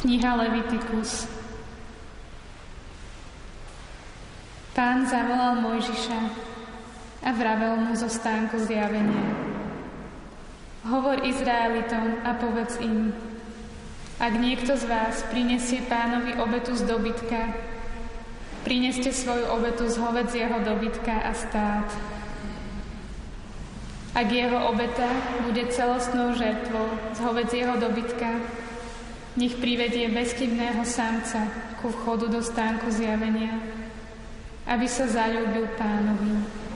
Kniha Levitikus. Pán zavolal Mojžiša a vravel mu zo stánku zjavenia. Hovor Izraelitom a povedz im: ak niekto z vás prinesie Pánovi obetu z dobytka, prineste svoju obetu z hovädzieho dobytka a stád. Ak jeho obeta bude celostnou žertvou z hovädzieho dobytka, nech privedie bezchybného samca ku vchodu do stánku zjavenia, aby sa zaľúbil Pánovi.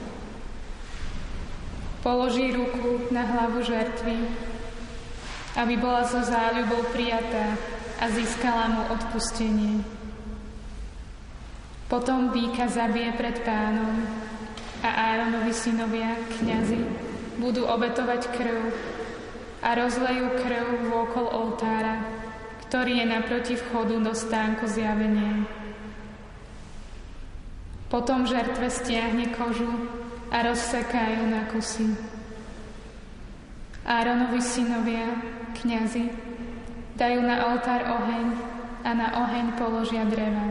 Položí ruku na hlavu žertvy, aby bola so záľubou prijatá a získala mu odpustenie. Potom býka zabije pred Pánom a Áronovi synovia, kňazi, budú obetovať krv a rozlejú krv vôkol oltára, ktorý je naproti vchodu do stánku zjavenia. Potom žertve stiahne kožu a rozseká ju na kusy. Áronovi synovia, kňazi, dajú na oltár oheň a na oheň položia dreva.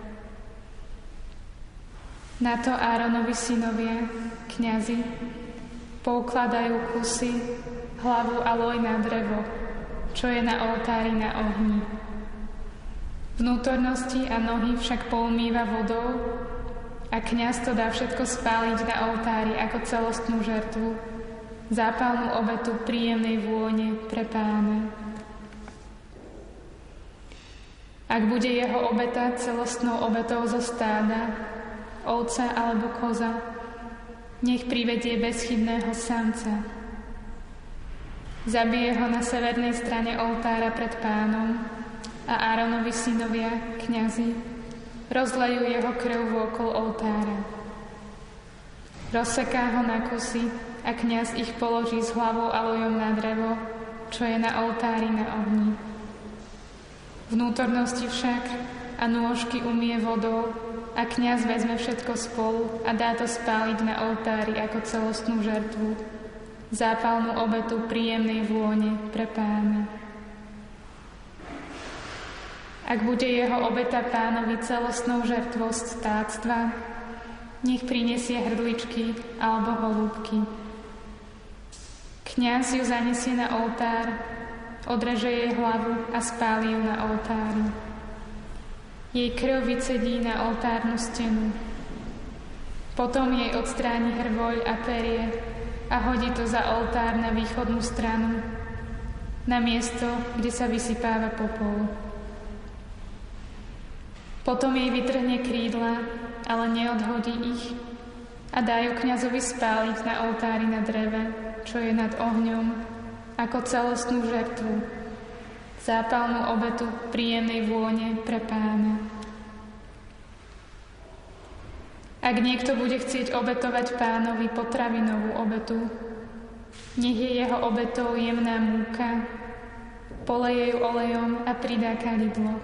Na to Áronovi synovia, kňazi, poukladajú kusy, hlavu a loj na drevo, čo je na oltári na ohni. Vnútornosti a nohy však poumýva vodou a kňaz to dá všetko spáliť na oltári ako celostnú žertvu, zápalnú obetu príjemnej vône pre Pána. Ak bude jeho obeta celostnou obetou zo stáda, ovca alebo koza, nech privedie bezchybného samca. Zabije ho na severnej strane oltára pred Pánom a Áronovi synovia, kňazi, rozlejú jeho krv vôkol oltára. Rozseká ho na kusy a kňaz ich položí s hlavou a lojom na drevo, čo je na oltári na ohni. Vnútornosti však a nôžky umie vodou a kňaz vezme všetko spolu a dá to spáliť na oltári ako celostnú žertvu, zápalnú obetu príjemnej vône pre Pána. Ak bude jeho obeta Pánovi celostnou žertvou stáctva, nech prinesie hrdličky alebo holúbky. Kňaz ju zanesie na oltár, odreže jej hlavu a spáli ju na oltári. Jej krv vycedí na oltárnu stenu. Potom jej odstráni hrvoľ a perie a hodí to za oltár na východnú stranu, na miesto, kde sa vysypáva popol. Potom jej vytrhne krídla, ale neodhodí ich a dá ju kňazovi spáliť na oltári na dreve, čo je nad ohňom, ako celostnú žertvu, zápalnú obetu príjemnej vône pre Pána. Ak niekto bude chcieť obetovať Pánovi potravinovú obetu, nech je jeho obetou jemná múka, poleje ju olejom a pridá kadidlo.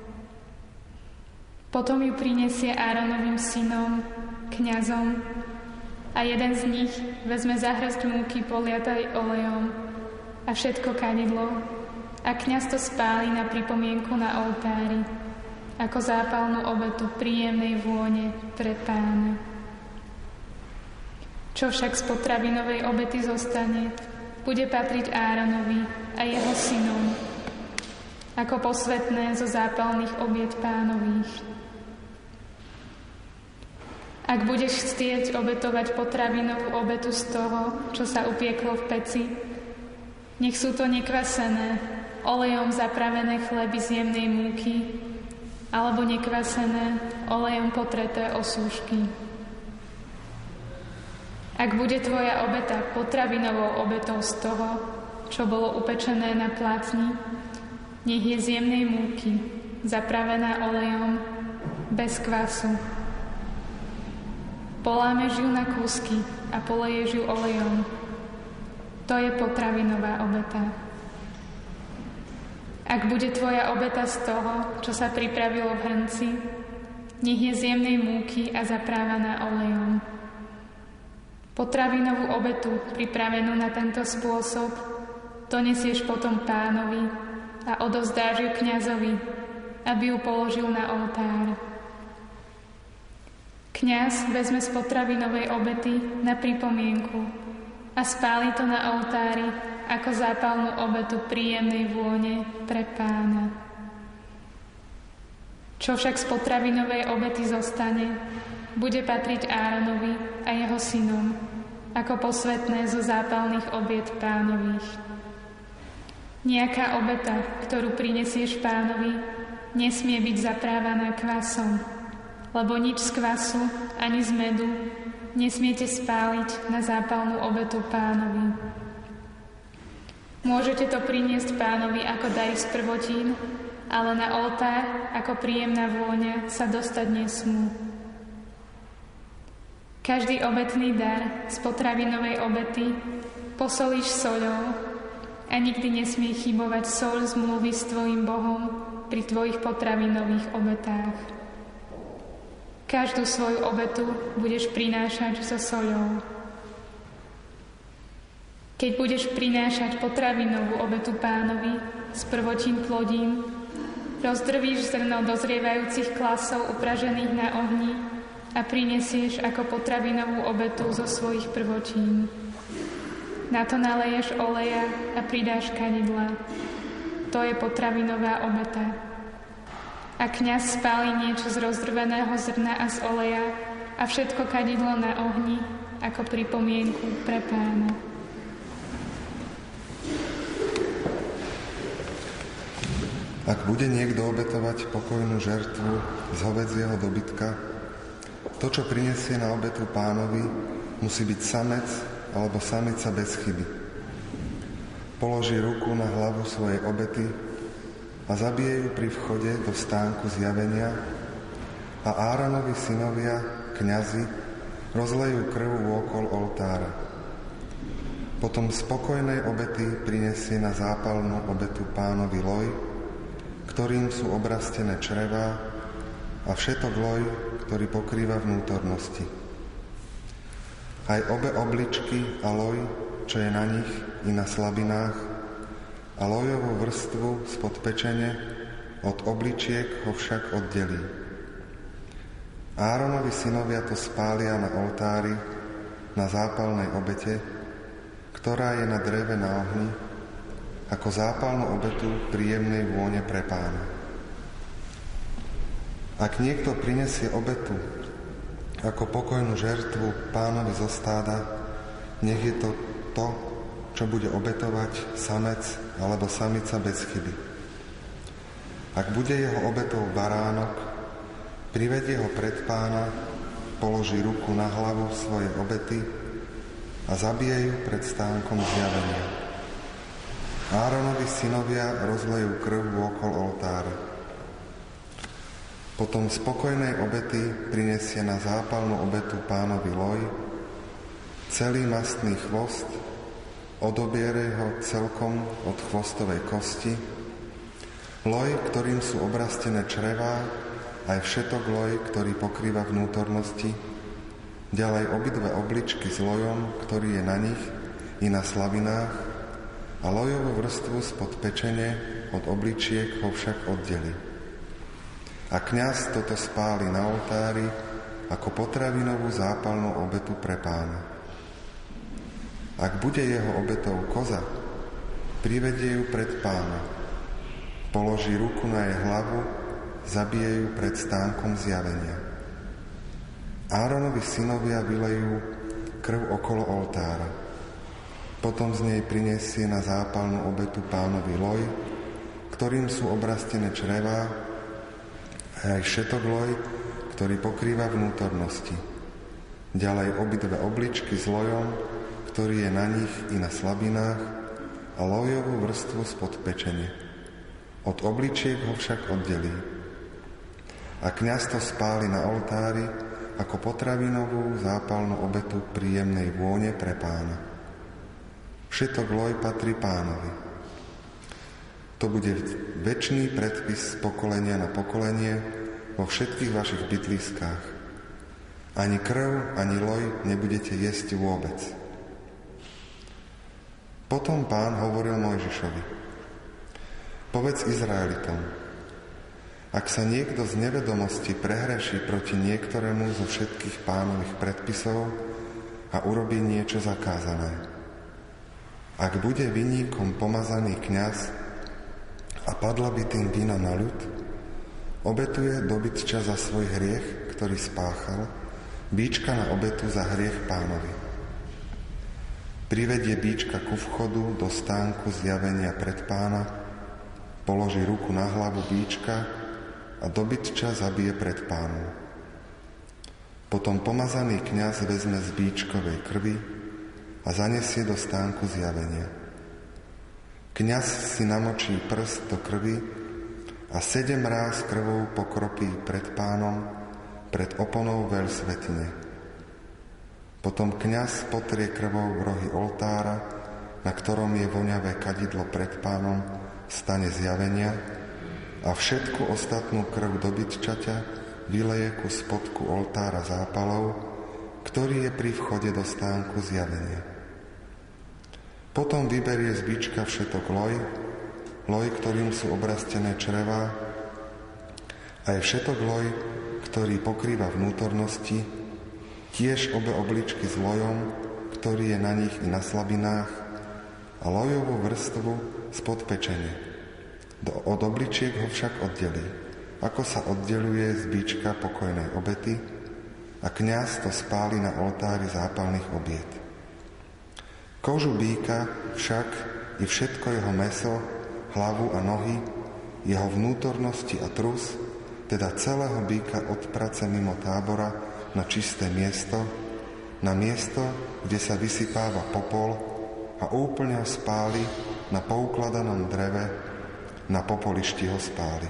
Potom ju prinesie Áronovým synom, kňazom, a jeden z nich vezme zahŕsť múky poliatej olejom a všetko kadidlo a kňaz to spáli na pripomienku na oltári ako zápalnú obetu príjemnej vône pre Pána. Čo však z potravinovej obety zostane, bude patriť Áronovi a jeho synom ako posvätné zo zápalných obiet Pánových. Ak budeš chcieť obetovať potravinovú obetu z toho, čo sa upieklo v peci, nech sú to nekvasené, olejom zapravené chleby z jemnej múky, alebo nekvasené, olejom potreté osúšky. Ak bude tvoja obeta potravinovou obetou z toho, čo bolo upečené na plácni, nech je z jemnej múky, zapravená olejom, bez kvasu. Polámeš ju na kúsky a poleješ ju olejom. To je potravinová obeta. Ak bude tvoja obeta z toho, čo sa pripravilo v hrnci, nech je z jemnej múky a zaprávaná olejom. Potravinovú obetu pripravenú na tento spôsob donesieš potom Pánovi a odovzdáš ju kňazovi, aby ju položil na oltár. Kňaz vezme z potravinovej obety na pripomienku a spáli to na oltári ako zápalnú obetu príjemnej vône pre Pána. Čo však z potravinovej obety zostane, bude patriť Áronovi a jeho synom ako posvätné zo zápalných obiet Pánových. Nejaká obeta, ktorú prinesieš Pánovi, nesmie byť zaprávaná kvasom, lebo nič z kvasu ani z medu nesmiete spáliť na zápalnú obetu Pánovi. Môžete to priniesť Pánovi ako dar z prvotín, ale na oltár ako príjemná vôňa sa dostať nesmú. Každý obetný dar z potravinovej obety posolíš soľou a nikdy nesmie chybovať soľ zmluvy s tvojim Bohom pri tvojich potravinových obetách. Každú svoju obetu budeš prinášať so soľou. Keď budeš prinášať potravinovú obetu Pánovi z prvotín plodín, rozdrvíš zrno dozrievajúcich klasov upražených na ohni a prinesieš ako potravinovú obetu zo svojich prvotín. Na to naleješ oleja a pridáš kanidla. To je potravinová obeta. A kňaz spáli niečo z rozdrveného zrna a z oleja a všetko kadidlo na ohni ako pripomienku pre Pána. Ak bude niekto obetovať pokojnú žertvu z hovädzieho dobytka, to, čo prinesie na obetu Pánovi, musí byť samec alebo samica bez chyby. Položí ruku na hlavu svojej obety a zabije ju pri vchode do stánku zjavenia a Áronovi synovia, kňazi, rozlejú krv okolo oltára. Potom z pokojnej obety prinesie na zápalnú obetu Pánovi loj, ktorým sú obrastené črevá a všetok loj, ktorý pokrýva vnútornosti. Aj obe obličky a loj, čo je na nich i na slabinách, a lojovú vrstvu spod pečene od obličiek ho však oddelí. Áronovi synovia to spália na oltári na zápalnej obete, ktorá je na dreve na ohni, ako zápalnú obetu príjemnej vône pre Pána. Ak niekto prinesie obetu ako pokojnú žertvu Pánovi zo stáda, nech je to to, čo bude obetovať samec alebo samica bez chyby. Ak bude jeho obetou baránok, privedie ho pred Pána, položí ruku na hlavu svojej obety a zabije ju pred stánkom zjavenia. Áronovi synovia rozlejú krv okolo oltára. Potom z pokojnej obety prinesie na zápalnú obetu Pánovi loj, celý mastný chvost, odobiere ho celkom od chvostovej kosti, loj, ktorým sú obrastené črevá, aj všetok loj, ktorý pokrýva vnútornosti, ďalej obidve obličky s lojom, ktorý je na nich i na slavinách, a lojovú vrstvu spod pečene od obličiek ho však oddelí. A kňaz toto spáli na oltári ako potravinovú zápalnú obetu pre Pána. Ak bude jeho obetou koza, privedie ju pred Pána, položí ruku na jej hlavu, zabije ju pred stánkom zjavenia. Áronovi synovia vylejú krv okolo oltára. Potom z nej prinesie na zápalnú obetu Pánovi loj, ktorým sú obrastené črevá, a aj všetok loj, ktorý pokrýva vnútornosti. Ďalej obidve obličky s lojom, ktorý je na nich i na slabinách, a lojovú vrstvu spod pečene. Od obličiek ho však oddelí. A kňaz to spáli na oltári ako potravinovú zápalnú obetu príjemnej vône pre Pána. Všetok loj patrí Pánovi. To bude večný predpis z pokolenia na pokolenie vo všetkých vašich bydliskách. Ani krv, ani loj nebudete jesť vôbec. Potom Pán hovoril Mojžišovi: Povedz Izraelitom, ak sa niekto z nevedomosti prehreší proti niektorému zo všetkých pánových predpisov a urobí niečo zakázané. Ak bude vinníkom pomazaný kňaz a padla by tým vina na ľud, obetuje dobytča za svoj hriech, ktorý spáchal, bíčka na obetu za hriech pánovi. Privedie bíčka ku vchodu do stánku zjavenia pred pána, položí ruku na hlavu bíčka a dobytča zabije pred pánom. Potom pomazaný kňaz vezme z bíčkovej krvi a zanesie do stánku zjavenia. Kňaz si namočí prst do krvi a 7 ráz krvou pokropí pred pánom, pred oponou veľsvätyne. Potom kňaz potrie krvou rohy oltára, na ktorom je voňavé kadidlo pred pánom, stane zjavenia a všetku ostatnú krv dobytčaťa vyleje ku spodku oltára zápalov, ktorý je pri vchode do stánku zjavenia. Potom vyberie z bička všetok loj, ktorým sú obrastené črevá, aj všetok loj, ktorý pokrýva vnútornosti, tiež obe obličky s lojom, ktorý je na nich i na slabinách, a lojovú vrstvu spod pečene. Od obličiek ho však oddelí, ako sa oddeluje z bička pokojnej obety, a kňaz to spáli na oltári zápalných obiet. Kožu býka však i všetko jeho mäso, hlavu a nohy, jeho vnútornosti a trus, teda celého býka odprace mimo tábora na čisté miesto, na miesto, kde sa vysypáva popol, a úplne ho spáli na poukladanom dreve, na popolišti ho spáli.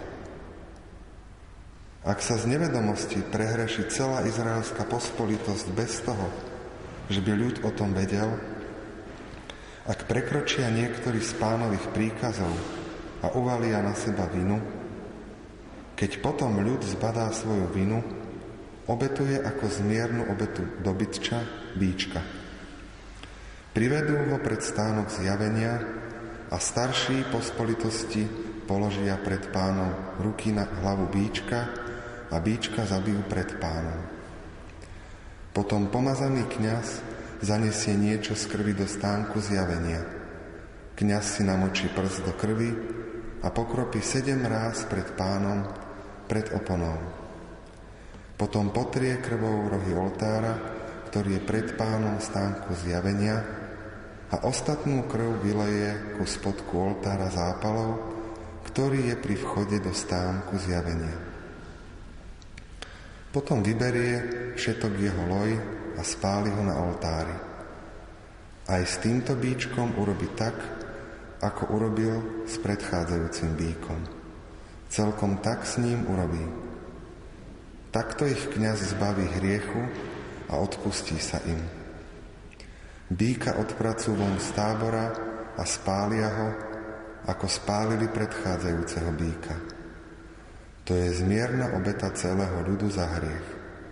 Ak sa z nevedomosti prehreší celá izraelská pospolitosť bez toho, že by ľud o tom vedel, ak prekročia niektorý z pánových príkazov a uvalia na seba vinu, keď potom ľud zbadá svoju vinu, obetuje ako zmiernu obetu dobytča bíčka. Privedú ho pred stánok zjavenia a starší pospolitosti položia pred pánom ruky na hlavu bíčka a bíčka zabijú pred pánom. Potom pomazaný kňaz zanesie niečo z krvi do stánku zjavenia. Kňaz si namočí prst do krvi a pokropí 7 ráz pred pánom, pred oponou. Potom potrie krvou rohy oltára, ktorý je pred pánom v stánku zjavenia, a ostatnú krv vyleje ku spodku oltára zápalov, ktorý je pri vchode do stánku zjavenia. Potom vyberie všetok jeho loj a spáli ho na oltári. Aj s týmto bíčkom urobí tak, ako urobil s predchádzajúcim bíkom. Celkom tak s ním urobí. Takto ich kňaz zbaví hriechu a odpustí sa im. Bíka odpracú von z tábora a spália ho, ako spálili predchádzajúceho bíka. To je zmierna obeta celého ľudu za hriech.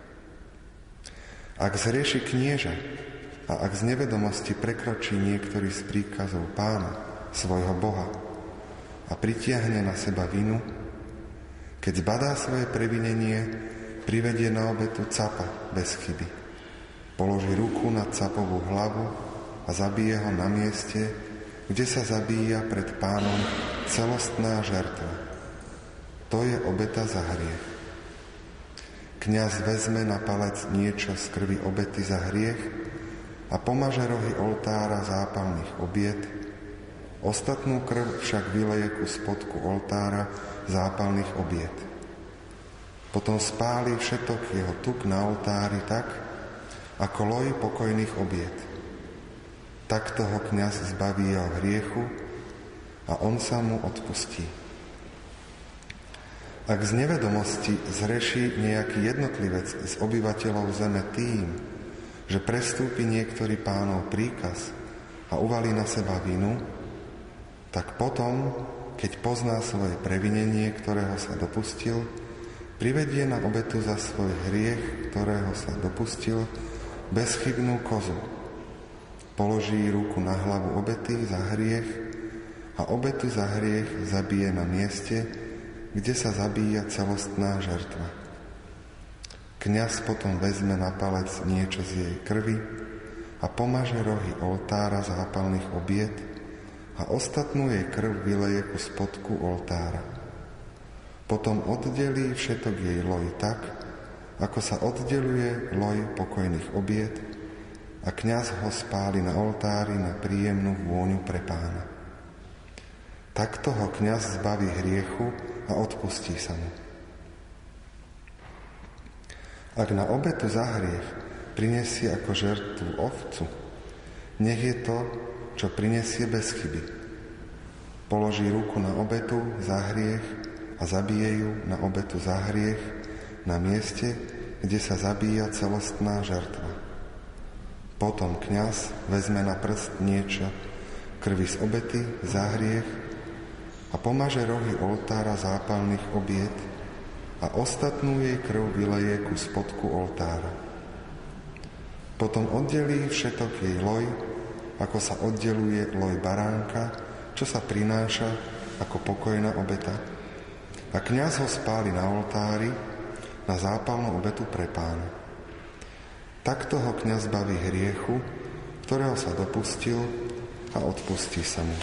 Ak zrieši knieža a ak z nevedomosti prekročí niektorý z príkazov pána, svojho Boha, a pritiahne na seba vinu, keď zbadá svoje previnenie, privedie na obetu capa bez chyby. Položí ruku na capovú hlavu a zabije ho na mieste, kde sa zabíja pred pánom celostná žertva. To je obeta za hriech. Kňaz vezme na palec niečo z krvi obety za hriech a pomaže rohy oltára zápalných obiet, ostatnú krv však vyleje ku spodku oltára zápalných obiet. Potom spáli všetok jeho tuk na oltári tak, ako loj pokojných obiet. Takto ho kňaz zbaví jeho hriechu a on sa mu odpustí. Ak z nevedomosti zreší nejaký jednotlivec z obyvateľov zeme tým, že prestúpi niektorý pánov príkaz a uvalí na seba vinu, tak potom, keď pozná svoje previnenie, ktorého sa dopustil, privedie na obetu za svoj hriech, ktorého sa dopustil, bezchybnú kozu. Položí ruku na hlavu obety za hriech a obetu za hriech zabije na mieste, kde sa zabíja celostná žertva. Kňaz potom vezme na palec niečo z jej krvi a pomaže rohy oltára zápalných obiet a ostatnú jej krv vyleje ku spodku oltára. Potom oddelí všetok jej loj tak, ako sa oddeluje loj pokojných obiet, a kňaz ho spáli na oltári na príjemnú vôňu pre Pána. Takto ho kňaz zbaví hriechu a odpustí sa mu. Ak na obetu za hriech prinesie ako žertvu ovcu, nech je to, čo prinesie bez chyby. Položí ruku na obetu za hriech a zabije ju na obetu za hriech na mieste, kde sa zabíja celostná žertva. Potom kňaz vezme na prst niečo krvi z obety za hriech a pomaže rohy oltára zápalných obiet a ostatnú jej krv vyleje ku spodku oltára. Potom oddelí všetok jej loj, ako sa oddeluje loj baránka, čo sa prináša ako pokojná obeta, a kňaz ho spáli na oltári na zápalnú obetu pre Pána. Takto ho kňaz baví hriechu, ktorého sa dopustil, a odpustí sa mu.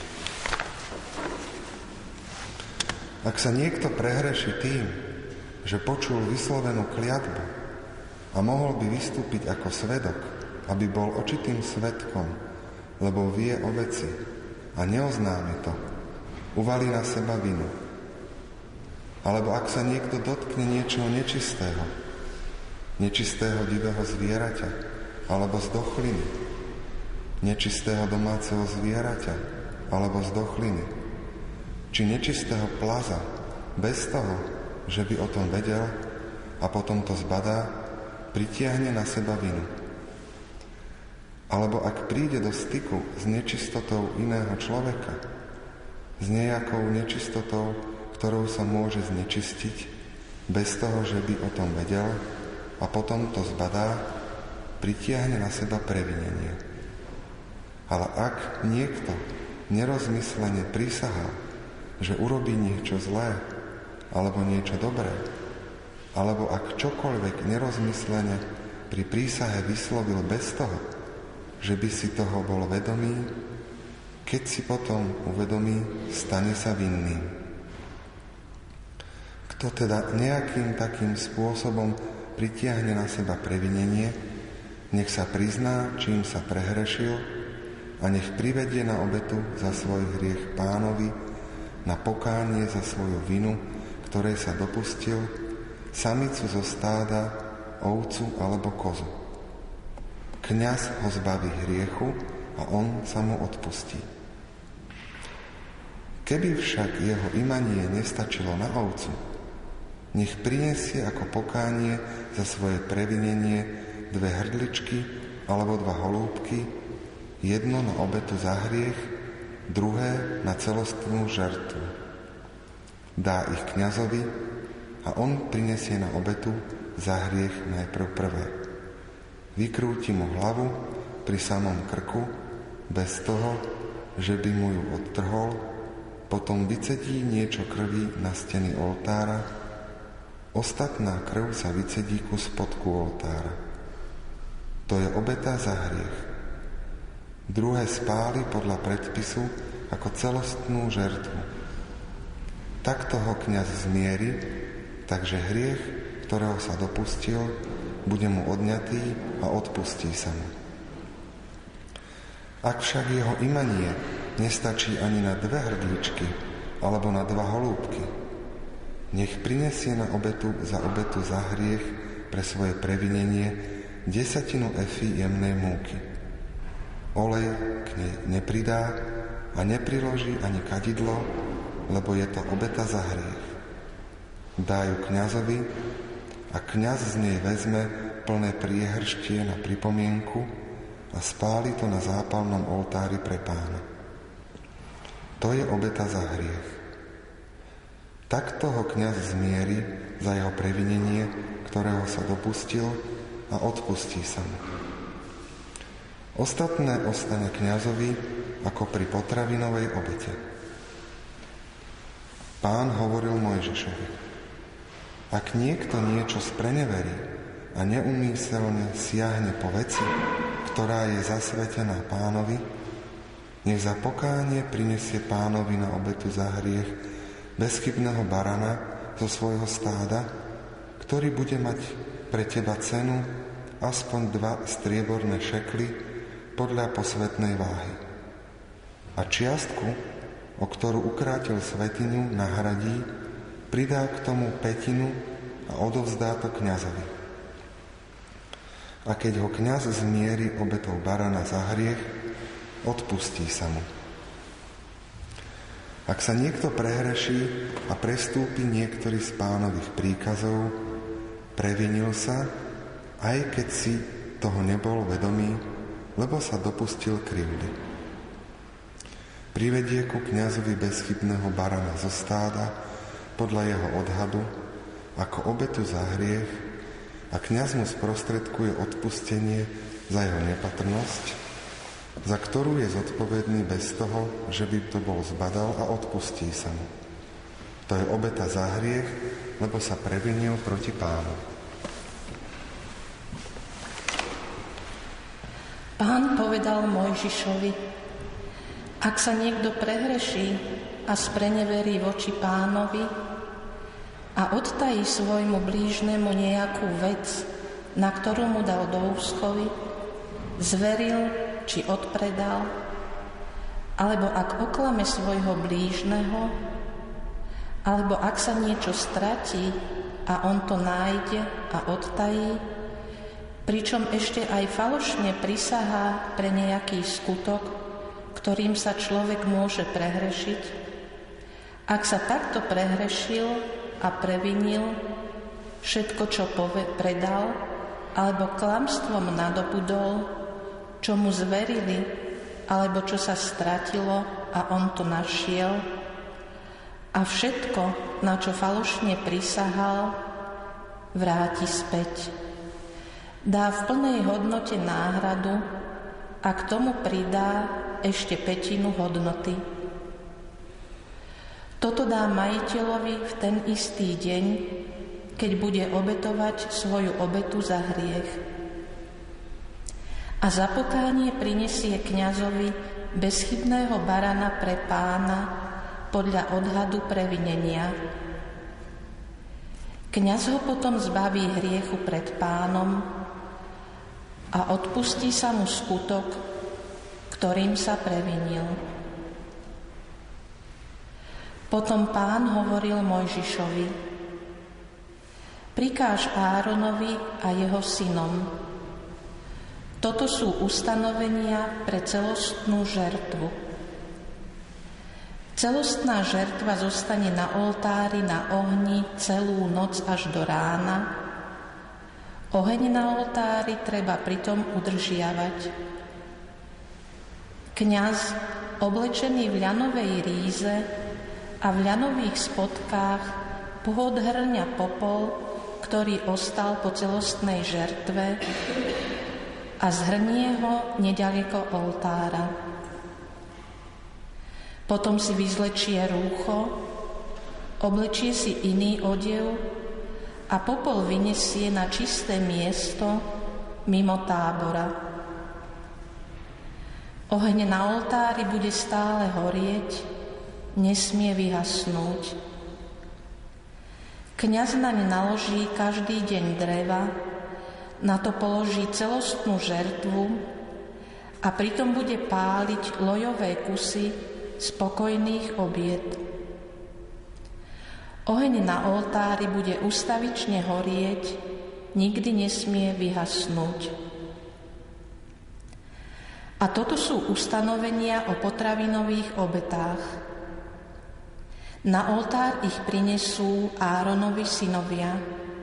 Ak sa niekto prehreší tým, že počul vyslovenú kliatbu a mohol by vystúpiť ako svedok, aby bol očitým svedkom, lebo vie o veci a neoznámi to, uvalí na seba vinu. Alebo ak sa niekto dotkne niečoho nečistého divého zvieraťa alebo zdochliny, nečistého domáceho zvieraťa alebo zdochliny, či nečistého plaza, bez toho, že by o tom vedel a potom to zbadá, pritiahne na seba vinu. Alebo ak príde do styku s nečistotou iného človeka, s nejakou nečistotou, ktorou sa môže znečistiť, bez toho, že by o tom vedel, a potom to zbadá, pritiahne na seba previnenie. Ale ak niekto nerozmyslene prísahal, že urobí niečo zlé alebo niečo dobré, alebo ak čokoľvek nerozmyslene pri prísahe vyslovil bez toho, že by si toho bol vedomý, keď si potom uvedomí, stane sa vinným. Kto teda nejakým takým spôsobom pritiahne na seba previnenie, nech sa prizná, čím sa prehrešil, a nech privedie na obetu za svoj hriech Pánovi, na pokánie za svoju vinu, ktorej sa dopustil, samicu zo stáda, ovcu alebo kozu. Kňaz ho zbaví hriechu a on sa mu odpustí. Keby však jeho imanie nestačilo na ovcu, nech prinesie ako pokánie za svoje previnenie 2 hrdličky alebo 2 holúbky, jedno na obetu za hriech, druhé na celostnú žertvu. Dá ich kňazovi a on prinesie na obetu za hriech najprv prvé. Vykrúti mu hlavu pri samom krku, bez toho, že by mu ju odtrhol, potom vycedí niečo krvi na steny oltára, ostatná krv sa vycedí ku spodku oltára. To je obeta za hriech. Druhé spáli podľa predpisu ako celostnú žertvu. Takto ho kňaz zmieri, takže hriech, ktorého sa dopustil, bude mu odňatý a odpustí sa mu. Ak však jeho imanie nestačí ani na 2 hrdličky alebo na 2 holúbky, nech prinesie na obetu za hriech pre svoje previnenie 10 efy jemnej múky. Olej k nej nepridá a nepriloží ani kadidlo, lebo je to obeta za hriech. Dá ju kňazovi a kňaz z nej vezme plné priehrštie na pripomienku a spáli to na zápalnom oltári pre Pána. To je obeta za hriech. Takto ho kňaz zmieri za jeho previnenie, ktorého sa dopustil, a odpustí sa mu. Ostatné ostane kňazovi ako pri potravinovej obete. Pán hovoril Mojžišovi: Ak niekto niečo spreneverí a neumyselne siahne po veci, ktorá je zasvetená Pánovi, nech za pokánie prinesie Pánovi na obetu za hriech bezchybného barana zo svojho stáda, ktorý bude mať pre teba cenu aspoň 2 strieborné šekly podľa posvätnej váhy. A čiastku, o ktorú ukrátil svätyňu, nahradí, pridá k tomu 1/5 a odovzdá to kňazovi. A keď ho kňaz zmieri obetou barana za hriech, odpustí sa mu. Ak sa niekto prehreší a prestúpi niektorý z Pánových príkazov, previnil sa, aj keď si toho nebol vedomý, lebo sa dopustil krivdy. Privedie ku kňazovi bezchybného barana zo stáda podľa jeho odhadu ako obetu za hriech a kňaz mu sprostredkuje odpustenie za jeho nepatrnosť, za ktorú je zodpovedný bez toho, že by to bol zbadal, a odpustí sa mu. To je obeta za hriech, lebo sa previnil proti Pánu. Pán povedal Mojžišovi: Ak sa niekto prehreší a spreneverí voči Pánovi a odtají svojmu blížnemu nejakú vec, na ktorú mu dal do úschovy, zveril či odpredal, alebo ak oklame svojho blížneho, alebo ak sa niečo stratí a on to nájde a odtají, pričom ešte aj falošne prisahá pre nejaký skutok, ktorým sa človek môže prehrešiť. Ak sa takto prehrešil a previnil, všetko, čo predal, alebo klamstvom nadobudol, čo mu zverili, alebo čo sa stratilo a on to našiel, a všetko, na čo falošne prisahal, vráti späť. Dá v plnej hodnote náhradu a k tomu pridá ešte 1/5 hodnoty. Toto dá majiteľovi v ten istý deň, keď bude obetovať svoju obetu za hriech. A za pokánie prinesie kňazovi bezchybného barana pre Pána podľa odhadu previnenia. Kňaz ho potom zbaví hriechu pred Pánom a odpustí sa mu skutok, ktorým sa previnil. Potom Pán hovoril Mojžišovi: Prikáž Áronovi a jeho synom. Toto sú ustanovenia pre celostnú žertvu. Celostná žertva zostane na oltári na ohni celú noc až do rána. Oheň na oltári treba pritom udržiavať. Kňaz, oblečený v ľanovej ríze a v ľanových spodkách, poodhrňa popol, ktorý ostal po celostnej žertve, a zhrnie ho neďaleko oltára. Potom si vyzlečie rúcho, oblečie si iný odev a popol vyniesie na čisté miesto mimo tábora. Oheň na oltári bude stále horieť, nesmie vyhasnúť. Kňaz naň naloží každý deň dreva, na to položí celostnú žertvu a pritom bude páliť lojové kusy spokojných obied. Oheň na oltári bude ustavične horieť, nikdy nesmie vyhasnúť. A toto sú ustanovenia o potravinových obetách. Na oltár ich prinesú Áronovi synovia.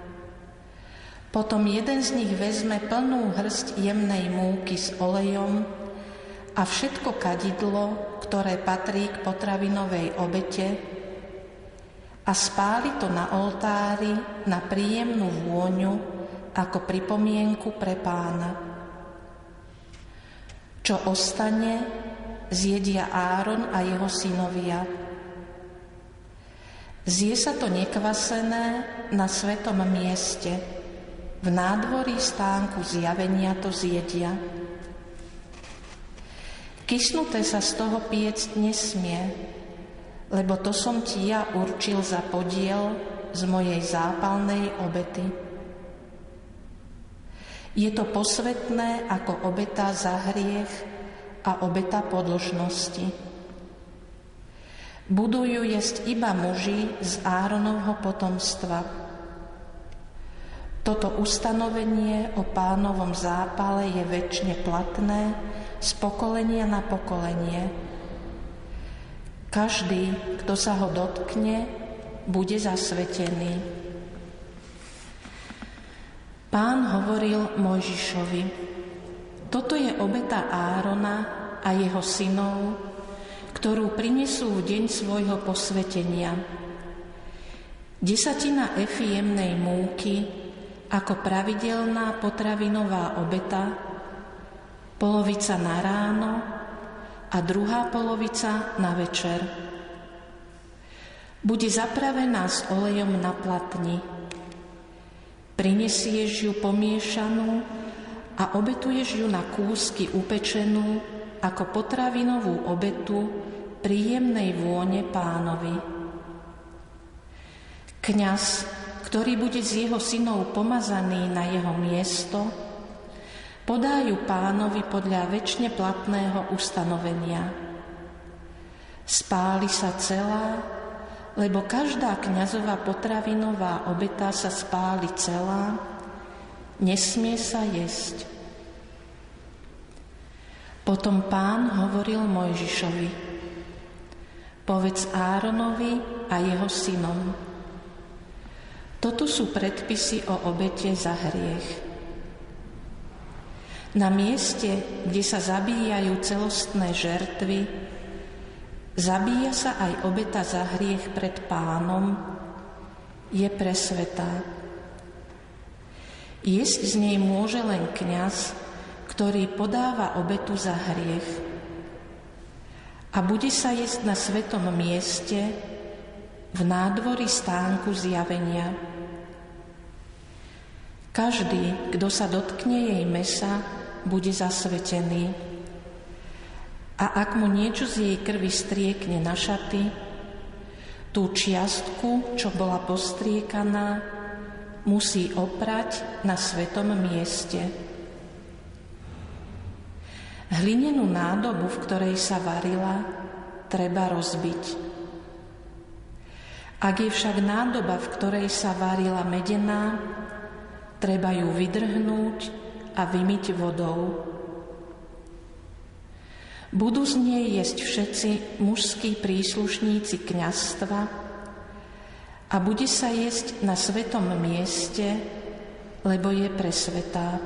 Potom jeden z nich vezme plnú hrst jemnej múky s olejom a všetko kadidlo, ktoré patrí k potravinovej obete, a spáli to na oltári na príjemnú vôňu ako pripomienku pre Pána. Čo ostane, zjedia Áron a jeho synovia. Zje sa to nekvasené na svetom mieste, v nádvorí stánku zjavenia to zjedia. Kysnuté sa z toho piecť nesmie, lebo to som ti ja určil za podiel z mojej zápalnej obety. Je to posvätné ako obeta za hriech a obeta podĺžnosti. Budú ju jesť iba muži z Áronovho potomstva. Toto ustanovenie o Pánovom zápale je večne platné z pokolenia na pokolenie. Každý, kto sa ho dotkne, bude zasvetený. Pán hovoril Mojžišovi: toto je obeta Árona a jeho synov, ktorú prinesú v deň svojho posvetenia. 10 efy jemnej múky ako pravidelná potravinová obeta, polovica na ráno a druhá polovica na večer. Bude zapravená s olejom na platni. Prinesieš ju pomiešanú a obetuješ ju na kúsky upečenú ako potravinovú obetu príjemnej vône Pánovi. Kňaz, ktorý bude z jeho synov pomazaný na jeho miesto, podá ju Pánovi podľa večne platného ustanovenia. Spáli sa celá, lebo každá kňazová potravinová obeta sa spáli celá, nesmie sa jesť. Potom Pán hovoril Mojžišovi: povedz Áronovi a jeho synom: toto sú predpisy o obete za hriech. Na mieste, kde sa zabíjajú celostné žertvy, zabíja sa aj obeta za hriech pred Pánom, je presvätá. Jesť z nej môže len kňaz, ktorý podáva obetu za hriech. A bude sa jesť na svetom mieste, v nádvorí stánku zjavenia. Každý, kto sa dotkne jej mesa, bude zasvetený. A ak mu niečo z jej krvi striekne na šaty, tú čiastku, čo bola postriekaná, musí oprať na svetom mieste. Hlinenú nádobu, v ktorej sa varila, treba rozbiť. Ak je však nádoba, v ktorej sa varila medená, treba ju vydrhnúť a vymyť vodou. Budú z nej jesť všetci mužskí príslušníci kňazstva a bude sa jesť na svetom mieste, lebo je presvätá.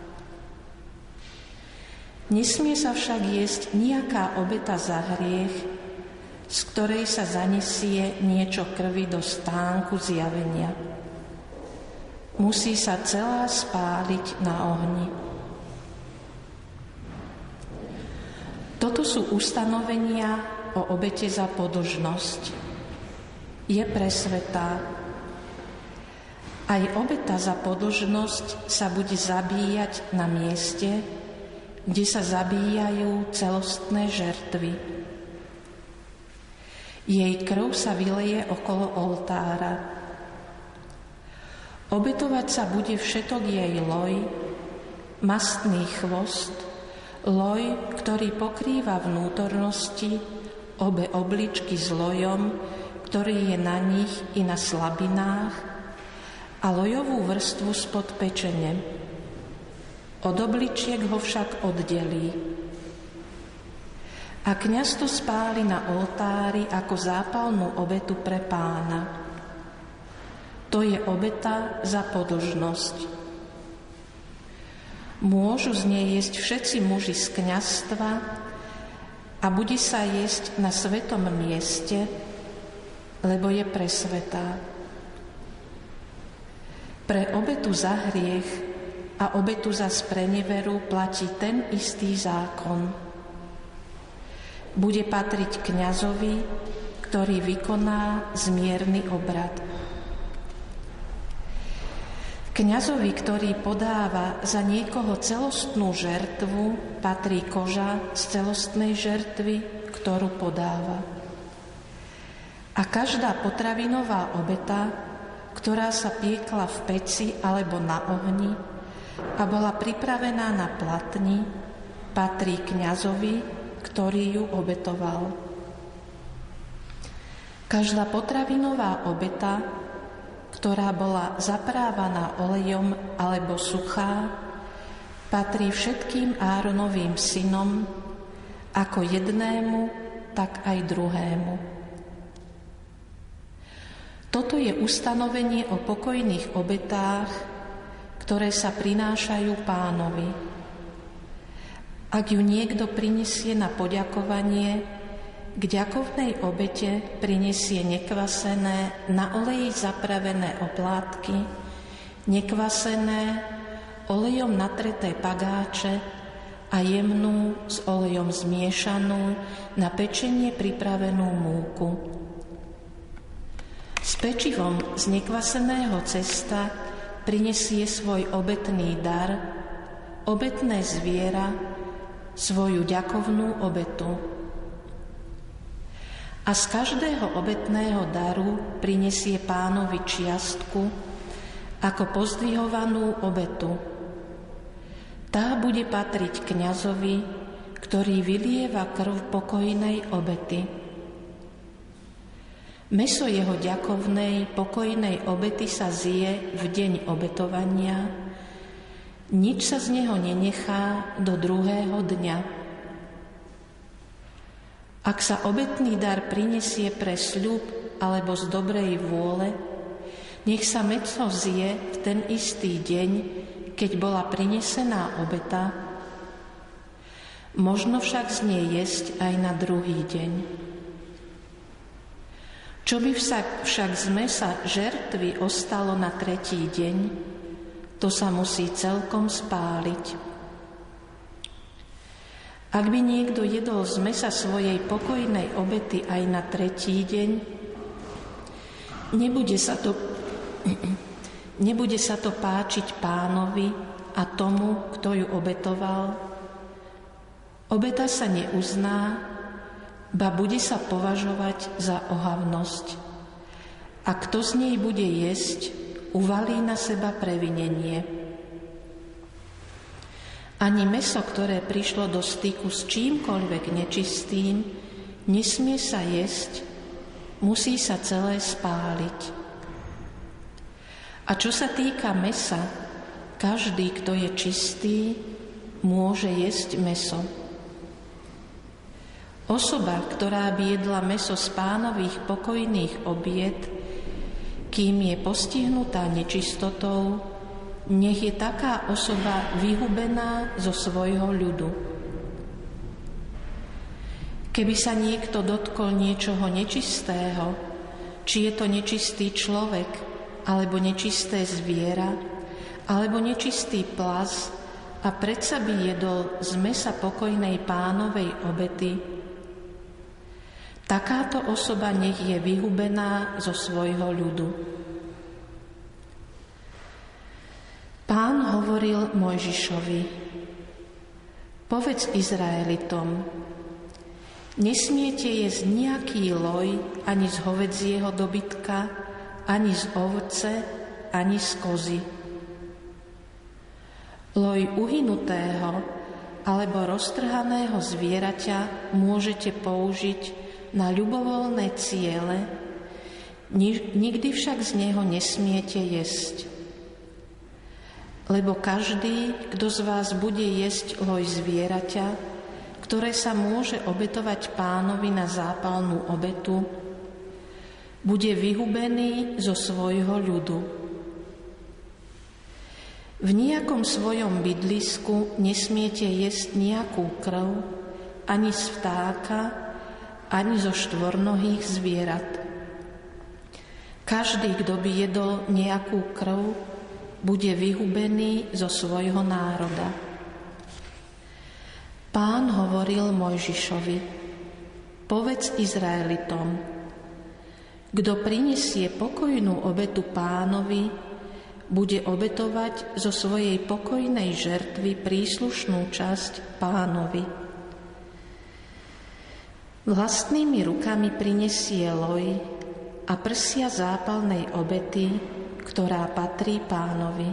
Nesmie sa však jesť nejaká obeta za hriech, z ktorej sa zanesie niečo krvi do stánku zjavenia. Musí sa celá spáliť na ohni. Toto sú ustanovenia o obete za podĺžnosť. Je presvätá. Aj obeta za podĺžnosť sa bude zabíjať na mieste, kde sa zabíjajú celostné žertvy. Jej krv sa vyleje okolo oltára. Obetovať sa bude všetok jej loj, mastný chvost, loj, ktorý pokrýva vnútornosti, obe obličky s lojom, ktorý je na nich i na slabinách, a lojovú vrstvu spod pečene. Od obličiek ho však oddelí. A kňaz to spáli na oltári ako zápalnú obetu pre Pána. To je obeta za podĺžnosť. Môžu z nej jesť všetci muži z kňazstva a bude sa jesť na svetom mieste, lebo je presvätá. Pre obetu za hriech a obetu za spreneveru platí ten istý zákon. Bude patriť kňazovi, ktorý vykoná zmierny obrad. Kňazovi, ktorý podáva za niekoho celostnú žertvu, patrí koža z celostnej žertvy, ktorú podáva. A každá potravinová obeta, ktorá sa piekla v peci alebo na ohni a bola pripravená na platni, patrí kňazovi, ktorý ju obetoval. Každá potravinová obeta, ktorá bola zaprávaná olejom alebo suchá, patrí všetkým Áronovým synom, ako jednému, tak aj druhému. Toto je ustanovenie o pokojných obetách, ktoré sa prinášajú Pánovi. Ak ju niekto prinesie na poďakovanie, k ďakovnej obete prinesie nekvasené, na oleji zapravené oplátky, nekvasené, olejom natreté pagáče a jemnú s olejom zmiešanú, na pečenie pripravenú múku. S pečivom z nekvaseného cesta prinesie svoj obetný dar, obetné zviera, svoju ďakovnú obetu. A z každého obetného daru prinesie Pánovi čiastku ako pozdvihovanú obetu. Tá bude patriť kňazovi, ktorý vylieva krv pokojnej obety. Mäso jeho ďakovnej pokojnej obety sa zje v deň obetovania, nič sa z neho nenechá do druhého dňa. Ak sa obetný dar prinesie pre sľub alebo z dobrej vôle, nech sa mäso zje v ten istý deň, keď bola prinesená obeta, možno však z nej jesť aj na druhý deň. Čo by však z mäsa žertvy ostalo na tretí deň, to sa musí celkom spáliť. Ak by niekto jedol z mäsa svojej pokojnej obety aj na tretí deň, nebude sa to páčiť Pánovi a tomu, kto ju obetoval. Obeta sa neuzná, ba bude sa považovať za ohavnosť. A kto z nej bude jesť, uvalí na seba previnenie. Ani mäso, ktoré prišlo do styku s čímkoľvek nečistým, nesmie sa jesť, musí sa celé spáliť. A čo sa týka mäsa, každý, kto je čistý, môže jesť mäso. Osoba, ktorá by jedla mäso z Pánových pokojných obied, kým je postihnutá nečistotou, nech je taká osoba vyhubená zo svojho ľudu. Keby sa niekto dotkol niečoho nečistého, či je to nečistý človek, alebo nečisté zviera, alebo nečistý plaz, a predsa by jedol z mäsa pokojnej Pánovej obety, takáto osoba nech je vyhubená zo svojho ľudu. Pán hovoril Mojžišovi: povedz Izraelitom, nesmiete jesť nejaký loj ani z hovädzieho dobytka, ani z ovce, ani z kozy. Loj uhynutého alebo roztrhaného zvieraťa môžete použiť na ľubovoľné ciele, nikdy však z neho nesmiete jesť. Lebo každý, kto z vás bude jesť loj zvieraťa, ktoré sa môže obetovať Pánovi na zápalnú obetu, bude vyhubený zo svojho ľudu. V nejakom svojom bydlisku nesmiete jesť nejakú krv, ani z vtáka, ani zo štvornohých zvierat. Každý, kto by jedol nejakú krv, bude vyhubený zo svojho národa. Pán hovoril Mojžišovi: povedz Izraelitom, Kto prinesie pokojnú obetu Pánovi, bude obetovať zo svojej pokojnej žertvy príslušnú časť Pánovi. Vlastnými rukami prinesie loj a prsia zápalnej obety, ktorá patrí Pánovi.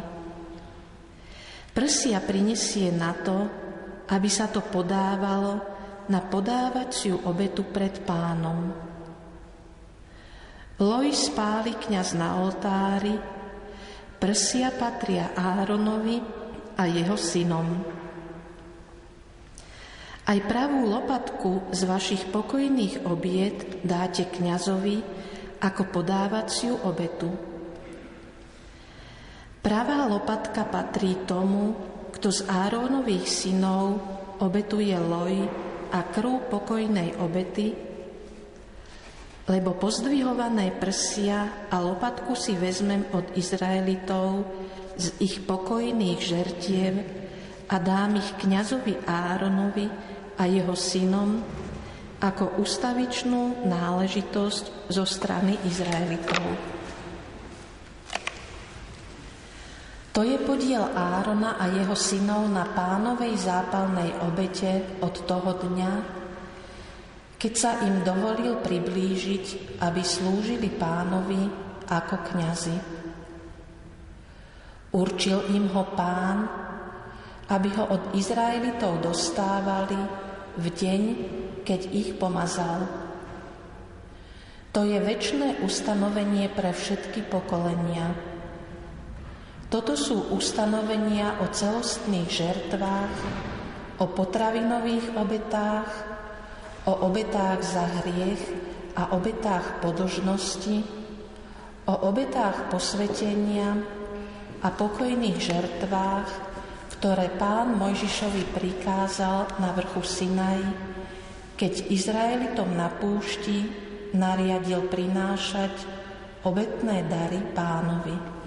Prsia prinesie na to, aby sa to podávalo na podávaciu obetu pred Pánom. Loj spáli kňaz na oltári, prsia patria Áronovi a jeho synom. Aj pravú lopatku z vašich pokojných obiet dáte kňazovi ako podávaciu obetu. Pravá lopatka patrí tomu, kto z Áronových synov obetuje loj a krv pokojnej obety, lebo pozdvihované prsia a lopatku si vezmem od Izraelitov z ich pokojných žertiev a dám ich kňazovi Áronovi a jeho synom ako ustavičnú náležitosť zo strany Izraelitov. To je podiel Árona a jeho synov na Pánovej zápalnej obete od toho dňa, keď sa im dovolil priblížiť, aby slúžili Pánovi ako kňazi. Určil im ho Pán, aby ho od Izraelitov dostávali v deň, keď ich pomazal. To je večné ustanovenie pre všetky pokolenia. Toto sú ustanovenia o celostných žertvách, o potravinových obetách, o obetách za hriech a obetách pobožnosti, o obetách posvetenia a pokojných žertvách, ktoré Pán Mojžišovi prikázal na vrchu Sinaj, keď Izraelitom na púšti nariadil prinášať obetné dary Pánovi.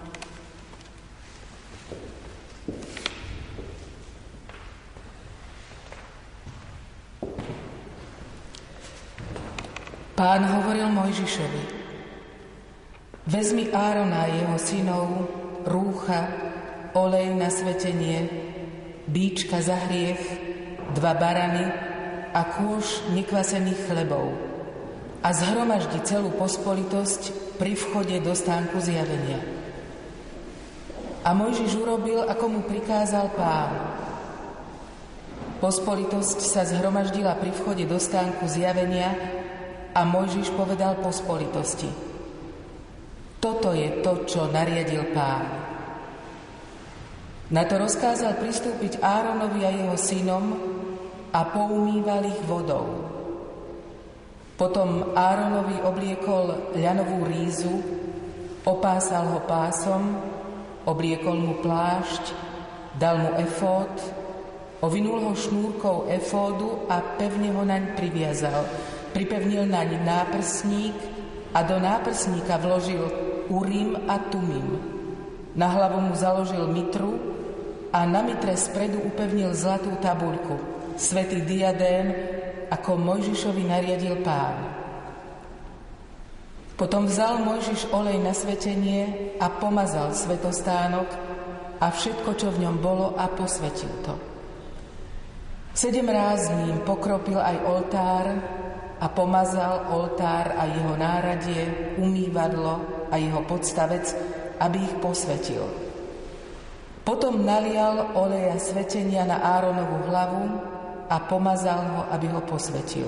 Pán hovoril Mojžišovi: vezmi Árona a jeho synov, rúcha, olej na svetenie, bíčka za hriech, 2 barany a kôš nekvasených chlebov a zhromaždi celú pospolitosť pri vchode do stánku zjavenia. A Mojžiš urobil, ako mu prikázal Pán. Pospolitosť sa zhromaždila pri vchode do stánku zjavenia a Mojžiš povedal pospolitosti: toto je to, čo nariadil Pán. Na to rozkázal pristúpiť Áronovi a jeho synom a poumýval ich vodou. Potom Áronovi obliekol ľanovú rízu, opásal ho pásom, obliekol mu plášť, dal mu efód, ovinul ho šnúrkou efódu a pevne ho naň priviazal. Pripevnil naň náprsník a do náprsníka vložil Urim a Tumim. Na hlavu mu založil mitru a na mitre spredu upevnil zlatú tabuľku, svätý diadém, ako Mojžišovi nariadil Pán. Potom vzal Mojžiš olej na svetenie a pomazal svätostánok a všetko, čo v ňom bolo, a posvetil to. 7 ráz ním pokropil aj oltár a pomazal oltár a jeho náradie, umývadlo a jeho podstavec, aby ich posvetil. Potom nalial oleja svetenia na Áronovu hlavu a pomazal ho, aby ho posvetil.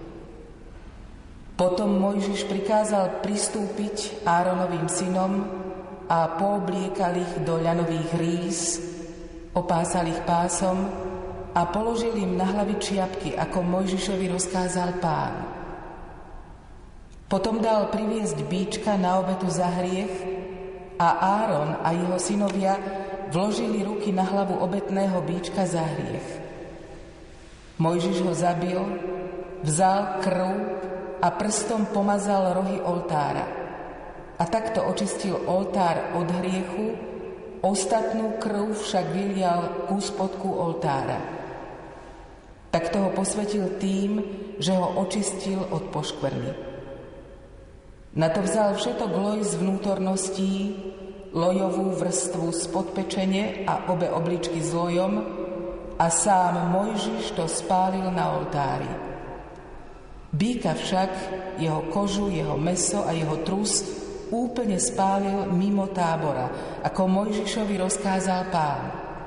Potom Mojžiš prikázal pristúpiť Áronovým synom a poobliekal ich do ľanových rís, opásal ich pásom a položil im na hlavy čiapky, ako Mojžišovi rozkázal Pán. Potom dal priviesť bíčka na obetu za hriech a Áron a jeho synovia vložili ruky na hlavu obetného bíčka za hriech. Mojžiš ho zabil, vzal krv a prstom pomazal rohy oltára. A takto očistil oltár od hriechu, ostatnú krv však vylial ku spodku oltára. Takto ho posvetil tým, že ho očistil od poškvrny. Na to vzal všetok loj z vnútorností, lojovú vrstvu z podpečene a obe obličky s lojom a sám Mojžiš to spálil na oltári. Býka však, jeho kožu, jeho mäso a jeho trus úplne spálil mimo tábora, ako Mojžišovi rozkázal Pán.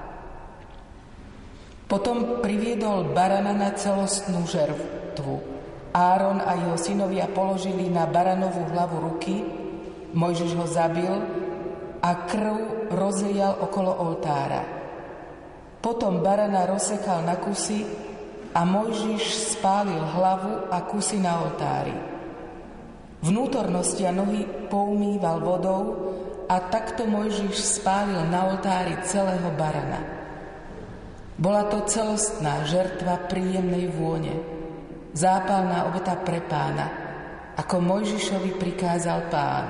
Potom priviedol barana na celostnú žertvu. Áron a jeho synovia položili na baranovú hlavu ruky, Mojžiš ho zabil a krv rozlial okolo oltára. Potom barana rozsekal na kusy a Mojžiš spálil hlavu a kusy na oltári. Vnútornosti a nohy poumýval vodou a takto Mojžiš spálil na oltári celého barana. Bola to celostná žertva príjemnej vône, zápalná obeta pre Pána, ako Mojžišovi prikázal Pán.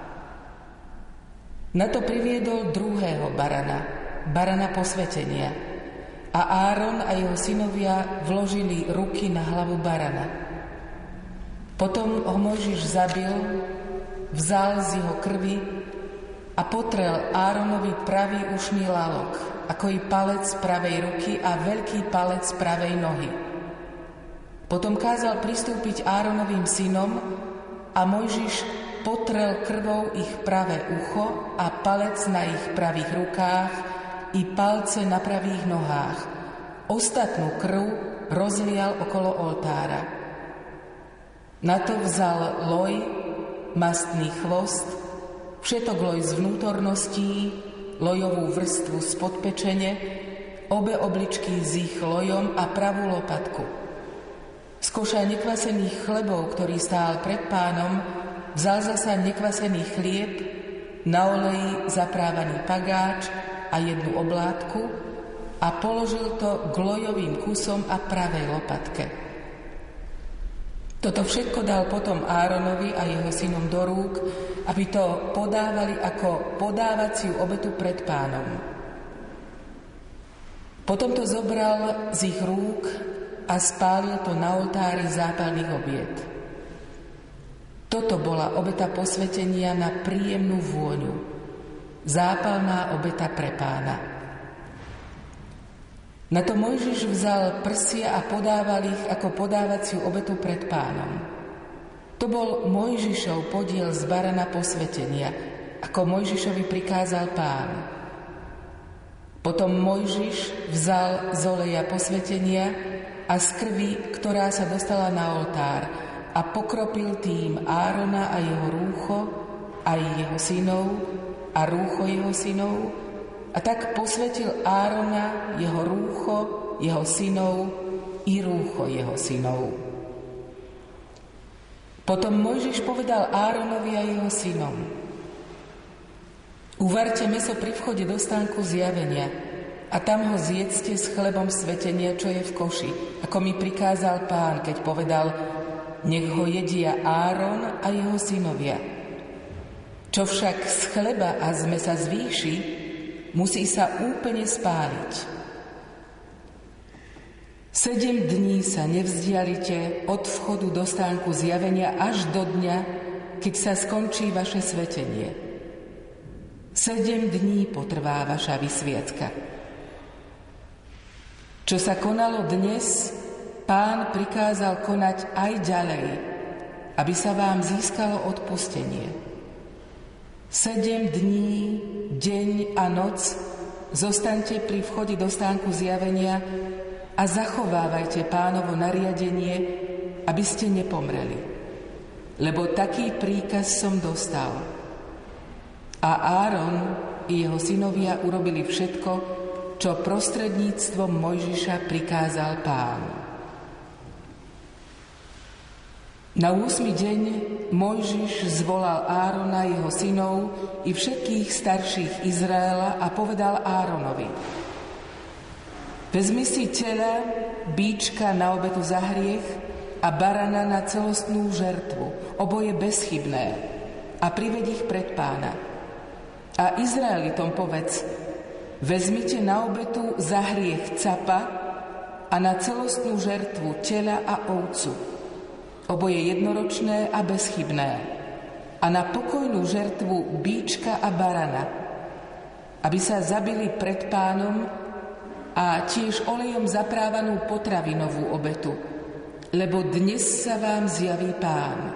Na to priviedol druhého barana posvätenia, a Áron a jeho synovia vložili ruky na hlavu barana. Potom ho Mojžiš zabil, vzal z jeho krvi a potrel Áronovi pravý ušný lalok, ako i palec pravej ruky a veľký palec pravej nohy. Potom kázal pristúpiť Áronovým synom a Mojžiš potrel krvou ich pravé ucho a palec na ich pravých rukách i palce na pravých nohách. Ostatnú krv rozlial okolo oltára. Na to vzal loj, mastný chvost, všetok loj z vnútorností, lojovú vrstvu z podpečene, obe obličky s ich lojom a pravú lopatku. Z koša nekvasených chlebov, ktorý stál pred Pánom, vzal zasa nekvasený chlieb, na oleji zaprávaný pagáč a jednu oblátku a položil to k lojovým kusom a pravej lopatke. Toto všetko dal potom Áronovi a jeho synom do rúk, aby to podávali ako podávaciu obetu pred Pánom. Potom to zobral z ich rúk a spálil to na oltári zápalných obiet. Toto bola obeta posvätenia na príjemnú vôňu, zápalná obeta pre Pána. Na to Mojžiš vzal prsia a podával ich ako podávaciu obetu pred Pánom. To bol Mojžišov podiel z barana posvätenia, ako Mojžišovi prikázal Pán. Potom Mojžiš vzal z oleja posvätenia a z krvi, ktorá sa dostala na oltár, a pokropil tým Árona a jeho rúcho, aj jeho synov a rúcho jeho synov, a tak posvätil Árona, jeho rúcho, jeho synov i rúcho jeho synov. Potom Mojžiš povedal Áronovi a jeho synom: Uvarte mäso pri vchode do stánku zjavenia a tam ho zjedzte s chlebom svätenia, čo je v koši, ako mi prikázal Pán, keď povedal: Nech ho jedia Áron a jeho synovia. Čo však z chleba a z mäsa zvýši, musí sa úplne spáliť. 7 dní sa nevzdialite od vchodu do stánku zjavenia až do dňa, keď sa skončí vaše svätenie. 7 dní potrvá vaša vysviacka. Čo sa konalo dnes, Pán prikázal konať aj ďalej, aby sa vám získalo odpustenie. 7 dní, deň a noc zostaňte pri vchode do stánku zjavenia a zachovávajte Pánovo nariadenie, aby ste nepomreli. Lebo taký príkaz som dostal. A Áron i jeho synovia urobili všetko, čo prostredníctvom Mojžiša prikázal Pán. Na 8. deň Mojžiš zvolal Árona, jeho synov i všetkých starších Izraela a povedal Áronovi: Vezmi si tela, bíčka na obetu za hriech a barana na celostnú žertvu, oboje bezchybné, a priveď ich pred Pána. A Izraelitom povedz: Vezmite na obetu za hriech capa a na celostnú žertvu tela a ovcu, oboje jednoročné a bezchybné. a na pokojnú žertvu bíčka a barana, aby sa zabili pred Pánom, a tiež olejom zaprávanú potravinovú obetu, lebo dnes sa vám zjaví Pán.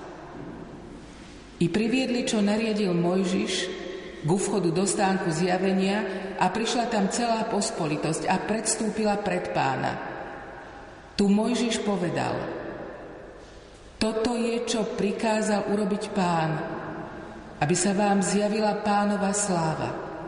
I priviedli, čo nariadil Mojžiš, ku vchodu do stánku zjavenia, a prišla tam celá pospolitosť a predstúpila pred Pána. Tu Mojžiš povedal: Toto je, čo prikázal urobiť Pán, aby sa vám zjavila Pánova sláva.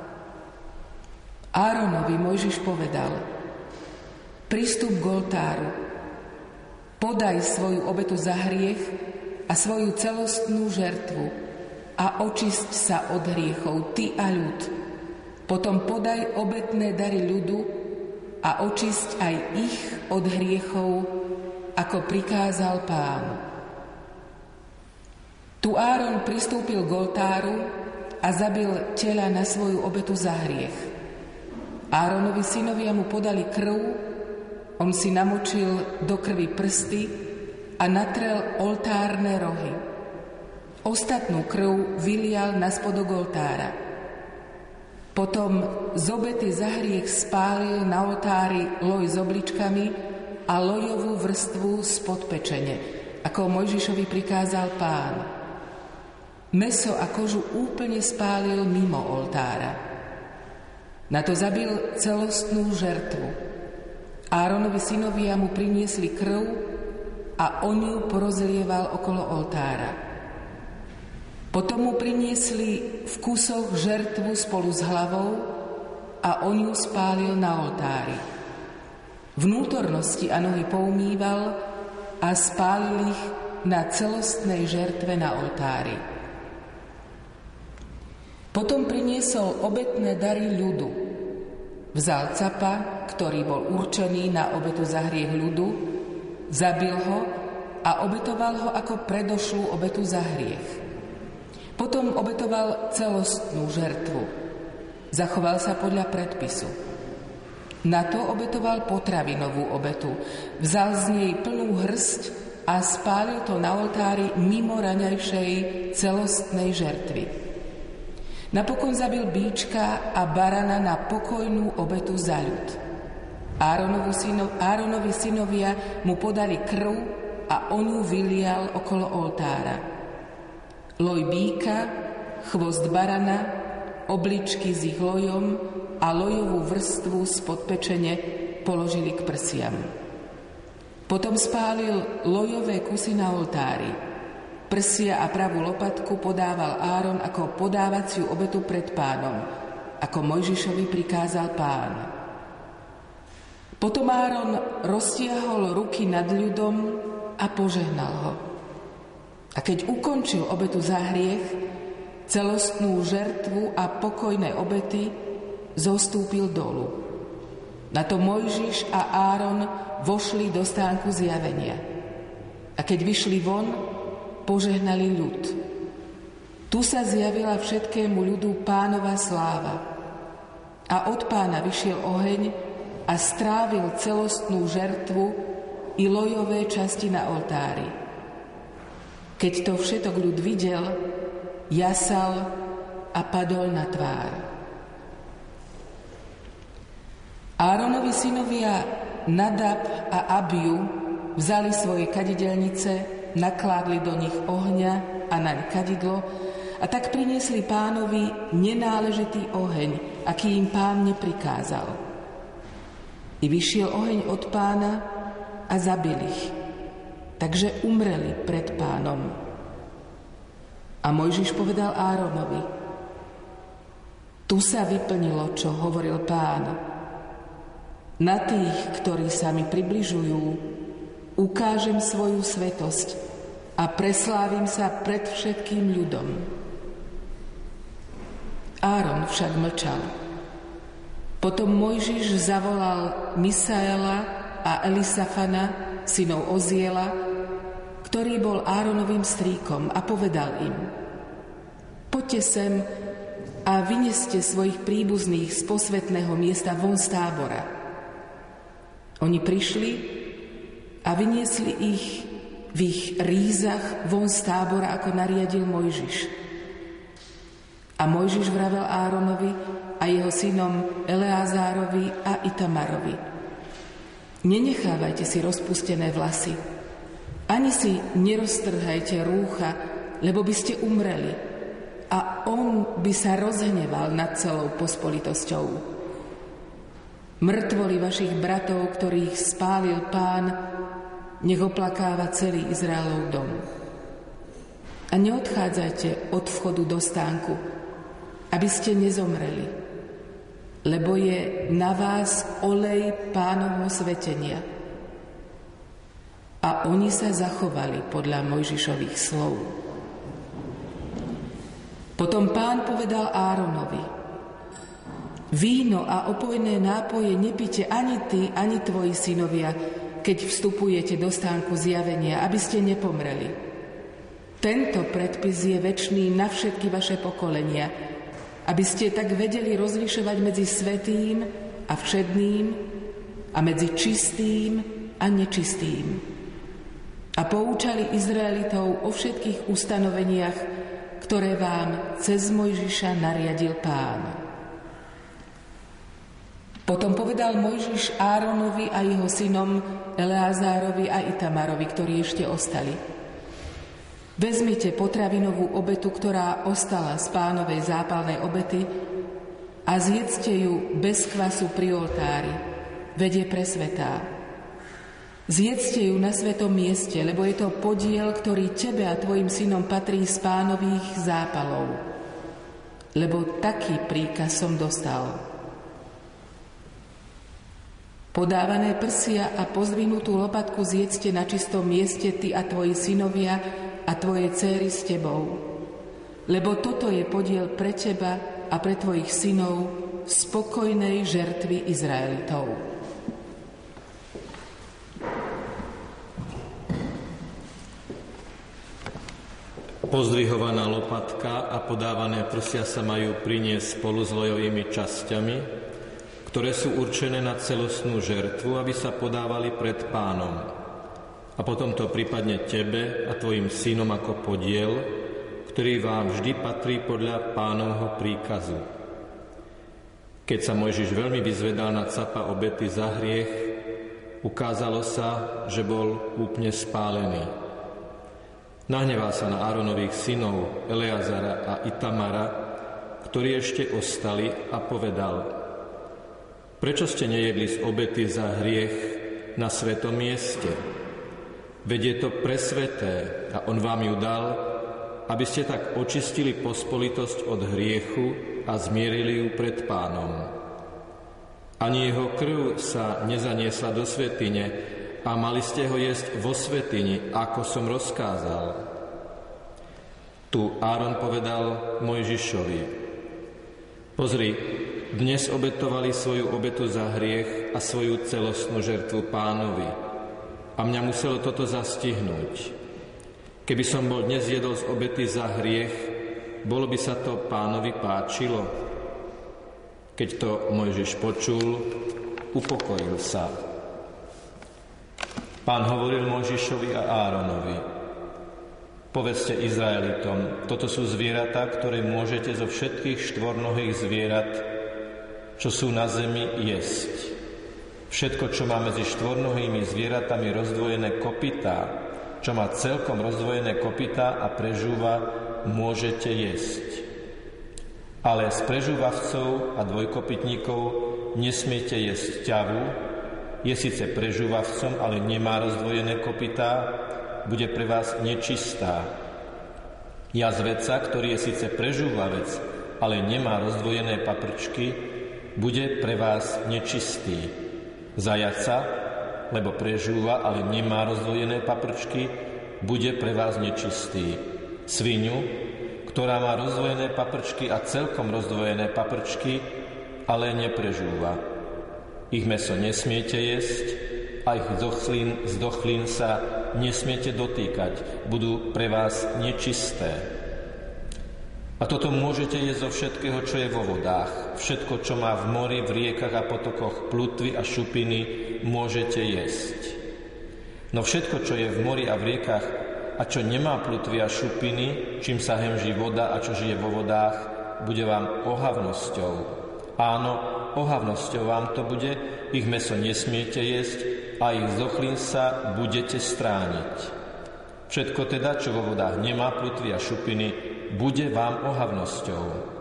Áronovi Mojžiš povedal: Pristup k oltáru, podaj svoju obetu za hriech a svoju celostnú žertvu a očisť sa od hriechov, ty a ľud. Potom podaj obetné dary ľudu a očisť aj ich od hriechov, ako prikázal Pán. Tu Áron pristúpil k oltáru a zabil tela na svoju obetu za hriech. Áronovi synovia mu podali krv, on si namočil do krvi prsty a natrel oltárne rohy. Ostatnú krv vylial na spodok oltára. Potom z obety za hriech spálil na oltári loj s obličkami a lojovú vrstvu spod pečene, ako Mojžišovi prikázal Pán. Mäso a kožu úplne spálil mimo oltára. Na to zabil celostnú žertvu. Áronovi synovia mu priniesli krv a on ju porozlieval okolo oltára. Potom mu priniesli v kusoch žertvu spolu s hlavou a on ju spálil na oltári. Vnútornosti a nohy poumýval a spálil ich na celostnej žertve na oltári. Potom priniesol obetné dary ľudu. Vzal capa, ktorý bol určený na obetu za hriech ľudu, zabil ho a obetoval ho ako predošlú obetu za hriech. Potom obetoval celostnú žertvu. Zachoval sa podľa predpisu. Na to obetoval potravinovú obetu. Vzal z nej plnú hrst a spálil to na oltári mimo raňajšej celostnej žertvy. Napokon zabil bíčka a barana na pokojnú obetu za ľud. Áronovi synovia mu podali krv a on ju vylial okolo oltára. Loj bíka, chvost barana, obličky s ich lojom a lojovú vrstvu spod pečene položili k prsiam. Potom spálil lojové kusy na oltári. Prsia a pravú lopatku podával Áron ako podávaciu obetu pred Pánom, ako Mojžišovi prikázal Pán. Potom Áron roztiahol ruky nad ľudom a požehnal ho. A keď ukončil obetu za hriech, celostnú žertvu a pokojné obety, zostúpil dolu. Na to Mojžiš a Áron vošli do stánku zjavenia. A keď vyšli von, požehnali ľud. Tu sa zjavila všetkému ľudu Pánova sláva. A od Pána vyšiel oheň a strávil celostnú žertvu i lojové časti na oltári. Keď to všetok ľud videl, jasal a padol na tvár. Áronovi synovia Nadab a Abiu vzali svoje kadidelnice, nakládli do nich ohňa a naň kadidlo a tak priniesli Pánovi nenáležitý oheň, aký im Pán neprikázal. I vyšiel oheň od Pána a zabil ich. Takže umreli pred Pánom. A Mojžiš povedal Áronovi: Tu sa vyplnilo, čo hovoril Pán. Na tých, ktorí sa mi približujú, ukážem svoju svätosť a preslávim sa pred všetkým ľudom. Áron však mlčal. Potom Mojžiš zavolal Misaela a Elisafana, synov Oziela, ktorý bol Áronovým strýkom, a povedal im: Poďte sem a vyneste svojich príbuzných z posvätného miesta von z tábora. Oni prišli a vyniesli ich v ich rízach von z tábora, ako nariadil Mojžiš. A Mojžiš vravel Áronovi a jeho synom Eleazárovi a Itamarovi: Nenechávajte si rozpustené vlasy, ani si neroztrhajte rúcha, lebo by ste umreli, a on by sa rozhneval nad celou pospolitosťou. Mŕtvoli vašich bratov, ktorých spálil Pán, nech oplakáva celý Izraelov dom. A neodchádzajte od vchodu do stánku, aby ste nezomreli, lebo je na vás olej Pánovho svetenia. A oni sa zachovali podľa Mojžišových slov. Potom Pán povedal Áronovi: Víno a opojné nápoje nepite ani ty, ani tvoji synovia, keď vstupujete do stánku zjavenia, aby ste nepomreli. Tento predpis je večný na všetky vaše pokolenia, aby ste tak vedeli rozlišovať medzi svätým a všedným a medzi čistým a nečistým. A poučali Izraelitov o všetkých ustanoveniach, ktoré vám cez Mojžiša nariadil Pán. Potom povedal Mojžiš Áronovi a jeho synom Eleazárovi a Itamarovi, ktorí ešte ostali: Vezmite potravinovú obetu, ktorá ostala z Pánovej zápalnej obety, a zjedzte ju bez kvasu pri oltári, veď je presvätá. Zjedzte ju na svetom mieste, lebo je to podiel, ktorý tebe a tvojim synom patrí z Pánových zápalov. Lebo taký príkaz som dostal. Podávané prsia a pozdvihnutú lopatku zjedzte na čistom mieste ty a tvoji synovia a tvoje céry s tebou. Lebo toto je podiel pre teba a pre tvojich synov spokojnej žertvy Izraelitov. Pozdvihovaná lopatka a podávané prsia sa majú priniesť spolu s lojovými časťami, ktoré sú určené na celostnú žertvu, aby sa podávali pred Pánom. A potom to pripadne tebe a tvojim synom ako podiel, ktorý vám vždy patrí podľa Pánovho príkazu. Keď sa Mojžiš veľmi vyzvedal na capa obety za hriech, ukázalo sa, že bol úplne spálený. Nahneval sa na Áronových synov Eleazara a Itamara, ktorí ešte ostali, a povedal: Prečo ste nejedli z obety za hriech na svetom mieste? Veď je to presväté a on vám ju dal, aby ste tak očistili pospolitosť od hriechu a zmierili ju pred Pánom. Ani jeho krv sa nezaniesla do svätyne, a mali ste ho jesť vo svätyni, ako som rozkázal. Tu Áron povedal Mojžišovi: Pozri, dnes obetovali svoju obetu za hriech a svoju celostnú žertvu Pánovi. A mňa muselo toto zastihnúť. Keby som bol dnes jedol z obety za hriech, bolo by sa to Pánovi páčilo. Keď to Mojžiš počul, upokojil sa. Pán hovoril Mojžišovi a Áronovi: Povedzte Izraelitom, toto sú zvieratá, ktoré môžete zo všetkých štvornohých zvierat, čo sú na zemi, jesť. Všetko, čo má medzi štvornohými zvieratami rozdvojené kopytá, čo má celkom rozdvojené kopytá a prežúva, môžete jesť. Ale z prežúvavcov a dvojkopytníkov nesmiete jesť ťavu. Je síce prežúvavcom, ale nemá rozdvojené kopytá, bude pre vás nečistá. Jazveca, ktorý je síce prežúvavec, ale nemá rozdvojené paprčky, bude pre vás nečistý. Zajaca, lebo prežúva, ale nemá rozdvojené paprčky, bude pre vás nečistý. Svinu, ktorá má rozdvojené paprčky a celkom rozdvojené paprčky, ale neprežúva. Ich mäso nesmiete jesť a ich zdochlín sa nesmiete dotýkať. Budú pre vás nečisté. A toto môžete jesť zo všetkého, čo je vo vodách. Všetko, čo má v mori, v riekach a potokoch plutvy a šupiny, môžete jesť. No všetko, čo je v mori a v riekach a čo nemá plutvy a šupiny, čím sa hemží voda a čo žije vo vodách, bude vám ohavnosťou. Áno, ohavnosťou vám to bude, ich mäso nesmiete jesť a ich zdochlín sa budete strániť. Všetko teda, čo vo vodách nemá plutvy a šupiny, bude vám ohavnosťou.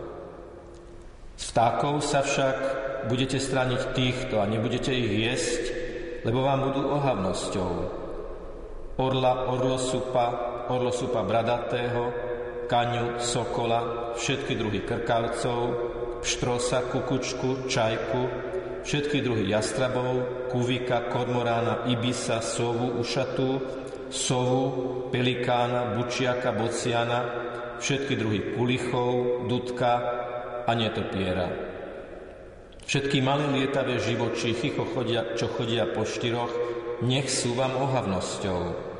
Z vtákov sa však budete strániť týchto a nebudete ich jesť, lebo vám budú ohavnosťou. Orla, orlosupa bradatého, kaňu, sokola, všetky druhy krkavcov, pštrosa, kukučku, čajku, všetky druhy jastrabov, kuvika, kormorána, ibisa, sovu, ušatú, sovu, pelikána, bučiaka, bociana, všetky druhy kulichov, dudka a netopiera. Všetky malé lietavé živočíchy, čo chodia po štyroch, nech sú vám ohavnosťou.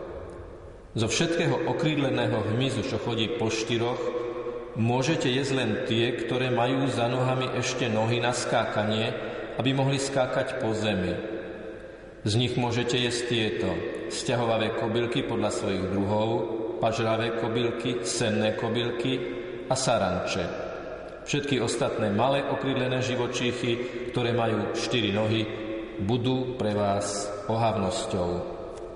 Zo všetkého okrídleného hmyzu, čo chodí po štyroch, môžete jesť len tie, ktoré majú za nohami ešte nohy na skákanie, aby mohli skákať po zemi. Z nich môžete jesť tieto: sťahovavé kobylky podľa svojich druhov, pažravé kobylky, senné kobylky a saranče. Všetky ostatné malé okrídlené živočíchy, ktoré majú 4 nohy, budú pre vás ohavnosťou.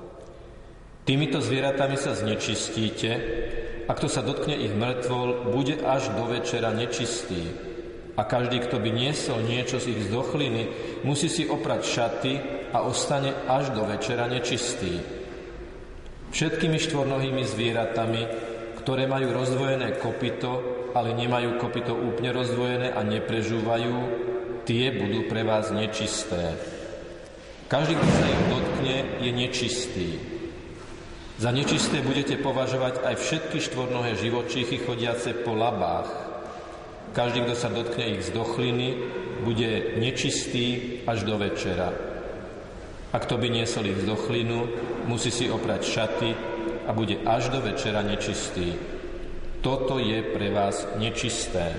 Týmito zvieratami sa znečistíte, a kto sa dotkne ich mŕtvol, bude až do večera nečistý. A každý, kto by niesol niečo z ich zdochliny, musí si oprať šaty a ostane až do večera nečistý. Všetkými štvornohými zvieratami, ktoré majú rozdvojené kopyto, ale nemajú kopyto úplne rozdvojené a neprežúvajú, tie budú pre vás nečisté. Každý, kto sa ich dotkne, je nečistý. Za nečisté budete považovať aj všetky štvornohé živočíchy chodiace po labách. Každý, kto sa dotkne ich zdochliny, bude nečistý až do večera. A kto by niesol ich zdochlinu, musí si oprať šaty a bude až do večera nečistý. Toto je pre vás nečisté.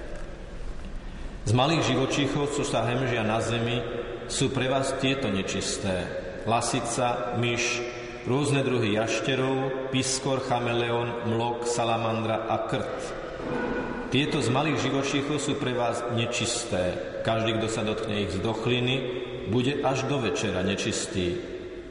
Z malých živočíchov, čo sa hemžia na zemi, sú pre vás tieto nečisté: lasica, myš, rôzne druhy jašterov, piskor, chameleón, mlok, salamandra a krt. Tieto z malých živočíchov sú pre vás nečisté. Každý, kto sa dotkne ich zdochliny, bude až do večera nečistý.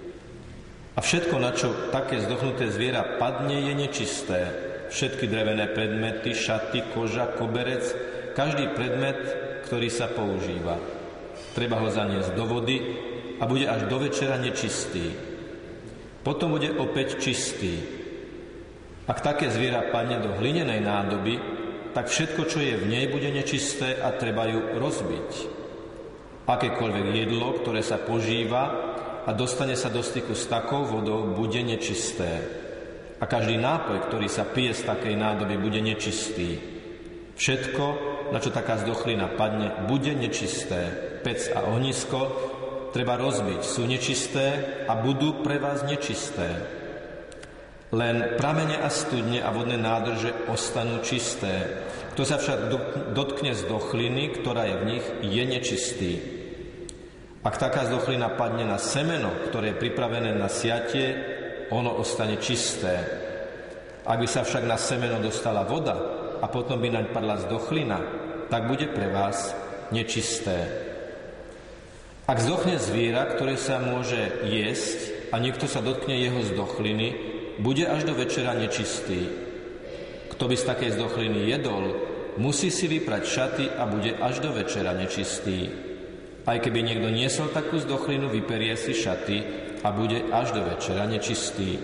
A všetko, na čo také zdochnuté zviera padne, je nečisté. Všetky drevené predmety, šaty, koža, koberec, každý predmet, ktorý sa používa. Treba ho zaniesť do vody a bude až do večera nečistý. Potom bude opäť čistý. Ak také zviera padne do hlinenej nádoby, tak všetko, čo je v nej, bude nečisté a treba ju rozbiť. Akékoľvek jedlo, ktoré sa požíva a dostane sa do styku s takou vodou, bude nečisté. A každý nápoj, ktorý sa pije z takej nádoby, bude nečistý. Všetko, na čo taká zdochlina padne, bude nečisté. Pec a ohnisko treba rozbiť, sú nečisté a budú pre vás nečisté. Len pramene a studne a vodné nádrže ostanú čisté. Kto sa však dotkne zdochliny, ktorá je v nich, je nečistý. Ak taká zdochlina padne na semeno, ktoré je pripravené na siatie, ono ostane čisté. Ak by sa však na semeno dostala voda a potom by naň padla zdochlina, tak bude pre vás nečisté. Ak zdochne zviera, ktoré sa môže jesť a niekto sa dotkne jeho zdochliny, bude až do večera nečistý. Kto by z takej zdochliny jedol, musí si vyprať šaty a bude až do večera nečistý. Aj keby niekto niesol takú zdochlinu, vyperie si šaty a bude až do večera nečistý.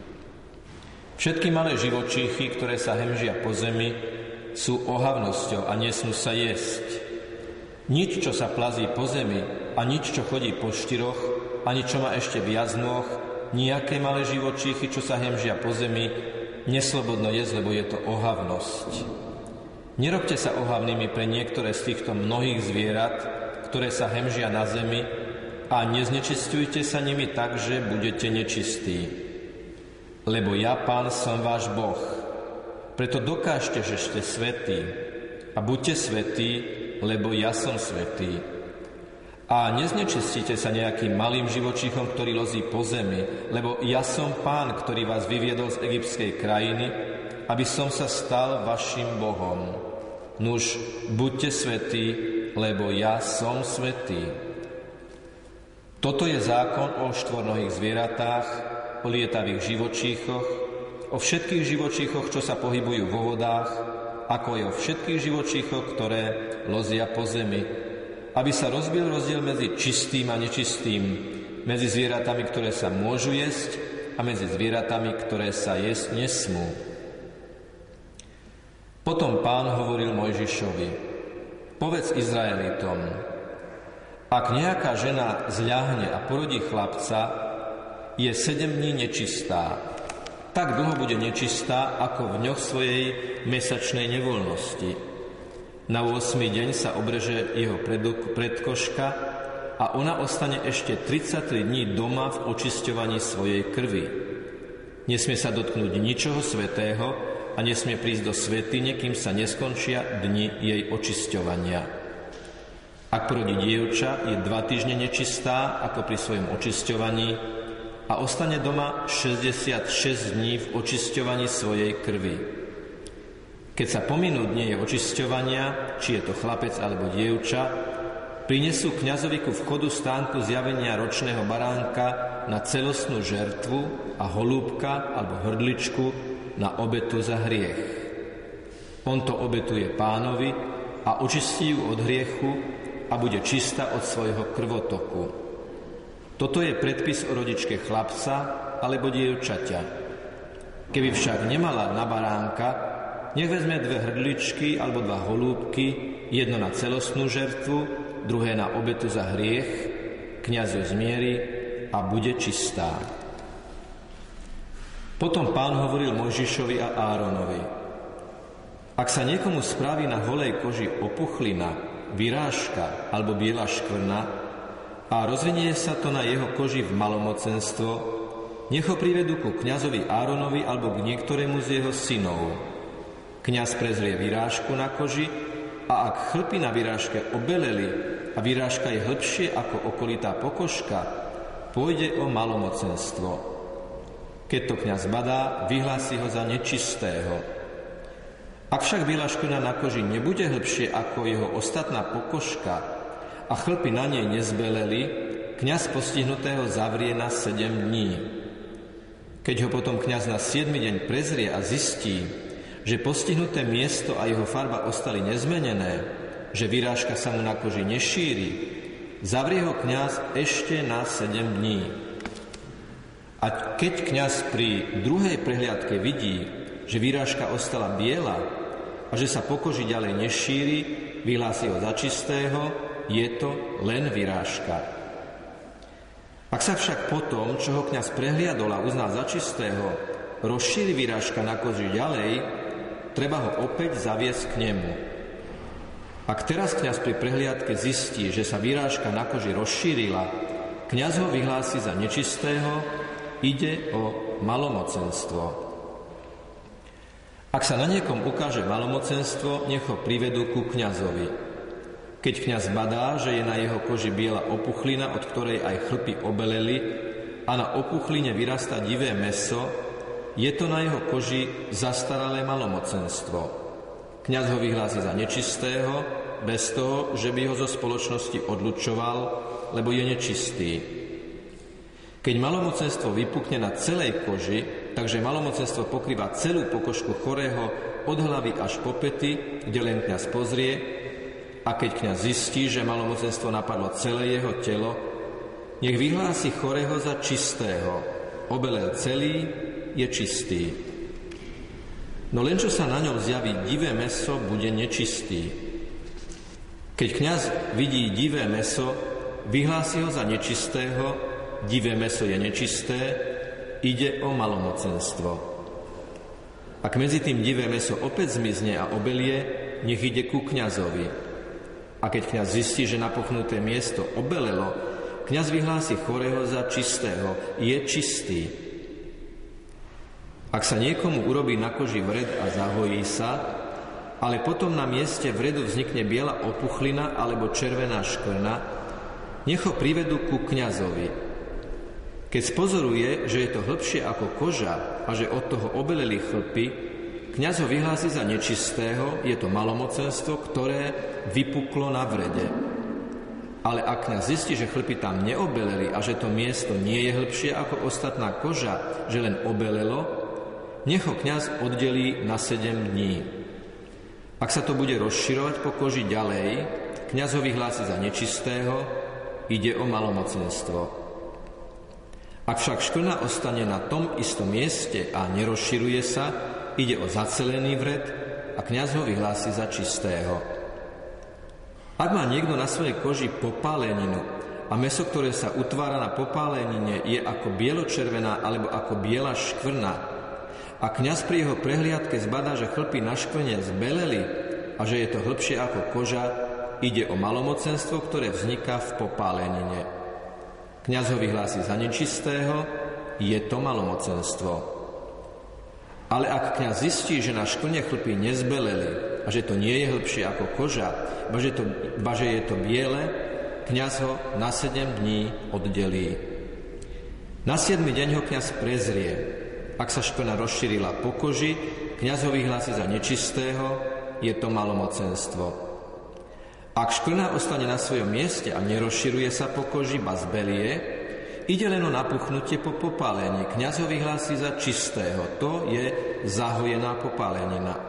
Všetky malé živočíchy, ktoré sa hemžia po zemi, sú ohavnosťou a nesmú sa jesť. Nič, čo sa plazí po zemi, a nič, čo chodí po štyroch, ani čo má ešte viac nôh, nejaké malé živočíchy, čo sa hemžia po zemi, neslobodno jesť, lebo je to ohavnosť. Nerobte sa ohavnými pre niektoré z týchto mnohých zvierat, ktoré sa hemžia na zemi, a neznečisťujte sa nimi tak, že budete nečistí. Lebo ja, Pán, som váš Boh. Preto dokážte, že ste svätí, a buďte svätí, lebo ja som svätý. A neznečistíte sa nejakým malým živočíchom, ktorý lozí po zemi, lebo ja som Pán, ktorý vás vyviedol z egyptskej krajiny, aby som sa stal vašim Bohom. Nuž, buďte svätí, lebo ja som svätý. Toto je zákon o štvornohých zvieratách, o lietavých živočíchoch, o všetkých živočíchoch, čo sa pohybujú vo vodách, ako aj o všetkých živočíchoch, ktoré lozia po zemi, aby sa rozbil rozdiel medzi čistým a nečistým, medzi zvieratami, ktoré sa môžu jesť a medzi zvieratami, ktoré sa jesť nesmú. Potom Pán hovoril Mojžišovi: povedz Izraelitom, ak nejaká žena zľahne a porodí chlapca, je 7 dní nečistá. Tak dlho bude nečistá, ako v dňoch svojej mesačnej nevoľnosti. Na 8. deň sa obreže jeho predkoška a ona ostane ešte 33 dní doma v očisťovaní svojej krvi. Nesmie sa dotknúť ničoho svätého a nesmie prísť do svätyne, kým sa neskončia dni jej očisťovania. Ak porodí dievča, je 2 týždne nečistá, ako pri svojom očisťovaní, a ostane doma 66 dní v očisťovaní svojej krvi. Keď sa pominú dni jej očisťovania, či je to chlapec alebo dievča, prinesú kňazovi ku vchodu stánku zjavenia ročného baránka na celostnú žertvu a holúbka alebo hrdličku na obetu za hriech. On to obetuje Pánovi a očistí ju od hriechu a bude čistá od svojho krvotoku. Toto je predpis o rodičke chlapca alebo dievčaťa. Keby však nemala na baránka, nech vezme 2 hrdličky alebo 2 holúbky, jedno na celostnú žertvu, druhé na obetu za hriech, kňaz ju zmieri a bude čistá. Potom Pán hovoril Mojžišovi a Áronovi: ak sa niekomu spraví na holej koži opuchlina, vyrážka alebo biela škvrna a rozvinie sa to na jeho koži v malomocenstvo, nech ho privedú ku kňazovi Áronovi alebo k niektorému z jeho synov. Kňaz prezrie vyrážku na koži a ak chlpy na vyrážke obeleli a vyrážka je hlbšie ako okolitá pokožka, pôjde o malomocenstvo. Keď to kňaz badá, vyhlási ho za nečistého. Ak však biela škvrna na koži nebude hlbšie ako jeho ostatná pokožka a chlpy na nej nezbeleli, kňaz postihnutého zavrie na 7 dní. Keď ho potom kňaz na 7. deň prezrie a zistí, že postihnuté miesto a jeho farba ostali nezmenené, že vyrážka sa mu na koži nešíri, zavrie ho kňaz ešte na 7 dní. A keď kňaz pri druhej prehliadke vidí, že vyrážka ostala biela a že sa po koži ďalej nešíri, vyhlási ho za čistého, je to len vyrážka. Ak sa však potom, čo ho kňaz prehliadol a uznal za čistého, rozšíri vyrážka na koži ďalej, treba ho opäť zaviesť k nemu. Ak teraz kňaz pri prehliadke zistí, že sa vyrážka na koži rozšírila, kňaz ho vyhlási za nečistého, ide o malomocenstvo. Ak sa na niekom ukáže malomocenstvo, nech ho privedú ku kňazovi. Keď kňaz badá, že je na jeho koži biela opuchlina, od ktorej aj chlpy obeleli, a na opuchline vyrastá divé mäso, je to na jeho koži zastaralé malomocenstvo. Kňaz ho vyhlási za nečistého, bez toho, že by ho zo spoločnosti odlučoval, lebo je nečistý. Keď malomocenstvo vypukne na celej koži, takže malomocenstvo pokrýva celú pokožku chorého od hlavy až po pety, kde len kňaz pozrie, a keď kňaz zistí, že malomocenstvo napadlo celé jeho telo, nech vyhlási chorého za čistého, obelel celý, je čistý. No len čo sa na ňom zjaví divé mäso, bude nečistý. Keď kňaz vidí divé mäso, vyhlási ho za nečistého, divé mäso je nečisté, ide o malomocenstvo. Ak medzi tým divé mäso opäť zmizne a obelie, nech ide ku kňazovi. A keď kňaz zistí, že napuchnuté miesto obelelo, kňaz vyhlási chorého za čistého, je čistý. Ak sa niekomu urobí na koži vred a zahojí sa, ale potom na mieste vredu vznikne biela opuchlina alebo červená škvrna, nech ho privedú ku kňazovi. Keď spozoruje, že je to hlbšie ako koža a že od toho obeleli chlpy, kňaz ho vyhlási za nečistého, je to malomocenstvo, ktoré vypuklo na vrede. Ale ak kňaz zistí, že chlpy tam neobeleli a že to miesto nie je hlbšie ako ostatná koža, že len obelelo, nech ho kňaz oddelí na 7 dní. Ak sa to bude rozširovať po koži ďalej, kňaz ho vyhlási za nečistého, ide o malomocenstvo. Ak však škvrna ostane na tom istom mieste a nerozširuje sa, ide o zacelený vred a kňaz ho vyhlási za čistého. Ak má niekto na svojej koži popáleninu a mäso, ktoré sa utvára na popálenine, je ako bieločervená alebo ako biela škvrna, a kňaz pri jeho prehliadke zbadá, že chlpy na škvrne zbeleli a že je to hlbšie ako koža, ide o malomocenstvo, ktoré vzniká v popálenine. Kňaz ho vyhlási za nečistého, je to malomocenstvo. Ale ak kňaz zistí, že na škvrne chlpy nezbeleli a že to nie je hlbšie ako koža, ba že je to biele, kňaz ho na 7 dní oddelí. Na 7. deň ho kňaz prezrie. Ak sa škvrna rozšírila po koži, kňaz ho vyhlási za nečistého, je to malomocenstvo. Ak škvrna ostane na svojom mieste a nerozširuje sa po koži, ba zbelie, ide len o napuchnutie po popálení. Kňaz ho vyhlási za čistého, to je zahojená popálenina.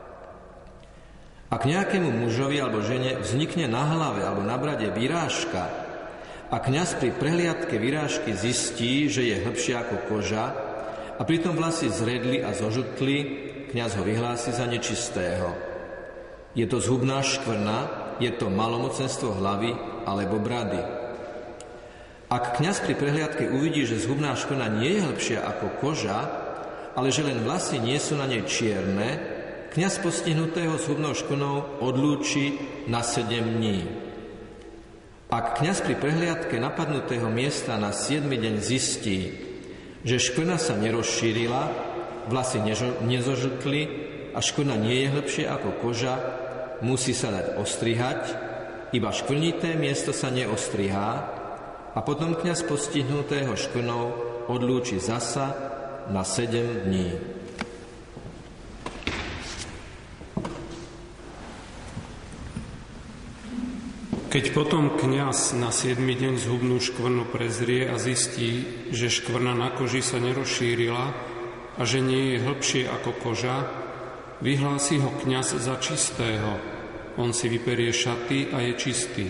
Ak nejakému mužovi alebo žene vznikne na hlave alebo na brade vyrážka a kňaz pri prehliadke vyrážky zistí, že je hlbšia ako koža, a pritom vlasy zredli a zožltli, kňaz ho vyhlási za nečistého. Je to zhubná škvrna, je to malomocenstvo hlavy alebo brady. Ak kňaz pri prehliadke uvidí, že zhubná škvrna nie je hlbšia ako koža, ale že len vlasy nie sú na nej čierne, kňaz postihnutého zhubnou škvrnou odlúči na 7 dní. Ak kňaz pri prehliadke napadnutého miesta na 7. deň zistí, že škvrna sa nerozšírila, vlasy nezožltli a škvrna nie je hlbšie ako koža, musí sa dať ostrihať, iba škvrnité miesto sa neostrihá a potom kňaz postihnutého škvrnou odlúči zasa na 7 dní. Keď potom kňaz na 7. deň zhubnú škvrnu prezrie a zistí, že škvrna na koži sa nerozšírila a že nie je hlbšie ako koža, vyhlási ho kňaz za čistého. On si vyperie šaty a je čistý.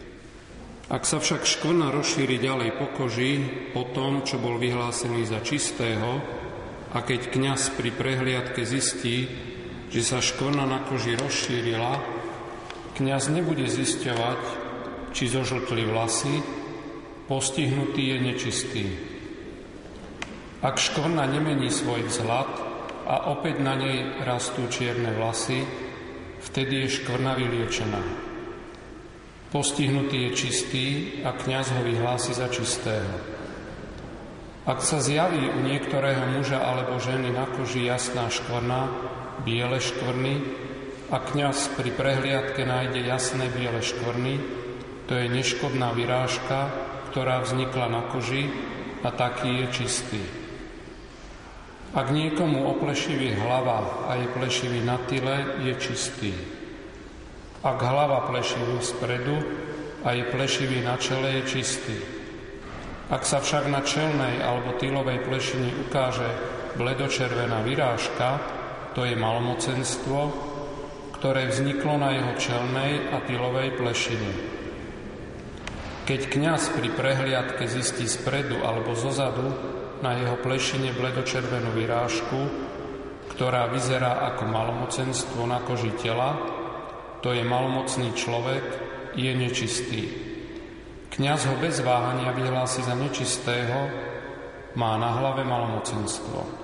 Ak sa však škvrna rozšíri ďalej po koži, po tom, čo bol vyhlásený za čistého, a keď kňaz pri prehliadke zistí, že sa škvrna na koži rozšírila, kňaz nebude zisťovať, či zožltli vlasy, postihnutý je nečistý. Ak škvrna nemení svoj vzhľad a opäť na nej rastú čierne vlasy, vtedy je škvrna vyliečená. Postihnutý je čistý a kňaz ho vyhlási za čistého. Ak sa zjaví u niektorého muža alebo ženy na koži jasná škvrna, biele škvrny, a kňaz pri prehliadke nájde jasné biele škvrny, to je neškodná vyrážka, ktorá vznikla na koži a taký je čistý. Ak niekomu oplešivý hlava a je plešivý na tyle, je čistý. Ak hlava plešivý spredu a je plešivý na čele, je čistý. Ak sa však na čelnej alebo tylovej plešini ukáže bledočervená vyrážka, to je malomocenstvo, ktoré vzniklo na jeho čelnej a tylovej plešine. Keď kňaz pri prehliadke zistí spredu alebo zozadu na jeho plešine bledočervenú vyrážku, ktorá vyzerá ako malomocenstvo na koži tela, to je malomocný človek, je nečistý. Kňaz ho bez váhania vyhlási za nečistého, má na hlave malomocenstvo.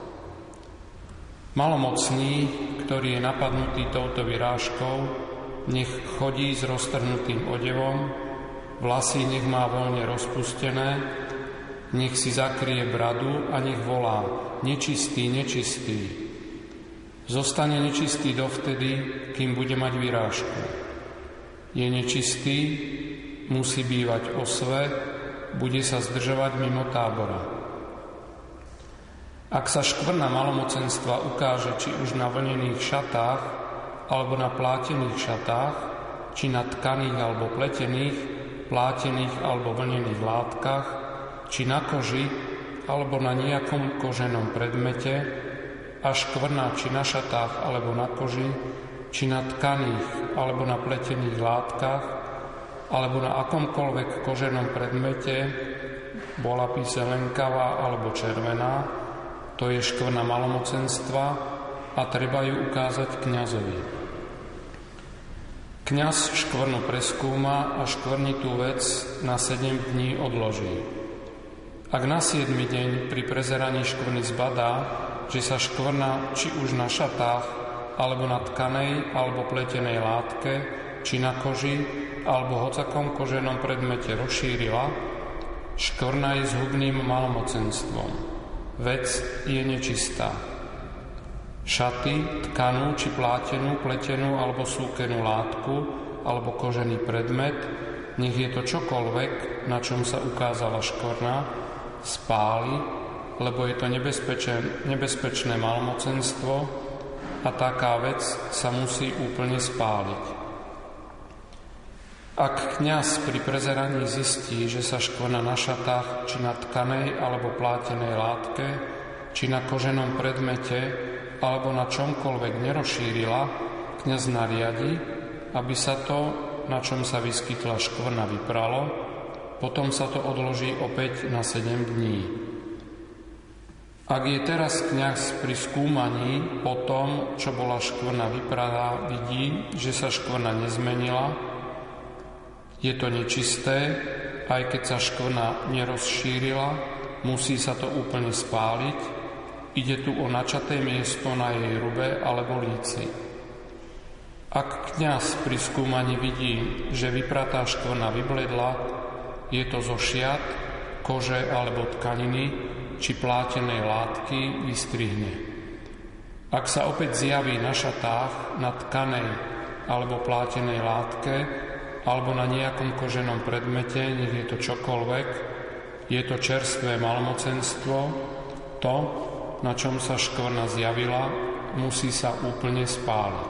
Malomocný, ktorý je napadnutý touto vyrážkou, nech chodí s roztrhnutým odevom, vlasy nech má voľne rozpustené, nech si zakrie bradu a nech volá: nečistý, nečistý. Zostane nečistý dovtedy, kým bude mať vyrážku. Je nečistý, musí bývať osve, bude sa zdržovať mimo tábora. Ak sa škvrna malomocenstva ukáže či už na vlnených šatách, alebo na plátených šatách, či na tkaných alebo pletených, plátených alebo vlnených látkach, či na koži, alebo na nejakom koženom predmete, a škvrna či na šatách alebo na koži, či na tkaných alebo na pletených látkach, alebo na akomkoľvek koženom predmete, bola píselenkavá alebo červená, to je škvrna malomocenstva a treba ju ukázať kňazovi. Kňaz škvrnu preskúma a škvrnitú vec na 7 dní odloží. Ak na 7. deň pri prezeraní škvrny zbadá, že sa škvrna či už na šatách, alebo na tkanej, alebo pletenej látke, či na koži, alebo hocakom koženom predmete rozšírila, škvrna je zhubným malomocenstvom. Vec je nečistá. Šaty, tkanú či plátenú, pletenú alebo súkenú látku, alebo kožený predmet, nech je to čokoľvek, na čom sa ukázala škvrna, spáli, lebo je to nebezpečné malomocenstvo a taká vec sa musí úplne spáliť. Ak kňaz pri prezeraní zistí, že sa škvrna na šatách či na tkanej alebo plátenej látke, či na koženom predmete alebo na čomkoľvek nerozšírila, kňaz nariadi, aby sa to, na čom sa vyskytla škvrna, vypralo, potom sa to odloží opäť na 7 dní. Ak je teraz kňaz pri skúmaní po tom, čo bola škvrna vypraná, vidí, že sa škvrna nezmenila, je to nečisté, aj keď sa škvrna nerozšírila, musí sa to úplne spáliť, ide tu o načaté miesto na jej rube alebo líci. Ak kňaz pri skúmaní vidí, že vypratá škvrna vybledla, je to zo šiat, kože alebo tkaniny, či plátenej látky vystrihne. Ak sa opäť zjaví na šatách, na tkanej alebo plátenej látke, alebo na nejakom koženom predmete, nech je to čokoľvek, je to čerstvé malomocenstvo, to, na čom sa škvrna zjavila, musí sa úplne spáliť.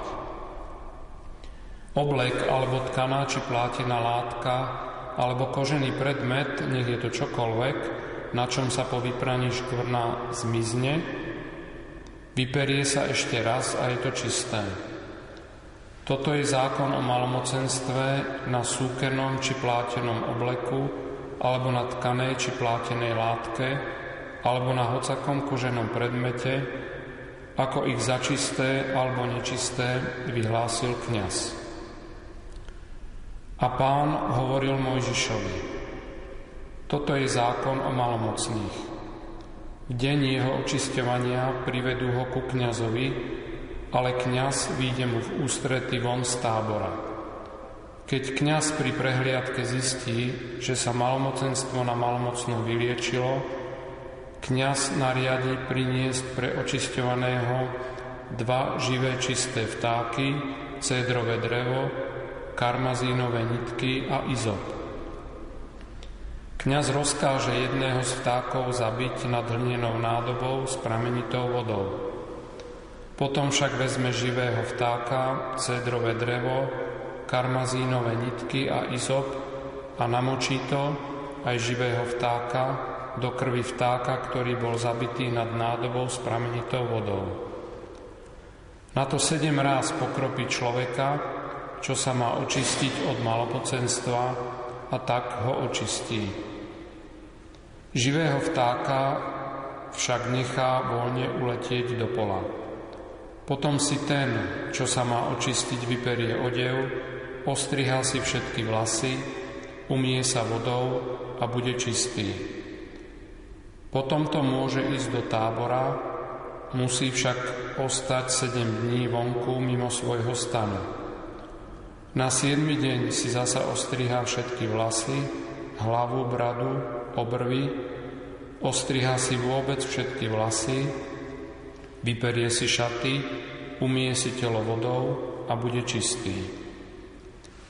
Oblek alebo tkaná či plátená látka, alebo kožený predmet, nech je to čokoľvek, na čom sa po vypraní škvrna zmizne, vyperie sa ešte raz a je to čisté. Toto je zákon o malomocenstve na súkernom či plátenom obleku, alebo na tkanej či plátenej látke, alebo na hocakom koženom predmete, ako ich za čisté alebo nečisté vyhlásil kňaz. A Pán hovoril Mojžišovi: toto je zákon o malomocných. V deň jeho očisťovania privedú ho ku kňazovi, ale kňaz vyjde mu v ústrety von z tábora. Keď kňaz pri prehliadke zistí, že sa malomocenstvo na malomocnú vyliečilo, kňaz nariadi priniesť pre očisťovaného 2 živé čisté vtáky, cédrové drevo, karmazínové nitky a izop. Kňaz rozkáže jedného z vtákov zabiť nad hlnenou nádobou s pramenitou vodou. Potom však vezme živého vtáka, cédrové drevo, karmazínové nitky a izop a namočí to, aj živého vtáka, do krvi vtáka, ktorý bol zabitý nad nádobou s pramenitou vodou. Na to 7 ráz pokropí človeka, čo sa má očistiť od malomocenstva, a tak ho očistí. Živého vtáka však nechá voľne uletieť do pola. Potom si ten, čo sa má očistiť, vyperie odev, ostrihá si všetky vlasy, umie sa vodou a bude čistý. Potom to môže ísť do tábora, musí však ostať 7 dní vonku mimo svojho stanu. Na 7. deň si zasa ostrihá všetky vlasy, hlavu, bradu, obrvy, ostrihá si vôbec všetky vlasy, vyperie si šaty, umie si telo vodou a bude čistý.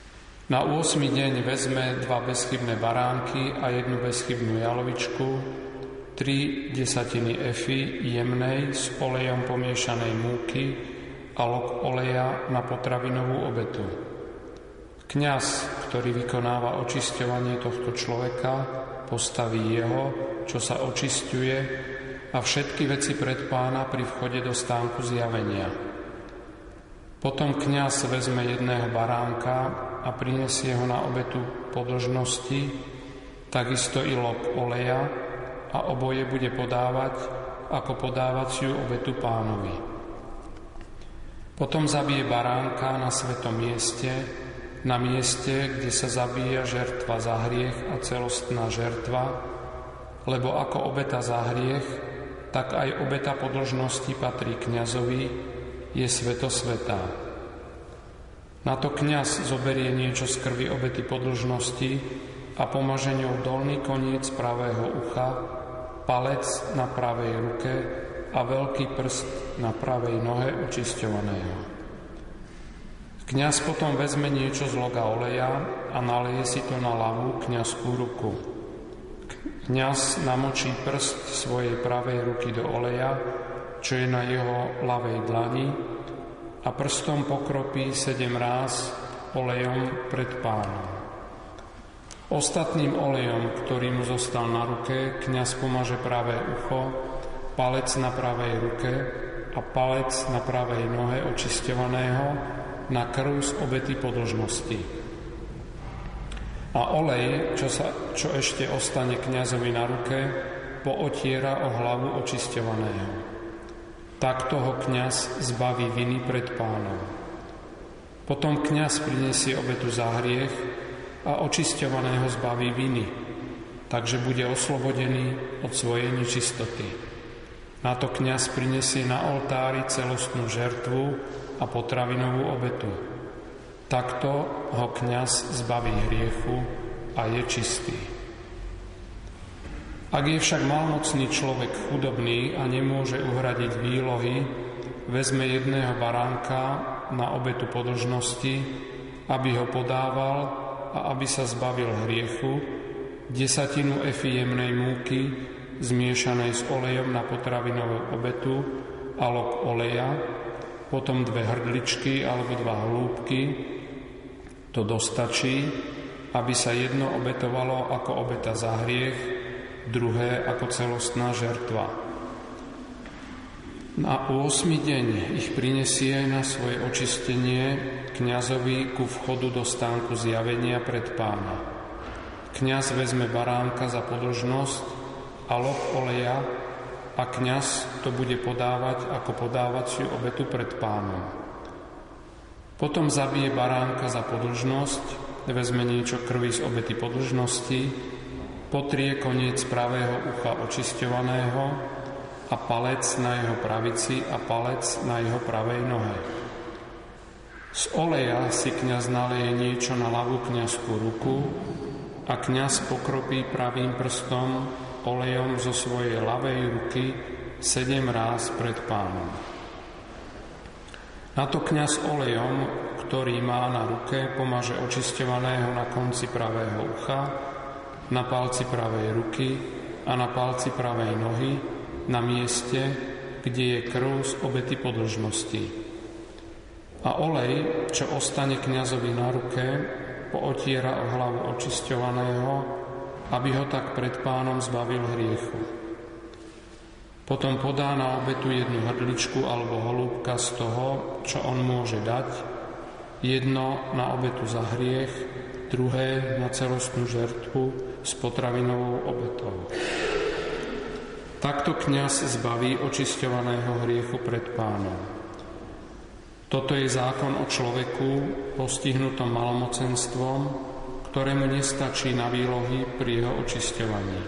Na 8. deň vezme 2 bezchybné baránky a 1 bezchybnú jalovičku, 3 desatiny efy jemnej s olejom pomiešanej múky a lok oleja na potravinovú obetu. Kňaz, ktorý vykonáva očisťovanie tohto človeka, postaví jeho, čo sa očisťuje, a všetky veci pred Pána pri vchode do stánku zjavenia. Potom kňaz vezme 1 baránka a prinesie ho na obetu podlžnosti, takisto i lok oleja, a oboje bude podávať ako podávaciu obetu Pánovi. Potom zabije baránka na svetom mieste, na mieste, kde sa zabíja žertva za hriech a celostná žertva, lebo ako obeta za hriech, tak aj obeta podlžnosti patrí kňazovi, je sveto svätá. Na to kňaz zoberie niečo z krvi obety podlžnosti a pomaže ňou dolný koniec pravého ucha, palec na pravej ruke a veľký prst na pravej nohe očisťovaného. Kňaz potom vezme niečo z loga oleja a naleje si to na ľavú kňazskú ruku. Kňaz namočí prst svojej pravej ruky do oleja, čo je na jeho ľavej dlani, a prstom pokropí 7 ráz olejom pred Pánom. Ostatným olejom, ktorý mu zostal na ruke, kňaz pomaže pravé ucho, palec na pravej ruke a palec na pravej nohe očisťovaného na krv z obety podlžnosti. A olej, čo ešte ostane kňazovi na ruke, pootiera o hlavu očisťovaného. Takto ho kňaz zbaví viny pred Pánom. Potom kňaz prinesie obetu za hriech a očisťovaného zbaví viny, takže bude oslobodený od svojej nečistoty. Na to kňaz prinesie na oltári celostnú žertvu a potravinovú obetu. Takto ho kňaz zbaví hriechu a je čistý. Ak je však malmocný človek chudobný a nemôže uhradiť výlohy, vezme 1 baránka na obetu podlžnosti, aby ho podával a aby sa zbavil hriechu, 10 efy jemnej múky zmiešanej s olejom na potravinovú obetu a lok oleja, potom 2 hrdličky alebo 2 hlúbky. To dostačí, aby sa jedno obetovalo ako obeta za hriech, druhé ako celostná žertva. Na 8. deň ich prinesie na svoje očistenie kňazovi ku vchodu do stánku zjavenia pred Pána. Kňaz vezme baránka za podlžnosť a lok oleja a kňaz to bude podávať ako podávaciu obetu pred Pánom. Potom zabije baránka za podlžnosť, vezme niečo krvi z obety podlžnosti, potrie koniec pravého ucha očisťovaného a palec na jeho pravici a palec na jeho pravej nohe. Z oleja si kňaz naleje niečo na ľavú kňazskú ruku a kňaz pokropí pravým prstom olejom zo svojej ľavej ruky 7 ráz pred Pánom. Na to kňaz olejom, ktorý má na ruke, pomaže očisťovaného na konci pravého ucha, na palci pravej ruky a na palci pravej nohy, na mieste, kde je krv z obety podlžnosti. A olej, čo ostane kňazovi na ruke, pootiera o hlavu očisťovaného, aby ho tak pred Pánom zbavil hriechu. Potom podá na obetu 1 hrdličku alebo holúbka z toho, čo on môže dať, 1 na obetu za hriech, 2 na celostnú žertvu s potravinovou obetou. Takto kňaz zbaví očisťovaného hriechu pred Pánom. Toto je zákon o človeku postihnutom malomocenstvom, ktorému nestačí na výlohy pri jeho očisťovaní.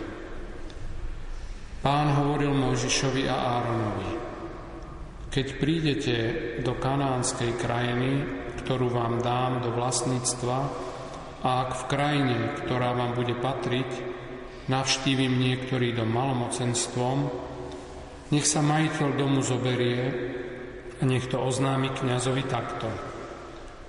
Pán hovoril Mojžišovi a Áronovi: Keď prídete do kanánskej krajiny, ktorú vám dám do vlastníctva, a ak v krajine, ktorá vám bude patriť, navštívim niektorý dom malomocenstvom, nech sa majiteľ domu zoberie a nech to oznámi kňazovi takto: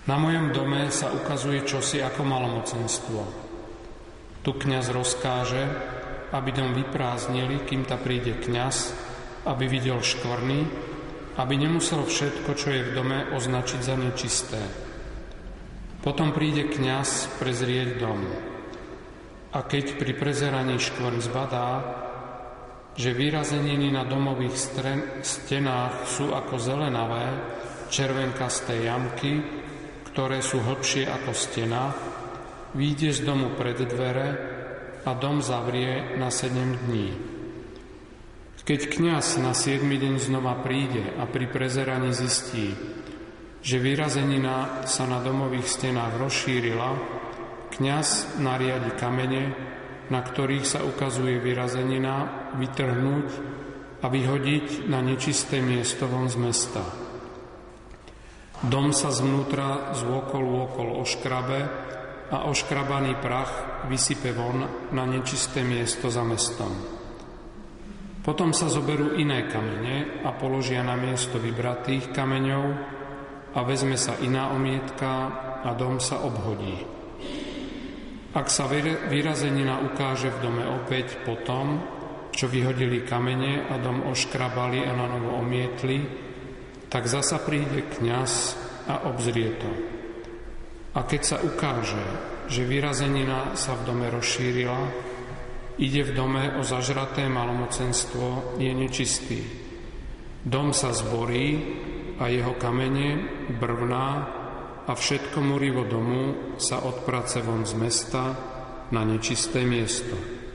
Na mojom dome sa ukazuje čosi ako malomocenstvo. Tu kňaz rozkáže, aby dom vyprázdnili, kým ta príde kňaz, aby videl škvrny, aby nemusel všetko, čo je v dome, označiť za nečisté. Potom príde kňaz prezrieť dom. A keď pri prezeraní škvrn zbadá, že vyrazeniny na domových stenách sú ako zelenavé, červenkasté jamky, ktoré sú hlbšie ako stena, vyjde z domu pred dvere a dom zavrie na 7 dní. Keď kňaz na 7. deň znova príde a pri prezeraní zistí, že vyrazenina sa na domových stenách rozšírila, kňaz nariadi kamene, na ktorých sa ukazuje vyrazenina, vytrhnúť a vyhodiť na nečisté miesto von z mesta. Dom sa zvnútra zvôkol oškrabe a oškrabaný prach vysype von na nečisté miesto za mestom. Potom sa zoberú iné kamene a položia na miesto vybratých kameňov a vezme sa iná omietka a dom sa obhodí. Ak sa vyrazenina ukáže v dome opäť po tom, čo vyhodili kamene a dom oškrabali a nanovo omietli, tak zasa príde kňaz a obzrie to. A keď sa ukáže, že vyrazenina sa v dome rozšírila, ide v dome o zažraté malomocenstvo, je nečistý. Dom sa zborí a jeho kamene, brvná a všetko murivo domu sa odprace von z mesta na nečisté miesto.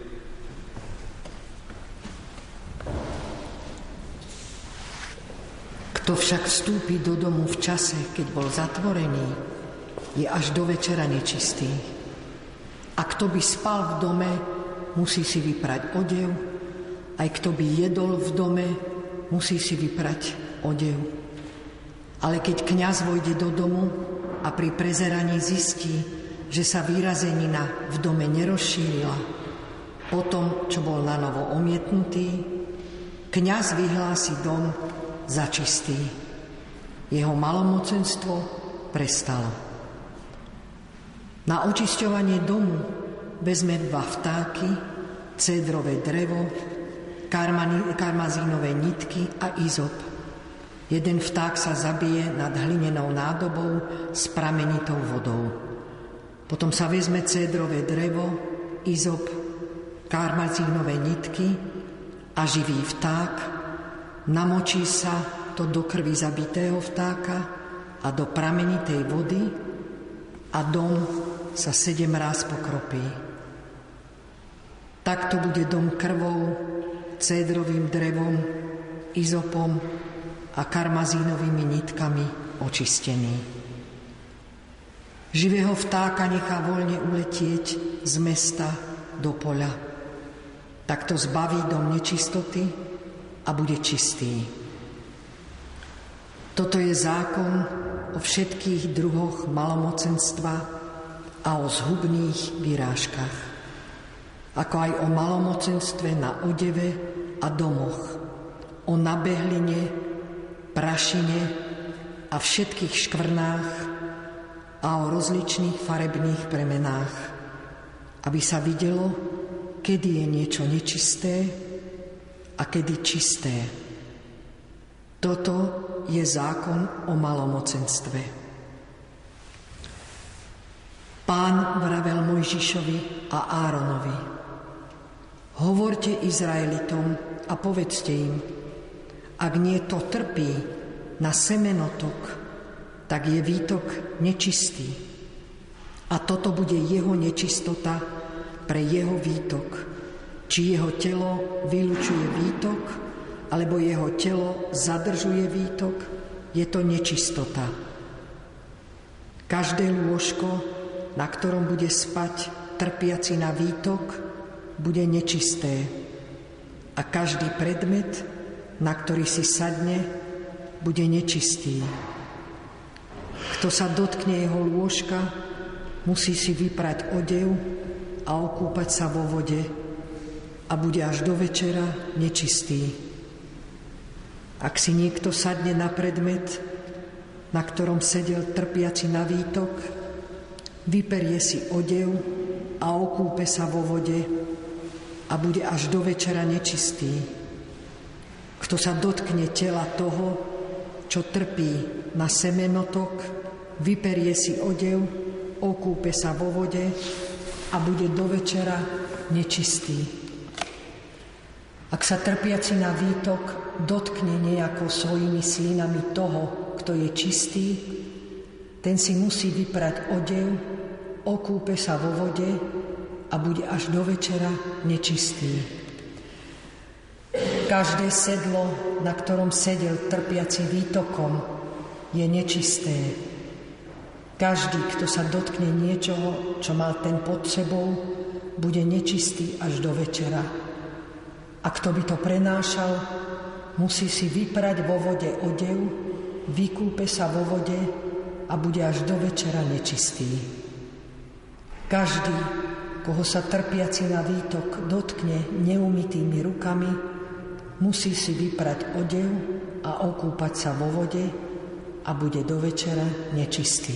Kto však vstúpi do domu v čase, keď bol zatvorený, je až do večera nečistý. A kto by spal v dome, musí si vyprať odev. Aj kto by jedol v dome, musí si vyprať odev. Ale keď kňaz vojde do domu a pri prezeraní zistí, že sa vyrazenina v dome nerozšírila, po tom, čo bol nanovo omietnutý, kňaz vyhlási dom za čistý. Jeho malomocenstvo prestalo. Na očisťovanie domu vezme 2 vtáky, cédrové drevo, karmazínové nitky a izop. Jeden vták sa zabije nad hlinenou nádobou s pramenitou vodou. Potom sa vezme cédrové drevo, izop, karmazínové nitky a živý vták, namočí sa to do krvi zabitého vtáka a do pramenitej vody a dom sa 7 ráz pokropí. Takto bude dom krvou, cédrovým drevom, izopom a karmazínovými nitkami očistený. Živého vtáka nechá voľne uletieť z mesta do poľa. Takto zbaví dom nečistoty a bude čistý. Toto je zákon o všetkých druhoch malomocenstva a o zhubných vyrážkach, ako aj o malomocenstve na odeve a domoch, o nabehline, prašine a všetkých škvrnách a o rozličných farebných premenách, aby sa videlo, kedy je niečo nečisté a kedy čisté. Toto je zákon o malomocenstve. Pán vravel Mojžišovi a Áronovi: hovorte Izraelitom a povedzte im, ak nie to trpí na semenotok, tak je výtok nečistý. A toto bude jeho nečistota pre jeho výtok. Či jeho telo vylučuje výtok, alebo jeho telo zadržuje výtok, je to nečistota. Každé lôžko, na ktorom bude spať trpiaci na výtok, bude nečisté. A každý predmet, na ktorý si sadne, bude nečistý. Kto sa dotkne jeho lôžka, musí si vyprať odev a okúpať sa vo vode a bude až do večera nečistý. Ak si niekto sadne na predmet, na ktorom sedel trpiaci na výtok, vyperie si odev a okúpe sa vo vode a bude až do večera nečistý. Kto sa dotkne tela toho, čo trpí na semenotok, vyperie si odev, okúpe sa vo vode a bude do večera nečistý. Ak sa trpiaci na výtok dotkne nejako svojimi slínami toho, kto je čistý, ten si musí vyprať odev, okúpe sa vo vode a bude až do večera nečistý. Každé sedlo, na ktorom sedel trpiaci výtokom, je nečisté. Každý, kto sa dotkne niečoho, čo mal ten pod sebou, bude nečistý až do večera. A kto by to prenášal, musí si vyprať vo vode odev, vykúpe sa vo vode a bude až do večera nečistý. Každý, koho sa trpiaci na výtok dotkne neumytými rukami, musí si vyprať odev a okúpať sa vo vode a bude do večera nečistý.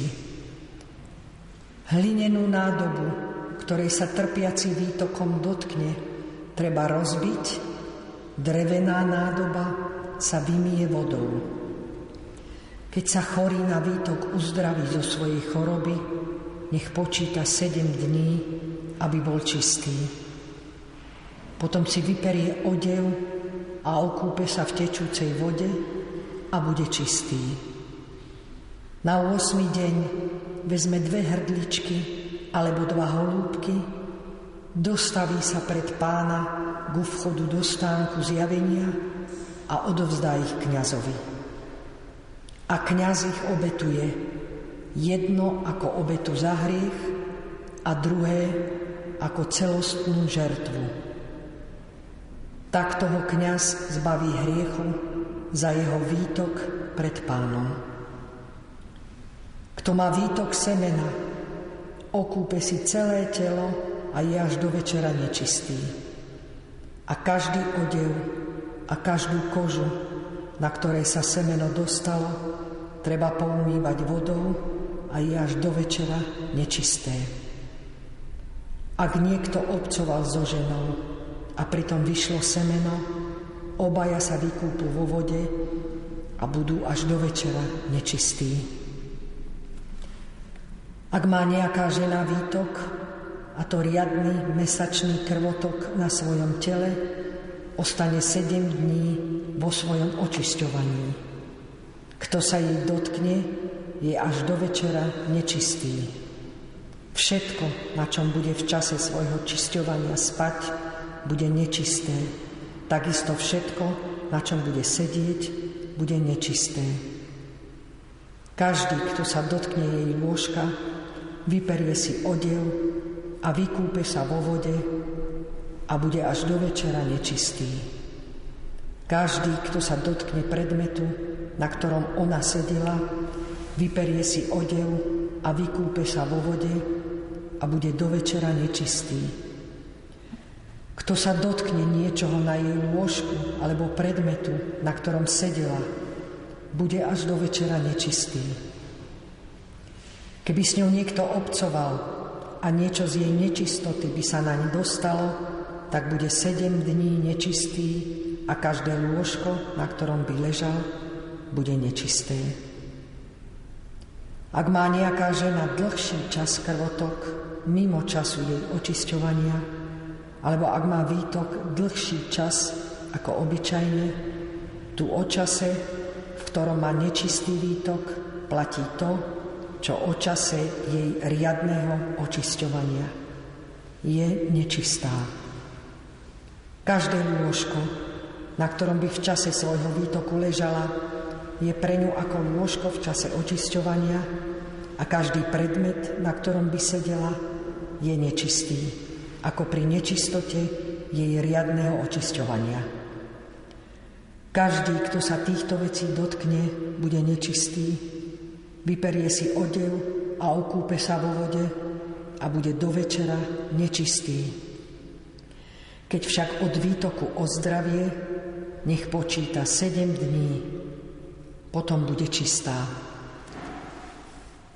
Hlinenú nádobu, ktorej sa trpiaci výtokom dotkne, treba rozbiť, drevená nádoba sa vymije vodou. Keď sa chorý na výtok uzdraví zo svojej choroby, nech počíta 7 dní, aby bol čistý. Potom si vyperie odev a okúpe sa v tečúcej vode a bude čistý. Na 8. deň vezme 2 hrdličky alebo 2 holúbky, dostaví sa pred Pána ku vchodu do stánku zjavenia a odovzdá ich kňazovi. A kňaz ich obetuje, jedno ako obetu za hriech a druhé ako celostnú žertvu. Takto ho kňaz zbaví hriechu za jeho výtok pred Pánom. Kto má výtok semena, okúpe si celé telo a je až do večera nečistý. A každý odev a každú kožu, na ktorej sa semeno dostalo, treba poumývať vodou a je až do večera nečisté. Ak niekto obcoval so ženou a pritom vyšlo semeno, obaja sa vykúpu vo vode a budú až do večera nečistí. Ak má nejaká žena výtok, a to riadny mesačný krvotok na svojom tele, ostane 7 dní vo svojom očisťovaní. Kto sa jej dotkne, je až do večera nečistý. Všetko, na čom bude v čase svojho čisťovania spať, bude nečisté. Takisto všetko, na čom bude sedieť, bude nečisté. Každý, kto sa dotkne jej lôžka, vyperie si odev a vykúpe sa vo vode a bude až do večera nečistý. Každý, kto sa dotkne predmetu, na ktorom ona sedela, vyperie si odev a vykúpe sa vo vode a bude do večera nečistý. Kto sa dotkne niečoho na jej lôžku alebo predmetu, na ktorom sedela, bude až do večera nečistý. Keby s ňou niekto obcoval a niečo z jej nečistoty by sa naň dostalo, tak bude 7 dní nečistý a každé lôžko, na ktorom by ležal, bude nečisté. Ak má nejaká žena dlhší čas krvotok mimo času jej očisťovania, alebo ak má výtok dlhší čas ako obyčajne, tu o čase, v ktorom má nečistý výtok, platí to, čo o čase jej riadného očisťovania. Je nečistá. Každé lôžko, na ktorom by v čase svojho výtoku ležala, je pre ňu ako lôžko v čase očisťovania a každý predmet, na ktorom by sedela, je nečistý, ako pri nečistote jej riadného očisťovania. Každý, kto sa týchto vecí dotkne, bude nečistý, vyperie si odev a okúpe sa vo vode a bude do večera nečistý. Keď však od výtoku ozdravie, nech počíta 7 dní, potom bude čistá.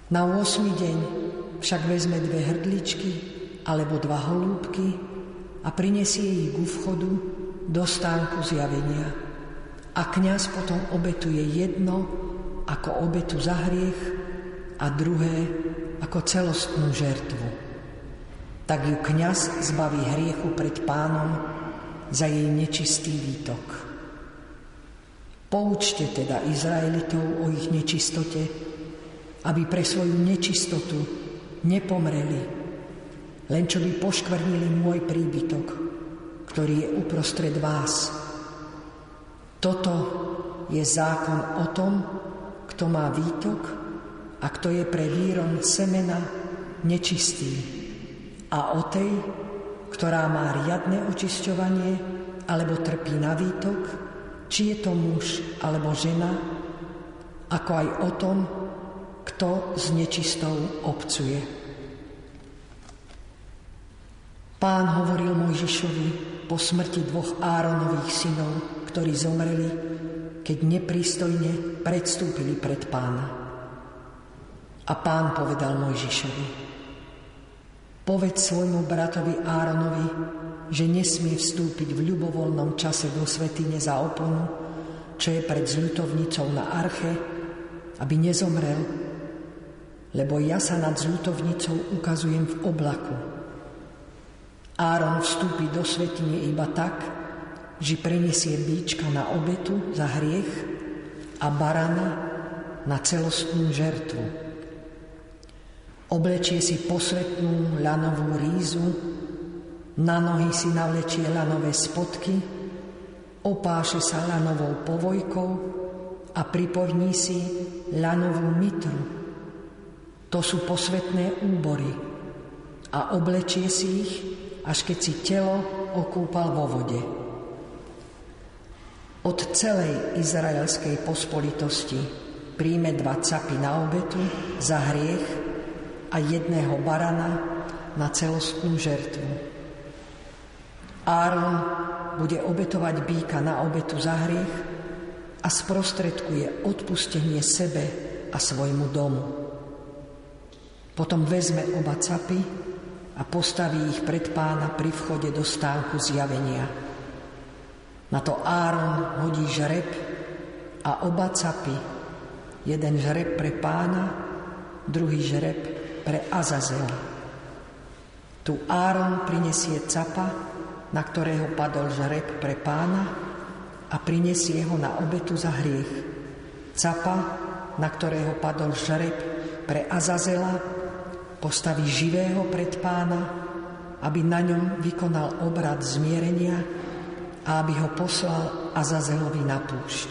Na 8. deň však vezme 2 hrdličky alebo 2 holúbky a prinesie ich ku vchodu do stánku zjavenia. A kňaz potom obetuje jedno ako obetu za hriech a druhé ako celostnú žertvu. Tak ju kňaz zbaví hriechu pred Pánom za jej nečistý výtok. Poučte teda Izraelitov o ich nečistote, aby pre svoju nečistotu nepomreli, len čo by poškvrnili môj príbytok, ktorý je uprostred vás. Toto je zákon o tom, kto má výtok a kto je pre výron semena nečistý, a o tej, ktorá má riadne očisťovanie alebo trpí na výtok, či je to muž alebo žena, ako aj o tom, kto s nečistou obcuje. Pán hovoril Mojžišovi po smrti 2 Áronových synov, ktorí zomreli, keď neprístojne predstúpili pred Pána. A Pán povedal Mojžišovi: povedz svojmu bratovi Áronovi, že nesmie vstúpiť v ľubovoľnom čase do svätyne za oponu, čo je pred zľutovnicou na arche, aby nezomrel, lebo ja sa nad zľutovnicou ukazujem v oblaku. Áron vstúpi do svätyne iba tak, že prenesie bíčka na obetu za hriech a barana na celostnú žertvu. Oblečie si posvätnú ľanovú rízu, na nohy si navlečie ľanové spodky, opáše sa ľanovou povojkou a pripojní si ľanovú mitru. To sú posvätné úbory a oblečie si ich, až keď si telo okúpal vo vode. Od celej izraelskej pospolitosti príjme 2 capy na obetu za hriech a 1 barana na celostnú žertvu. Áron bude obetovať býka na obetu za hriech a sprostredkuje odpustenie sebe a svojmu domu. Potom vezme oba capy a postaví ich pred Pána pri vchode do stánku zjavenia. Na to Áron hodí žreb a oba capy, 1 žreb pre Pána, druhý žreb pre Azazela. Tu Áron prinesie capa, na ktorého padol žreb pre Pána, a prinesie ho na obetu za hriech. Capa, na ktorého padol žreb pre Azazela, postaví živého pred Pána, aby na ňom vykonal obrad zmierenia a aby ho poslal Azazelovi na púšť.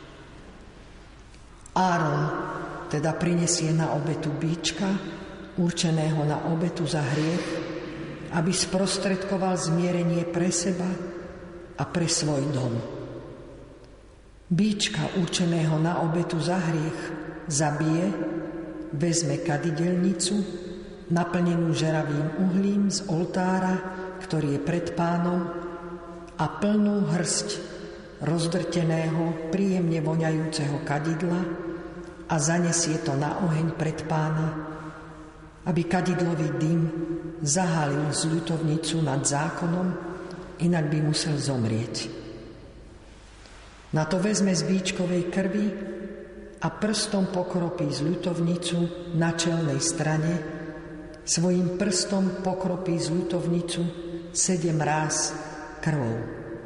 Áron teda prinesie na obetu bíčka, určeného na obetu za hriech, aby sprostredkoval zmierenie pre seba a pre svoj dom. Bíčka určeného na obetu za hriech zabije, vezme kadidelnicu, naplnenú žeravým uhlím z oltára, ktorý je pred Pánom, a plnú hrst rozdrteného, príjemne voňajúceho kadidla a zanesie to na oheň pred Pána, aby kadidlový dym zahalil zľutovnicu nad zákonom, inak by musel zomrieť. Na to vezme z bíčkovej krvi a prstom pokropí zľutovnicu na čelnej strane, svojím prstom pokropí zľutovnicu 7 ráz krvou.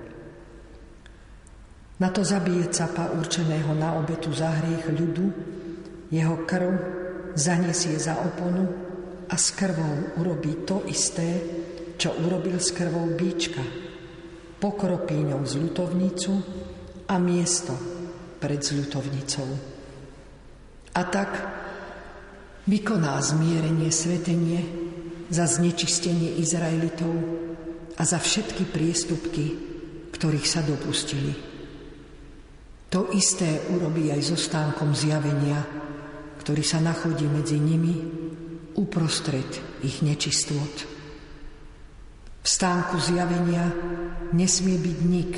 Na to zabije capa určeného na obetu za hriech ľudu, jeho krv zanesie za oponu a s krvou urobí to isté, čo urobil s krvou bíčka. Pokropí ňou zľutovnicu a miesto pred zľutovnicou. A tak vykoná zmierenie svätyne za znečistenie Izraelitov a za všetky priestupky, ktorých sa dopustili. To isté urobí aj so stánkom zjavenia, ktorý sa nachodí medzi nimi uprostred ich nečistôt. V stánku zjavenia nesmie byť nik,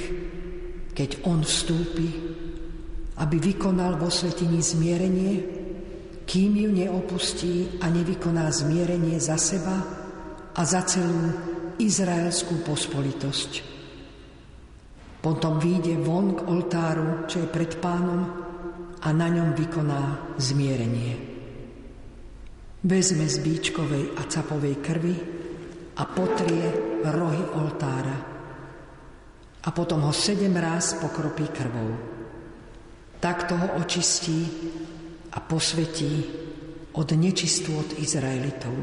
keď on vstúpi, aby vykonal vo svätyni zmierenie kým ju neopustí a nevykoná zmierenie za seba a za celú izraelskú pospolitosť. Potom vyjde von k oltáru, čo je pred Pánom, a na ňom vykoná zmierenie. Vezme z bíčkovej a capovej krvi a potrie rohy oltára. A potom ho 7 ráz pokropí krvou. Takto ho očistí a posvetí od nečistôt Izraelitov.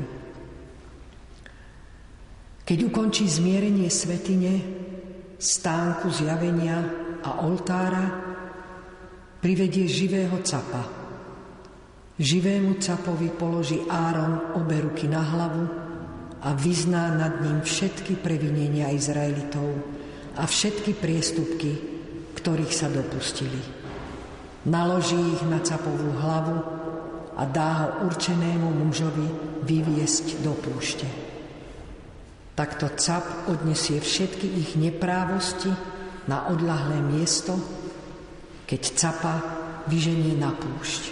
Keď ukončí zmierenie svätyne, stánku zjavenia a oltára, privedie živého capa. Živému capovi položí Áron obe ruky na hlavu a vyzná nad ním všetky previnenia Izraelitov a všetky priestupky, ktorých sa dopustili. Naloží ich na capovú hlavu a dá ho určenému mužovi vyviesť do púšte. Takto cap odnesie všetky ich neprávosti na odľahlé miesto, keď capa vyženie na púšť.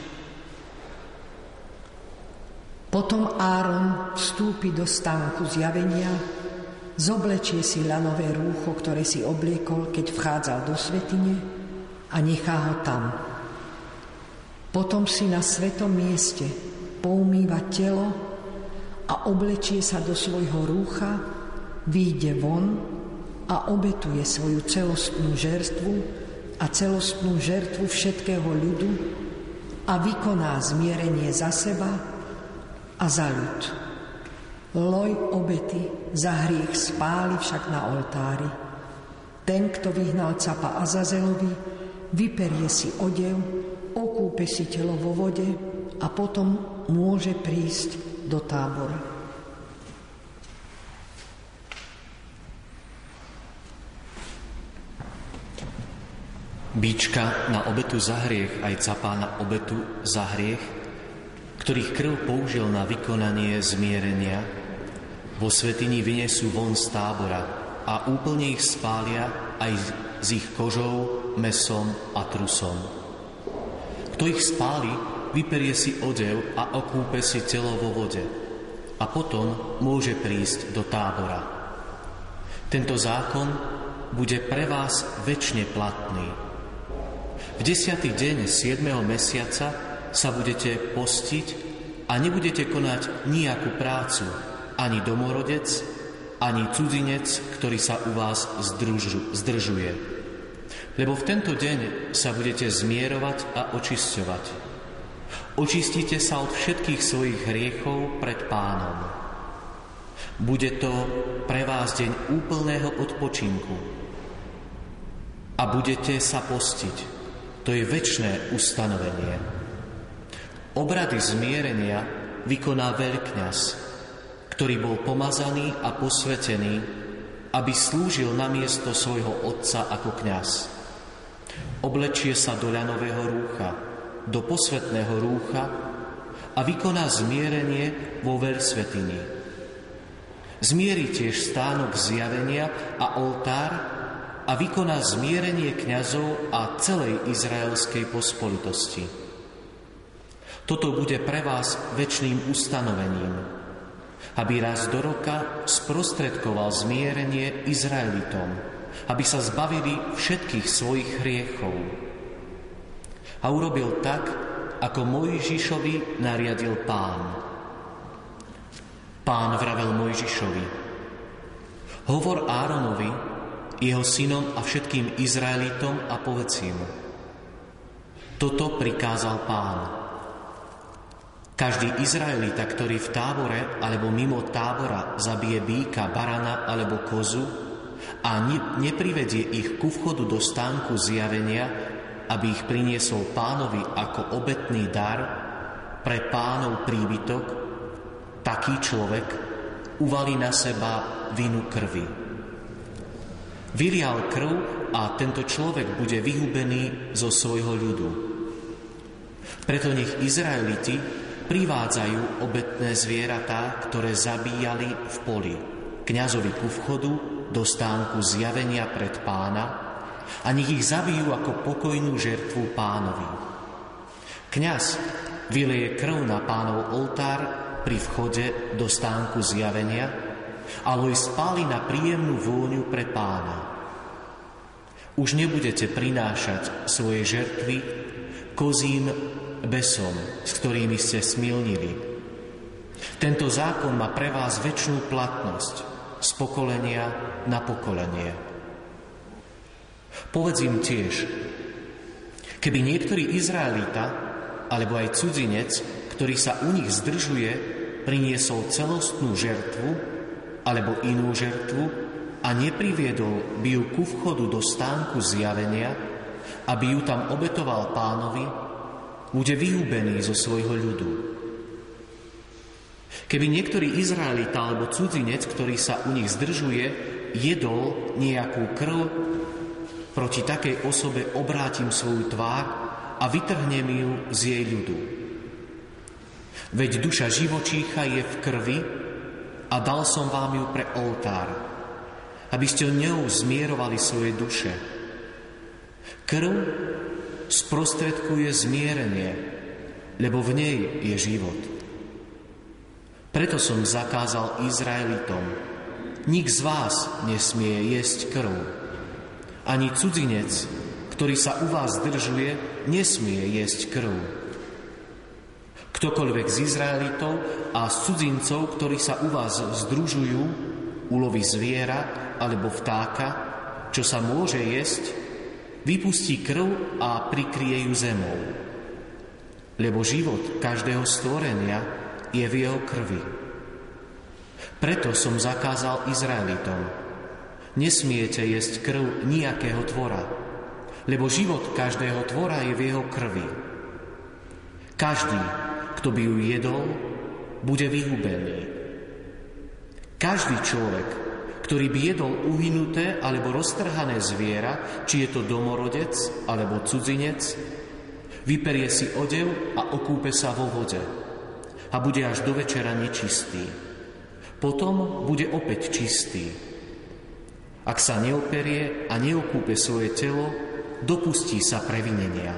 Potom Áron vstúpi do stánku zjavenia, zoblečie si ľanové rúcho, ktoré si obliekol, keď vchádzal do svätyne, a nechá ho tam. Potom si na svetom mieste poumýva telo a oblečie sa do svojho rúcha, vyjde von a obetuje svoju celostnú žertvu a celostnú žertvu všetkého ľudu a vykoná zmierenie za seba a za ľud. Loj obety za hriech spáli však na oltári. Ten, kto vyhnal capa Azazelovi, vyperie si odev, okúpe si telo vo vode a potom môže prísť do tábora. Bíčka na obetu za hriech aj capá na obetu za hriech, ktorých krv použil na vykonanie zmierenia, vo svätyni vynesú von z tábora a úplne ich spália aj s ich kožou, mäsom a trusom. Kto ich spáli, vyperie si odev a okúpe si telo vo vode a potom môže prísť do tábora. Tento zákon bude pre vás večne platný. V 10. deň 7. mesiaca sa budete postiť a nebudete konať nejakú prácu, ani domorodec, ani cudzinec, ktorý sa u vás zdržuje. Lebo v tento deň sa budete zmierovať a očisťovať. Očistíte sa od všetkých svojich hriechov pred Pánom. Bude to pre vás deň úplného odpočinku. A budete sa postiť. To je večné ustanovenie. Obrady zmierenia vykoná veľkňaz, ktorý bol pomazaný a posvätený, aby slúžil namiesto svojho otca ako kňaz. Oblečie sa do ľanového rúcha, do posvätného rúcha a vykoná zmierenie vo veľsvätyni. Zmieri tiež stánok zjavenia a oltár a vykoná zmierenie kňazov a celej izraelskej pospolitosti. Toto bude pre vás večným ustanovením, aby raz do roka sprostredkoval zmierenie Izraelitom, aby sa zbavili všetkých svojich hriechov. A urobil tak, ako Mojžišovi nariadil Pán. Pán vravel Mojžišovi: hovor Áronovi, jeho synom a všetkým Izraelitom a povedz im: toto prikázal Pán. Každý Izraelita, ktorý v tábore alebo mimo tábora zabije býka, barana alebo kozu a neprivedie ich ku vchodu do stánku zjavenia, aby ich priniesol Pánovi ako obetný dar pre Pánov príbytok, taký človek uvalí na seba vinu krvi. Vylial krv a tento človek bude vyhubený zo svojho ľudu. Preto nech Izraeliti privádzajú obetné zvieratá, ktoré zabíjali v poli, kňazovi ku vchodu do stánku zjavenia pred Pána, a nech ich zabijú ako pokojnú žertvu Pánovi. Kňaz vyleje krv na Pánov oltár pri vchode do stánku zjavenia, alebo ju spáli na príjemnú vôňu pre Pána. Už nebudete prinášať svoje žertvy kozím besom, s ktorými ste smilnili. Tento zákon má pre vás večnú platnosť z pokolenia na pokolenie. Povedz im tiež, keby niektorý Izraelita alebo aj cudzinec, ktorý sa u nich zdržuje, priniesol celostnú žertvu alebo inú žertvu a nepriviedol by ju ku vchodu do stánku zjavenia, aby ju tam obetoval Pánovi, bude vyhubený zo svojho ľudu. Keby niektorý Izraelita alebo cudzinec, ktorý sa u nich zdržuje, jedol nejakú krv, proti takej osobe obrátim svoju tvár a vytrhnem ju z jej ľudu. Veď duša živočícha je v krvi a dal som vám ju pre oltár, aby ste ňou zmierovali svoje duše. Krv sprostredkuje zmierenie, lebo v nej je život. Preto som zakázal Izraelitom, nik z vás nesmie jesť krv. Ani cudzinec, ktorý sa u vás zdržuje, nesmie jesť krv. Ktokoľvek z Izraelitov a z cudzincov, ktorí sa u vás združujú, uloví zviera alebo vtáka, čo sa môže jesť, vypustí krv a prikrie ju zemou. Lebo život každého stvorenia je v jeho krvi. Preto som zakázal Izraelitom, nesmiete jesť krv nejakého tvora, lebo život každého tvora je v jeho krvi. Každý, kto by ju jedol, bude vyhubený. Každý človek, ktorý by jedol uhynuté alebo roztrhané zviera, či je to domorodec alebo cudzinec, vyperie si odev a okúpe sa vo vode a bude až do večera nečistý. Potom bude opäť čistý. Ak sa neoperie a neokúpe svoje telo, dopustí sa previnenia.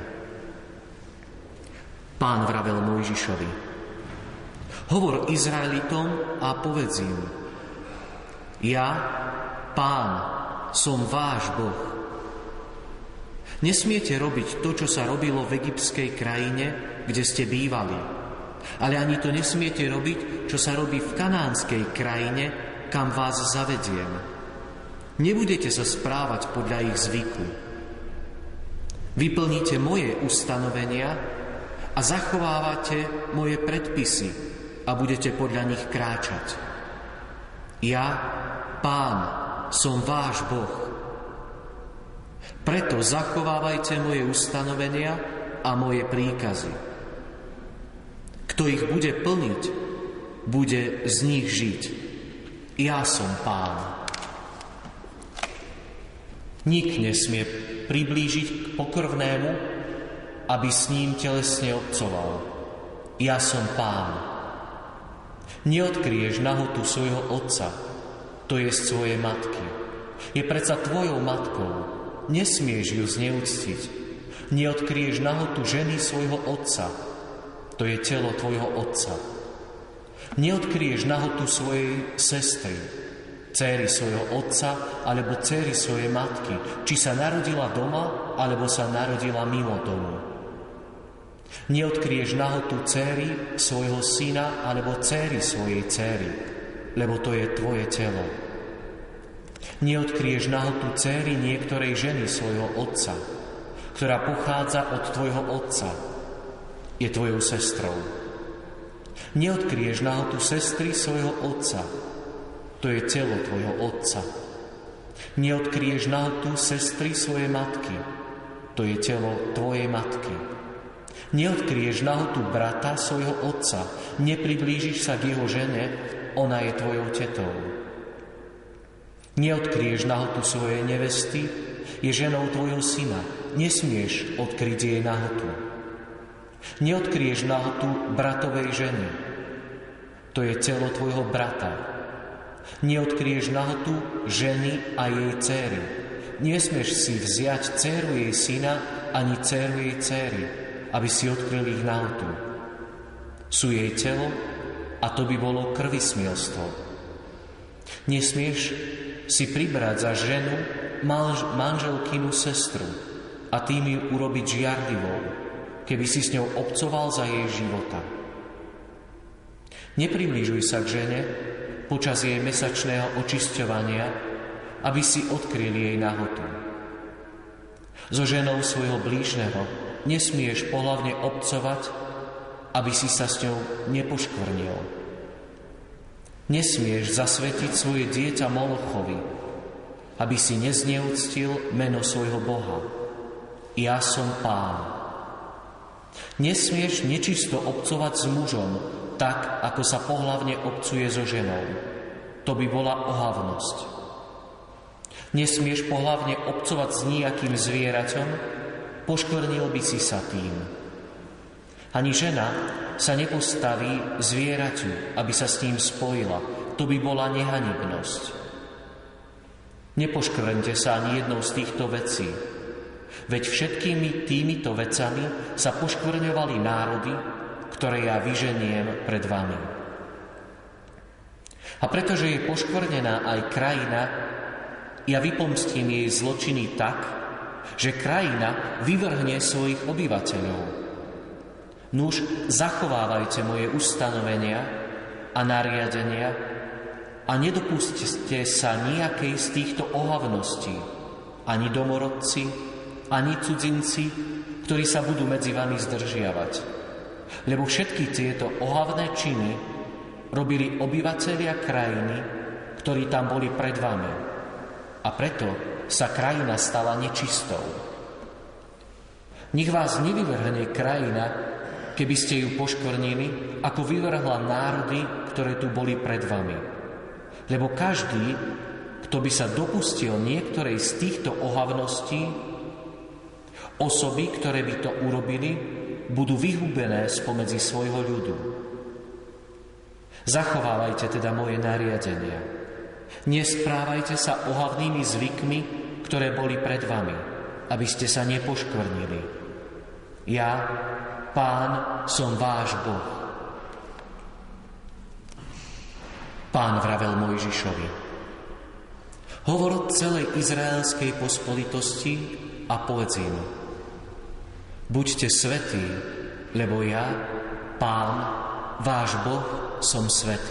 Pán vravel Mojžišovi: hovor Izraelitom a povedz im: ja, Pán, som váš Boh. Nesmiete robiť to, čo sa robilo v egyptskej krajine, kde ste bývali, ale ani to nesmiete robiť, čo sa robí v kanánskej krajine, kam vás zavediem. Nebudete sa správať podľa ich zvyku. Vyplníte moje ustanovenia a zachovávate moje predpisy a budete podľa nich kráčať. Ja, Pán, som váš Boh. Preto zachovávajte moje ustanovenia a moje príkazy. Kto ich bude plniť, bude z nich žiť. Ja som Pán. Nik nesmie priblížiť k pokrvnému, aby s ním telesne obcoval. Ja som Pán. Neodkryješ nahotu svojho otca, to je svojej matky. Je predsa tvojou matkou, nesmieš ju zneúctiť. Neodkryješ nahotu ženy svojho otca, to je telo tvojho otca. Neodkryješ nahotu svojej sestry, dcéry svojho otca alebo dcéry svojej matky, či sa narodila doma alebo sa narodila mimo domu. Neodkryješ nahotu dcéry svojho syna alebo dcéry svojej dcéry, lebo to je tvoje telo. Neodkryješ nahotu dcéry niektorej ženy svojho otca, ktorá pochádza od tvojho otca, je tvojou sestrou. Neodkryješ nahotu sestry svojho otca, to je telo tvojho otca. Neodkryješ nahotu sestry svojej matky, to je telo tvojej matky. Neodkryješ nahotu brata svojho otca, nepriblížiš sa k jeho žene, ona je tvojou tetou. Neodkryješ nahotu svojej nevesty, je ženou tvojho syna, nesmieš odkryť jej nahotu. Neodkryješ nahotu bratovej ženy, to je telo tvojho brata. Neodkryješ nahotu ženy a jej dcéry, nesmieš si vziať dcéru jej syna ani dcéru jej dcéry, aby si odkryl ich nahotu. Sú jej telo a to by bolo krvismilstvo. Nesmieš si pribrať za ženu manželkinu sestru a tým ju urobiť žiarlivou, keby si s ňou obcoval za jej života. Nepriblížuj sa k žene počas jej mesačného očisťovania, aby si odkryl jej nahotu. So ženou svojho blížneho nesmieš pohlavne obcovať, aby si sa s ňou nepoškvrnil. Nesmieš zasvetiť svoje dieťa Molochovi, aby si nezneúctil meno svojho Boha. Ja som Pán. Nesmieš nečisto obcovať s mužom, tak, ako sa pohlavne obcuje so ženou. To by bola ohavnosť. Nesmieš pohlavne obcovať s nejakým zvieraťom, poškvrnil by si sa tým. Ani žena sa nepostaví zvieraťu, aby sa s ním spojila. To by bola nehanebnosť. Nepoškvrňte sa ani jednou z týchto vecí. Veď všetkými týmito vecami sa poškvrňovali národy, ktoré ja vyženiem pred vami. A pretože je poškvrnená aj krajina, ja vypomstím jej zločiny tak, že krajina vyvrhne svojich obyvateľov. Nuž, zachovávajte moje ustanovenia a nariadenia a nedopustite sa nejakej z týchto ohavností, ani domorodci, ani cudzinci, ktorí sa budú medzi vami zdržiavať. Lebo všetky tieto ohavné činy robili obyvatelia krajiny, ktorí tam boli pred vami. A preto sa krajina stala nečistou. Nech vás nevyvrhne krajina, keby ste ju poškvrnili, ako vyvrhla národy, ktoré tu boli pred vami. Lebo každý, kto by sa dopustil niektorej z týchto ohavností, osoby, ktoré by to urobili, budú vyhubené spomedzi svojho ľudu. Zachovávajte teda moje nariadenia. Nesprávajte sa ohavnými zvykmi, ktoré boli pred vami, aby ste sa nepoškvrnili. Ja, Pán, som váš Boh. Pán vravel Mojžišovi: hovor celej izraelskej pospolitosti a povedz im: buďte svätí, lebo ja, Pán, váš Boh, som svätý.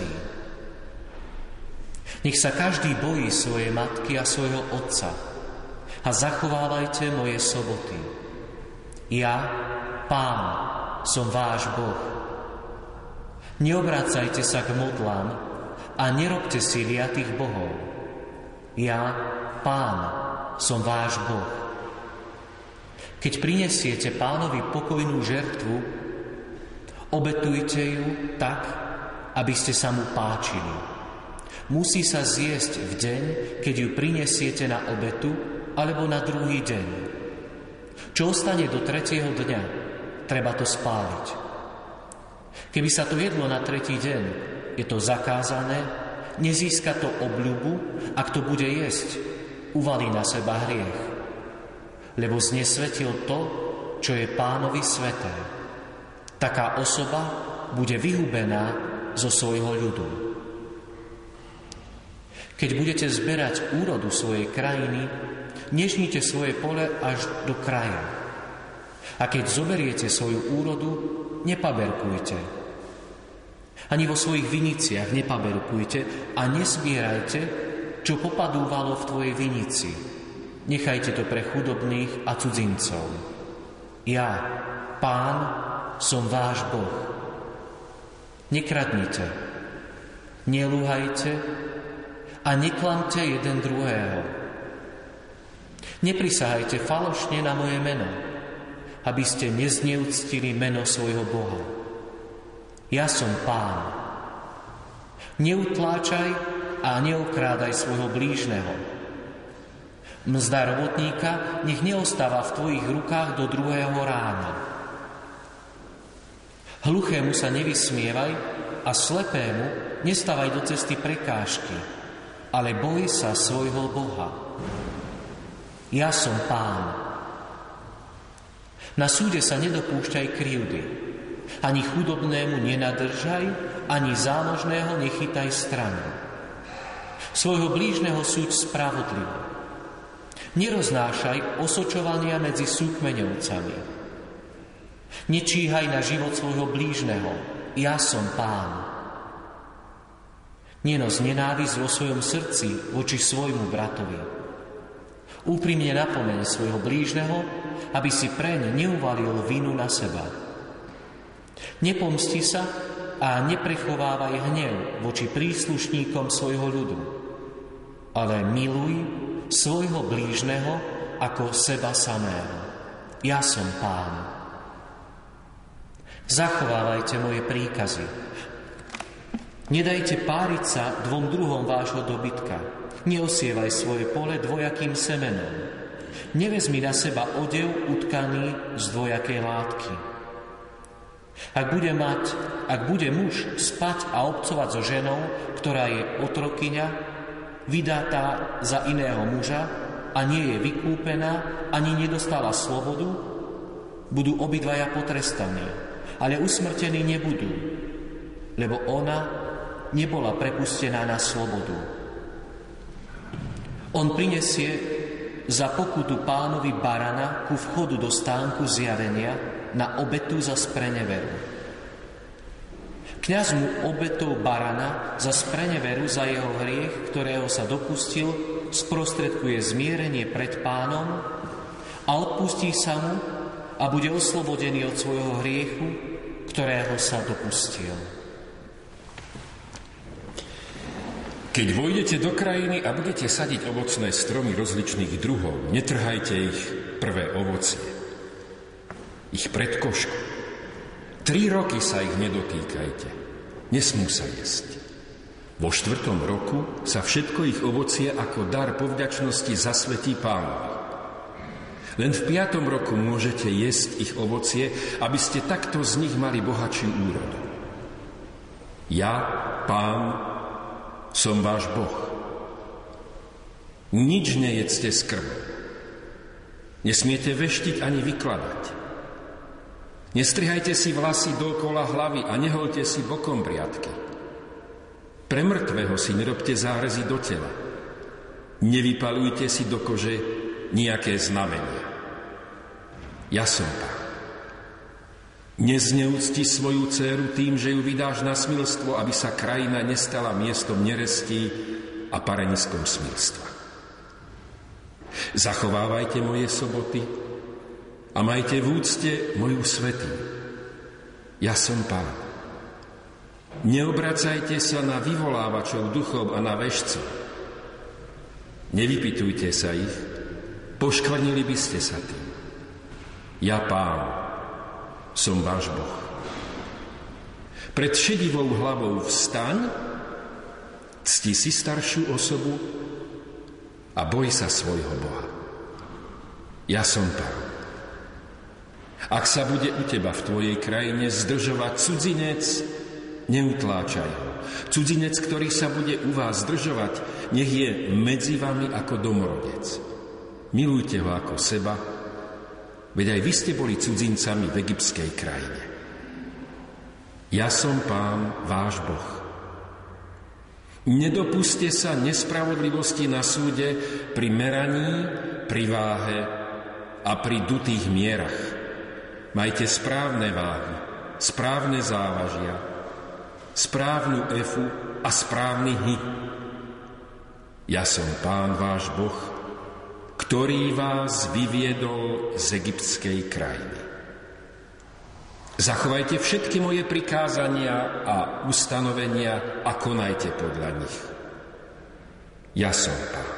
Nech sa každý bojí svojej matky a svojho otca a zachovávajte moje soboty. Ja, Pán, som váš Boh. Neobracajte sa k modlám a nerobte si liatých bohov. Ja, Pán, som váš Boh. Keď prinesiete Pánovi pokojnú žertvu, obetujte ju tak, aby ste sa mu páčili. Musí sa zjesť v deň, keď ju prinesiete na obetu, alebo na druhý deň. Čo ostane do 3. dňa, treba to spáliť. Keby sa to jedlo na 3. deň, je to zakázané, nezíska to obľubu, ak to bude jesť, uvalí na seba hriech. Lebo znesvetil to, čo je Pánovi sveté. Taká osoba bude vyhubená zo svojho ľudu. Keď budete zberať úrodu svojej krajiny, nežnite svoje pole až do kraja. A keď zoberiete svoju úrodu, nepaberkujte. Ani vo svojich viniciach nepaberkujte a nezbierajte, čo popadúvalo v tvojej vinici. Nechajte to pre chudobných a cudzincov. Ja, Pán, som váš Boh. Nekradnite, nelúhajte a neklamte jeden druhého. Neprisahajte falošne na moje meno, aby ste nezneúctili meno svojho Boha. Ja som Pán. Neutláčaj a neokrádaj svojho blížneho. Mzda robotníka nech neostáva v tvojich rukách do 2. rána. Hluchému sa nevysmievaj a slepému nestávaj do cesty prekážky, ale boj sa svojho Boha. Ja som Pán. Na súde sa nedopúšťaj krivdy. Ani chudobnému nenadržaj, ani zámožného nechytaj stranu. Svojho blížneho súď spravodlivo. Neroznášaj osočovania medzi súkmeňovcami. Nečíhaj na život svojho blížneho. Ja som Pán. Nenos nenávisť vo svojom srdci voči svojmu bratovi. Úprimne napomeň svojho blížneho, aby si preň neuvalil vinu na seba. Nepomsti sa a neprechovávaj hnev voči príslušníkom svojho ľudu, ale miluj svojho blížneho ako seba samého. Ja som Pán. Zachovávajte moje príkazy. Nedajte páriť sa dvom druhom vášho dobytka. Neosievaj svoje pole dvojakým semenom. Nevezmi na seba odev utkaný z dvojakej látky. Ak bude muž spať a obcovať so ženou, ktorá je otrokyňa, vydatá za iného muža a nie je vykúpená, ani nedostala slobodu, budú obidvaja potrestaní, ale usmrtení nebudú, lebo ona nebola prepustená na slobodu. On prinesie za pokutu Pánovi barana ku vchodu do stánku zjavenia na obetu za spreneveru. Kňaz mu obetou barana za spreneveru za jeho hriech, ktorého sa dopustil, sprostredkuje zmierenie pred Pánom a odpustí sa mu a bude oslobodený od svojho hriechu, ktorého sa dopustil. Keď vojdete do krajiny a budete sadiť ovocné stromy rozličných druhov, netrhajte ich prvé ovocie, ich predkošku. 3 roky sa ich nedotýkajte, nesmú sa jesť. Vo 4. roku sa všetko ich ovocie ako dar povďačnosti zasvetí Pánovi. Len v 5. roku môžete jesť ich ovocie, aby ste takto z nich mali bohatšiu úrodu. Ja, Pán, som váš Boh. Nič nejedzte z krve. Nesmiete veštiť ani vykladať. Nestrihajte si vlasy dookola hlavy a neholte si bokom briadky. Pre mŕtvého si nerobte zárezy do tela. Nevypalujte si do kože nejaké znamenia. Ja som Pán. Nezneúcti svoju dcéru tým, že ju vydáš na smilstvo, aby sa krajina nestala miestom nerestí a pareniskom smilstva. Zachovávajte moje soboty a majte v úcte moju svätyňu. Ja som Pán. Neobracajte sa na vyvolávačov duchov a na veštcov. Nevypytujte sa ich, poškvrnili by ste sa tým. Ja, Pán, som váš Boh. Pred šedivou hlavou vstaň, cti si staršiu osobu a boj sa svojho Boha. Ja som Pán. Ak sa bude u teba v tvojej krajine zdržovať cudzinec, neutláčaj ho. Cudzinec, ktorý sa bude u vás zdržovať, nech je medzi vami ako domorodec. Milujte ho ako seba, veď aj vy ste boli cudzincami v egyptskej krajine. Ja som Pán, váš Boh. Nedopuste sa nespravodlivosti na súde pri meraní, pri váhe a pri dutých mierach. Majte správne váhy, správne závažia, správnu efu a správny hy. Ja som Pán, váš Boh, ktorý vás vyviedol z egyptskej krajiny. Zachovajte všetky moje prikázania a ustanovenia a konajte podľa nich. Ja som Pán.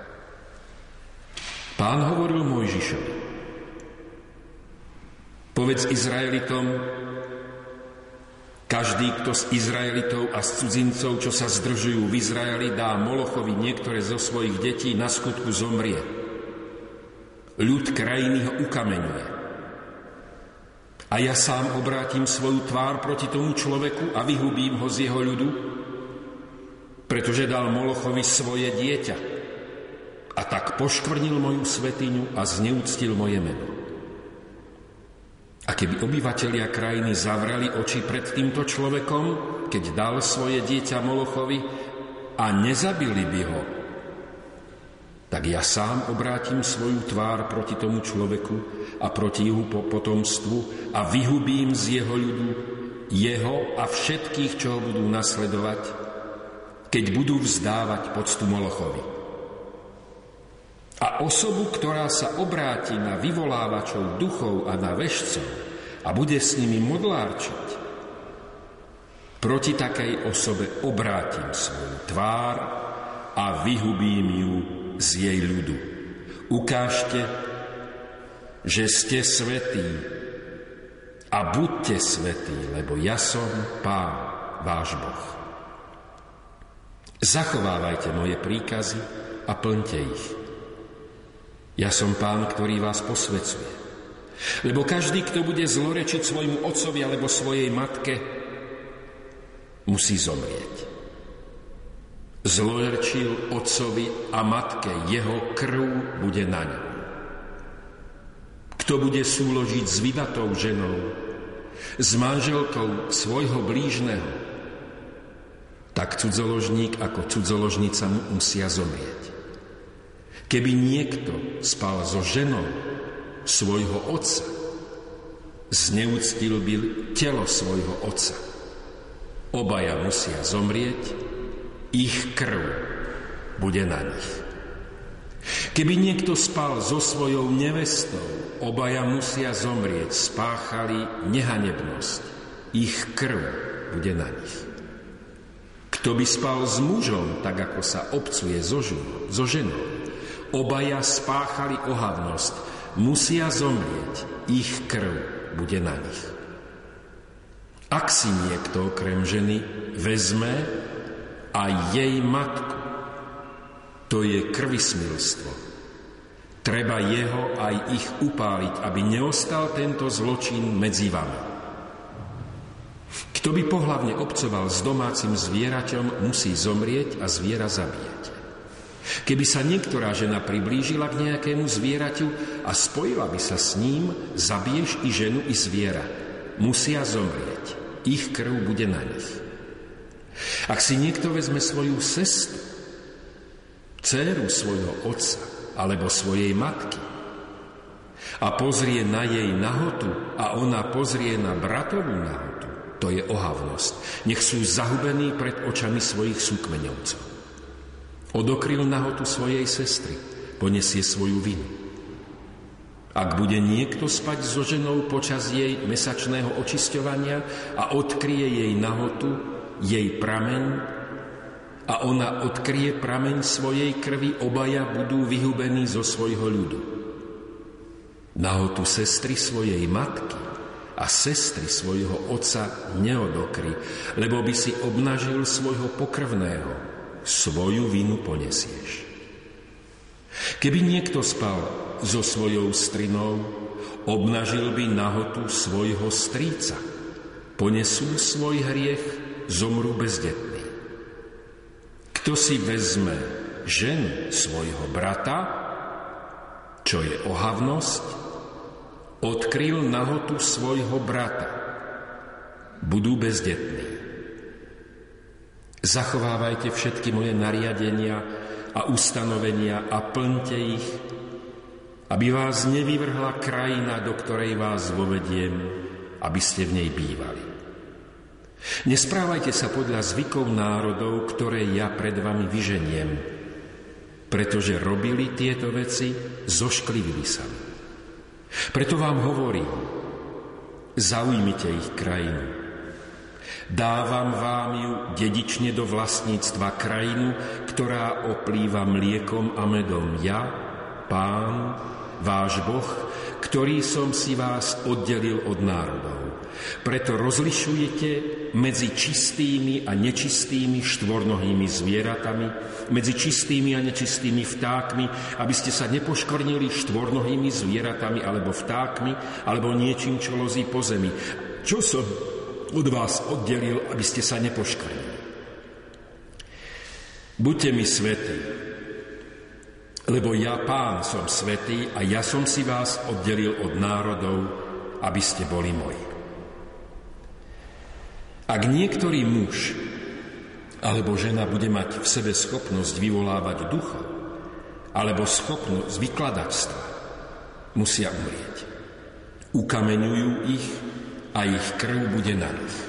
Pán hovoril Mojžišovi: Povedz Izraelitom, každý, kto z Izraelitov a z cudzincov, čo sa zdržujú v Izraeli, dá Molochovi niektoré zo svojich detí, na skutku zomrie. Ľud krajiny ho ukameňuje. A ja sám obrátim svoju tvár proti tomu človeku a vyhubím ho z jeho ľudu, pretože dal Molochovi svoje dieťa a tak poškvrnil moju svätyňu a zneúctil moje meno. A keby obyvatelia krajiny zavreli oči pred týmto človekom, keď dal svoje dieťa Molochovi a nezabili by ho, tak ja sám obrátim svoju tvár proti tomu človeku a proti jeho potomstvu a vyhubím z jeho ľudu jeho a všetkých, čo ho budú nasledovať, keď budú vzdávať poctu Molochovi. A osobu, ktorá sa obráti na vyvolávačov duchov a na vešcov a bude s nimi modlárčiť, proti takej osobe obrátim svoju tvár a vyhubím ju z jej ľudu. Ukážte, že ste svätí a buďte svätí, lebo ja som Pán, váš Boh. Zachovávajte moje príkazy a plňte ich. Ja som Pán, ktorý vás posvecuje. Lebo každý, kto bude zlorečiť svojmu otcovi alebo svojej matke, musí zomrieť. Zlorečil otcovi a matke, jeho krv bude na ňom. Kto bude súložiť s vydatou ženou, s manželkou svojho blížneho, tak cudzoložník ako cudzoložnica musia zomrieť. Keby niekto spal so ženou svojho otca, zneúctil by telo svojho otca. Obaja musia zomrieť, ich krv bude na nich. Keby niekto spal so svojou nevestou, obaja musia zomrieť, spáchali nehanebnosť, ich krv bude na nich. Kto by spal s mužom, tak ako sa obcuje so ženou, obaja spáchali ohavnosť, musia zomrieť, ich krv bude na nich. Ak si niekto okrem ženy vezme a jej matku, to je krvismilstvo. Treba jeho aj ich upáliť, aby neostal tento zločin medzi vami. Kto by pohlavne obcoval s domácim zvieraťom, musí zomrieť a zviera zabíjať. Keby sa niektorá žena priblížila k nejakému zvieraťu a spojila by sa s ním, zabiješ i ženu, i zviera. Musia zomrieť. Ich krv bude na nich. Ak si niekto vezme svoju sestru, dcéru svojho otca alebo svojej matky a pozrie na jej nahotu a ona pozrie na bratovú nahotu, to je ohavnosť. Nech sú zahubení pred očami svojich súkmeňovcov. Odokryl nahotu svojej sestry, ponesie svoju vinu. Ak bude niekto spať so ženou počas jej mesačného očisťovania a odkryje jej nahotu, jej prameň, a ona odkryje prameň svojej krvi, obaja budú vyhubení zo svojho ľudu. Nahotu sestry svojej matky a sestry svojho otca neodokry, lebo by si obnažil svojho pokrvného, svoju vinu ponesieš. Keby niekto spal so svojou strinou, obnažil by nahotu svojho strýca, ponesú svoj hriech, zomrú bezdetní. Kto si vezme ženu svojho brata, čo je ohavnosť, odkryl nahotu svojho brata. Budú bezdetní. Zachovávajte všetky moje nariadenia a ustanovenia a plňte ich, aby vás nevyvrhla krajina, do ktorej vás vovediem, aby ste v nej bývali. Nesprávajte sa podľa zvykov národov, ktoré ja pred vami vyženiem, pretože robili tieto veci, zošklivili sa. Preto vám hovorím, zaujmite ich krajinu. Dávam vám ju dedične do vlastníctva, krajinu, ktorá oplýva mliekom a medom. Ja, Pán, váš Boh, ktorý som si vás oddelil od národov. Preto rozlišujete medzi čistými a nečistými štvornohými zvieratami, medzi čistými a nečistými vtákmi, aby ste sa nepoškvrnili štvornohými zvieratami alebo vtákmi, alebo niečím, čo lozí po zemi. Čo som od vás oddelil, aby ste sa nepoškvrnili? Buďte mi svätí, lebo ja, Pán, som svätý a ja som si vás oddelil od národov, aby ste boli moji. Ak niektorý muž alebo žena bude mať v sebe schopnosť vyvolávať ducha alebo schopnosť vykladačstva, musia umrieť. Ukameňujú ich a ich krv bude na nich.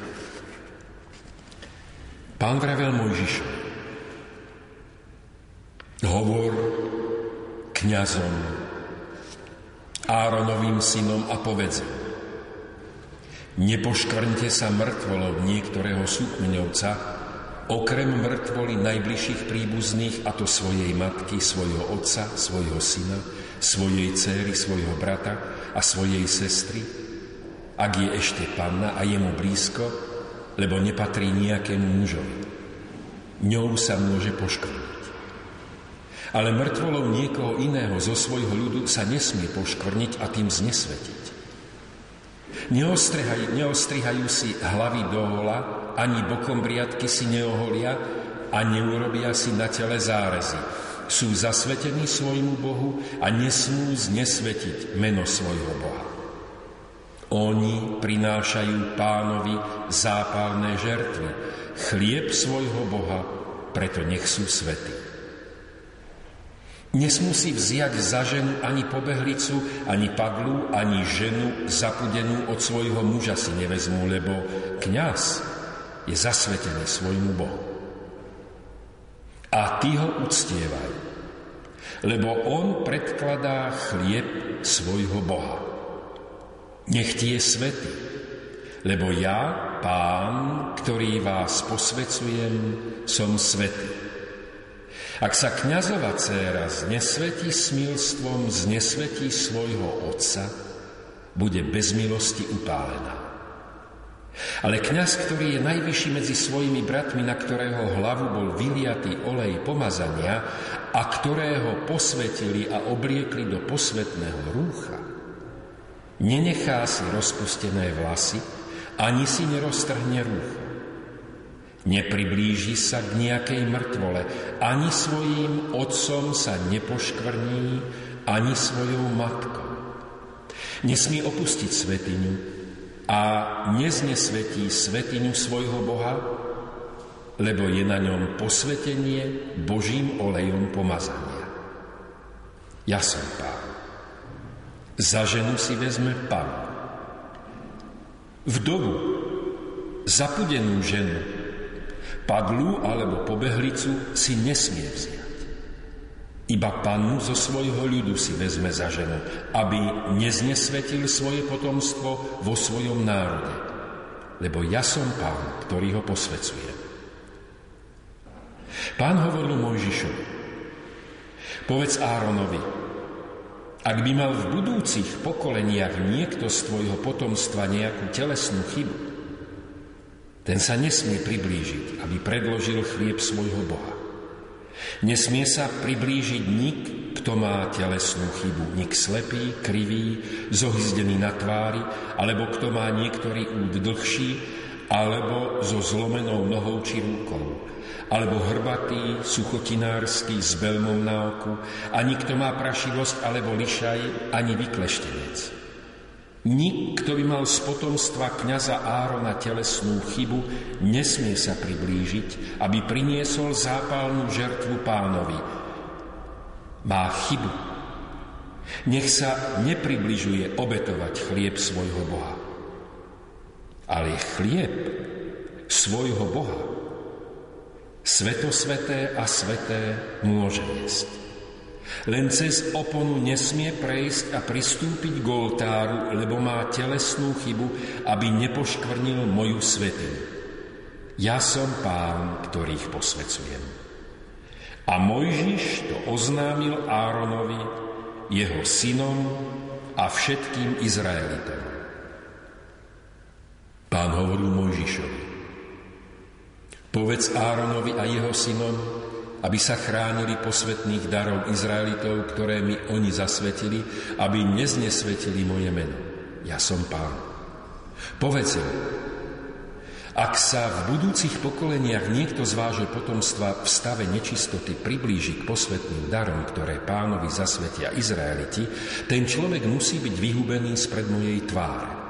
Pán vravel Mojžišovi: hovor kňazom, Áronovým synom a povedz: nepoškvrňte sa mŕtvolou niektorého súkmeňovca, okrem mŕtvoly najbližších príbuzných, a to svojej matky, svojho otca, svojho syna, svojej céry, svojho brata a svojej sestry, ak je ešte panna a je mu blízko, lebo nepatrí nejakému mužovi. Ňou sa môže poškvrniť. Ale mŕtvolou niekoho iného zo svojho ľudu sa nesmie poškvrniť a tým znesvetiť. Neostrihajú si hlavy dohola, ani bokom briadky si neoholia a neurobia si na tele zárezy. Sú zasvetení svojmu Bohu a nesmú znesvetiť meno svojho Boha. Oni prinášajú Pánovi zápalné žertvy, chlieb svojho Boha, preto nech sú svätí. Nesmú si vziať za ženu ani pobehlicu, ani padlu, ani ženu zapudenú od svojho muža si nevezmú, lebo kňaz je zasvetený svojmu Bohu. A ty ho uctievaj, lebo on predkladá chlieb svojho Boha. Nech ti je svätý, lebo ja, Pán, ktorý vás posvecujem, som svätý. Ak sa kňazova dcéra znesvetí smilstvom, znesvetí svojho otca, bude bez milosti upálená. Ale kňaz, ktorý je najvyšší medzi svojimi bratmi, na ktorého hlavu bol vyliatý olej pomazania a ktorého posvetili a obliekli do posvätného rúcha, nenechá si rozpustené vlasy, ani si neroztrhne rúcho. Nepriblíži sa k nejakej mŕtvole, ani svojím otcom sa nepoškvrní, ani svojou matkou. Nesmí opustiť svätyňu a neznesvetí svätyňu svojho Boha, lebo je na ňom posvetenie Božím olejom pomazania. Ja som Pán. Za ženu si vezme pannu. Vdovu, zapudenú ženu, padlu alebo pobehlicu si nesmie vziať. Iba pannu zo svojho ľudu si vezme za ženu, aby neznesvetil svoje potomstvo vo svojom národe. Lebo ja som Pán, ktorý ho posvecuje. Pán hovoril Mojžišovi: povedz Áronovi, ak by mal v budúcich pokoleniach niekto z tvojho potomstva nejakú telesnú chybu, ten sa nesmie priblížiť, aby predložil chlieb svojho Boha. Nesmie sa priblížiť nik, kto má telesnú chybu, nik slepý, krivý, zohyzdený na tvári, alebo kto má niektorý úd dlhší, alebo so zlomenou nohou či rukou, alebo hrbatý, suchotinársky, s belmou na oku, ani kto má prašivosť, alebo lišaj, ani vykleštenec. Nik, kto by mal z potomstva kňaza Árona telesnú chybu, nesmie sa priblížiť, aby priniesol zápalnú žertvu Pánovi. Má chybu. Nech sa nepribližuje obetovať chlieb svojho Boha. Ale chlieb svojho Boha, svetosveté a sveté, môže jesť. Len cez oponu nesmie prejsť a pristúpiť k oltáru, lebo má telesnú chybu, aby nepoškvrnil moju svätyňu. Ja som Pán, ktorý ich posvecujem. A Mojžiš to oznámil Áronovi, jeho synom a všetkým Izraelitom. Pán hovoril Mojžišovi: povedz Áronovi a jeho synom, aby sa chránili posvätných darov Izraelitov, ktoré mi oni zasvetili, aby neznesvetili moje meno. Ja som Pán. Povedz im: ak sa v budúcich pokoleniach niekto z vášho potomstva v stave nečistoty priblíži k posvätným darom, ktoré Pánovi zasvetia Izraeliti, ten človek musí byť vyhubený spred mojej tváre.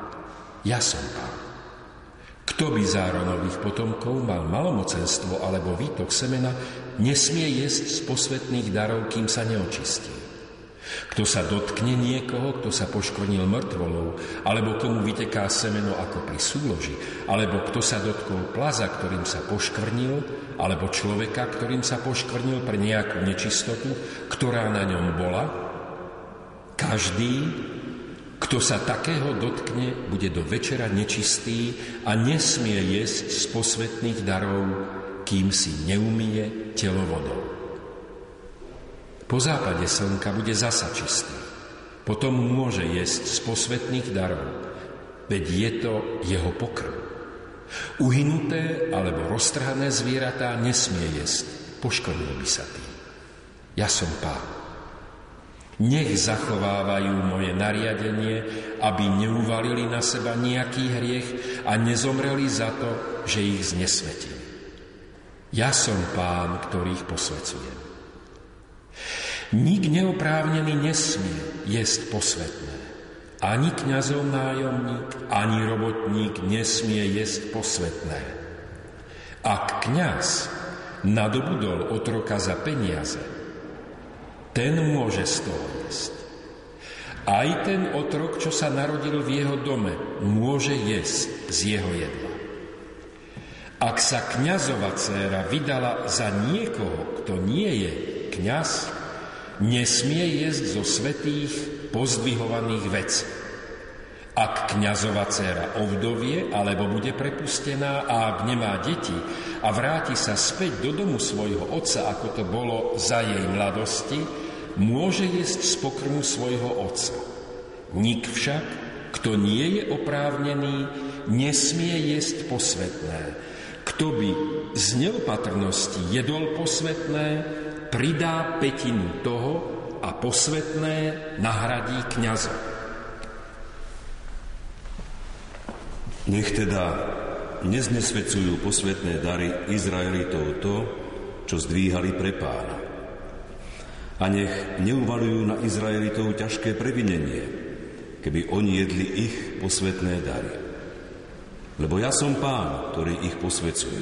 ja som Pán. Kto by z Áronových potomkov mal malomocenstvo alebo výtok semena, nesmie jesť z posvätných darov, kým sa neočistí. Kto sa dotkne niekoho, kto sa poškvrnil mŕtvolou, alebo komu vyteká semeno ako pri súloži, alebo kto sa dotkol plaza, ktorým sa poškvrnil, alebo človeka, ktorým sa poškvrnil pre nejakú nečistotu, ktorá na ňom bola, každý, kto sa takého dotkne, bude do večera nečistý a nesmie jesť z posvätných darov, kým si neumyje telo vodou. Po západe slnka bude zasa čistý. Potom môže jesť z posvätných darov, veď je to jeho pokrm. Uhynuté alebo roztrhané zvieratá nesmie jesť, poškodil by sa tým. Ja som Pán. Nech zachovávajú moje nariadenie, aby neuvalili na seba nejaký hriech a nezomreli za to, že ich znesvetím. Ja som Pán, ktorý ich posväcujem. Nik neoprávnený nesmie jesť posvätné. Ani kňazov nájomník, ani robotník nesmie jesť posvätné. Ak kňaz nadobudol otroka za peniaze, ten môže z toho jesť. Aj ten otrok, čo sa narodil v jeho dome, môže jesť z jeho jedla. Ak sa kňazova dcéra vydala za niekoho, kto nie je kňaz, nesmie jesť zo svätých pozdvihovaných vecí. Ak kňazova dcéra ovdovie alebo bude prepustená a ak nemá deti a vráti sa späť do domu svojho otca, ako to bolo za jej mladosti, môže jesť z pokrmu svojho otca. Nik však, kto nie je oprávnený, nesmie jesť posvätné. Kto by z neopatrnosti jedol posvätné, pridá pätinu toho a posvätné nahradí kňazom. Nech teda neznesvedcujú posvätné dary Izraelitov to, čo zdvíhali pre Pána. A nech neuvaľujú na Izraelitov ťažké previnenie, keby oni jedli ich posvätné dary. Lebo ja som Pán, ktorý ich posväcuje.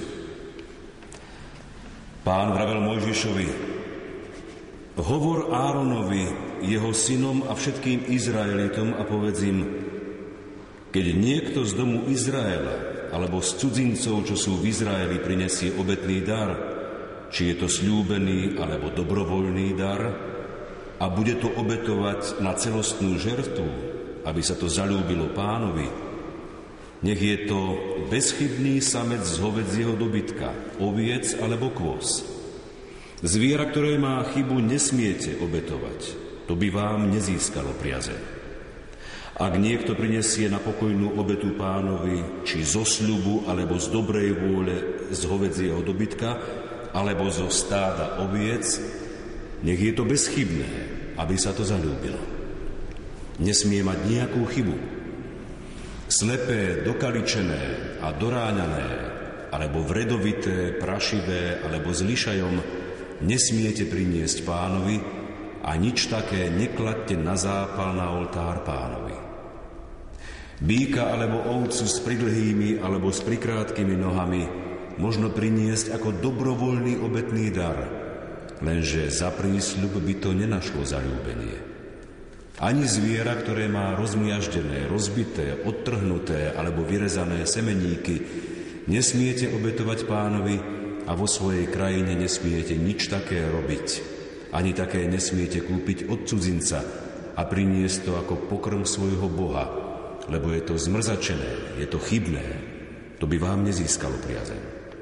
Pán vravel Mojžišovi: hovor Áronovi, jeho synom a všetkým Izraelitom a povedz im: keď niekto z domu Izraela alebo z cudzincov, čo sú v Izraeli, prinesie obetný dar, či je to sľúbený alebo dobrovoľný dar, a bude to obetovať na celostnú žertvu, aby sa to zaľúbilo Pánovi, nech je to bezchybný samec z hovedzieho dobytka, oviec alebo kôz. Zviera, ktoré má chybu, nesmiete obetovať, to by vám nezískalo priazeň. Ak niekto prinesie na pokojnú obetu Pánovi, či zo sľubu, alebo z dobrej vôle z hovedzieho dobytka, alebo zo stáda oviec, nech je to bezchybné, aby sa to zaľúbilo. Nesmie mať nejakú chybu. Slepé, dokaličené a doráňané, alebo vredovité, prašivé, alebo s lišajom nesmiete priniesť Pánovi a nič také nekladte na zápal na oltár Pánovi. Býka alebo ovcu s pridlhými alebo s prikrátkými nohami možno priniesť ako dobrovoľný obetný dar, lenže za prísľub by to nenašlo zaľúbenie. Ani zviera, ktoré má rozmiaždené, rozbité, odtrhnuté alebo vyrezané semeníky, nesmiete obetovať Pánovi a vo svojej krajine nesmiete nič také robiť. Ani také nesmiete kúpiť od cudzinca a priniesť to ako pokrm svojho Boha, lebo je to zmrzačené, je to chybné, to by vám nezískalo priazeň.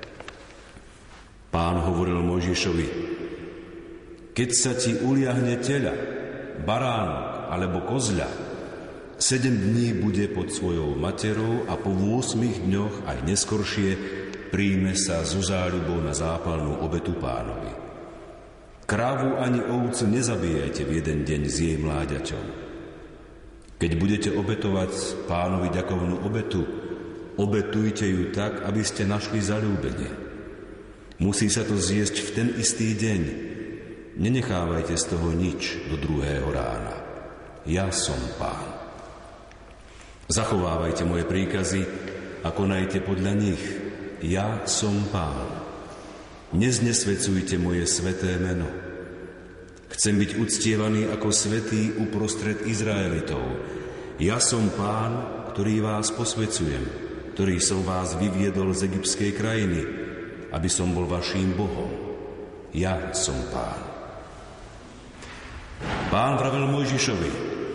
Pán hovoril Mojžišovi: keď sa ti uliahne teľa, baránok alebo kozľa, 7 dní bude pod svojou materou a po 8 dňoch aj neskoršie príjme sa zo záľubou na zápalnú obetu Pánovi. Krávu ani ovcu nezabijajte v jeden deň s jej mláďaťom. Keď budete obetovať Pánovi ďakovnú obetu, obetujte ju tak, aby ste našli zaľúbenie. Musí sa to zjesť v ten istý deň. Nenechávajte z toho nič do druhého rána. Ja som Pán. Zachovávajte moje príkazy a konajte podľa nich. Ja som Pán. Neznesvecujte moje sväté meno. Chcem byť uctievaný ako svätý uprostred Izraelitov. Ja som Pán, ktorý vás posvecujem, ktorý som vás vyviedol z egyptskej krajiny, aby som bol vaším Bohom. Ja som Pán. Pán vravel Mojžišovi: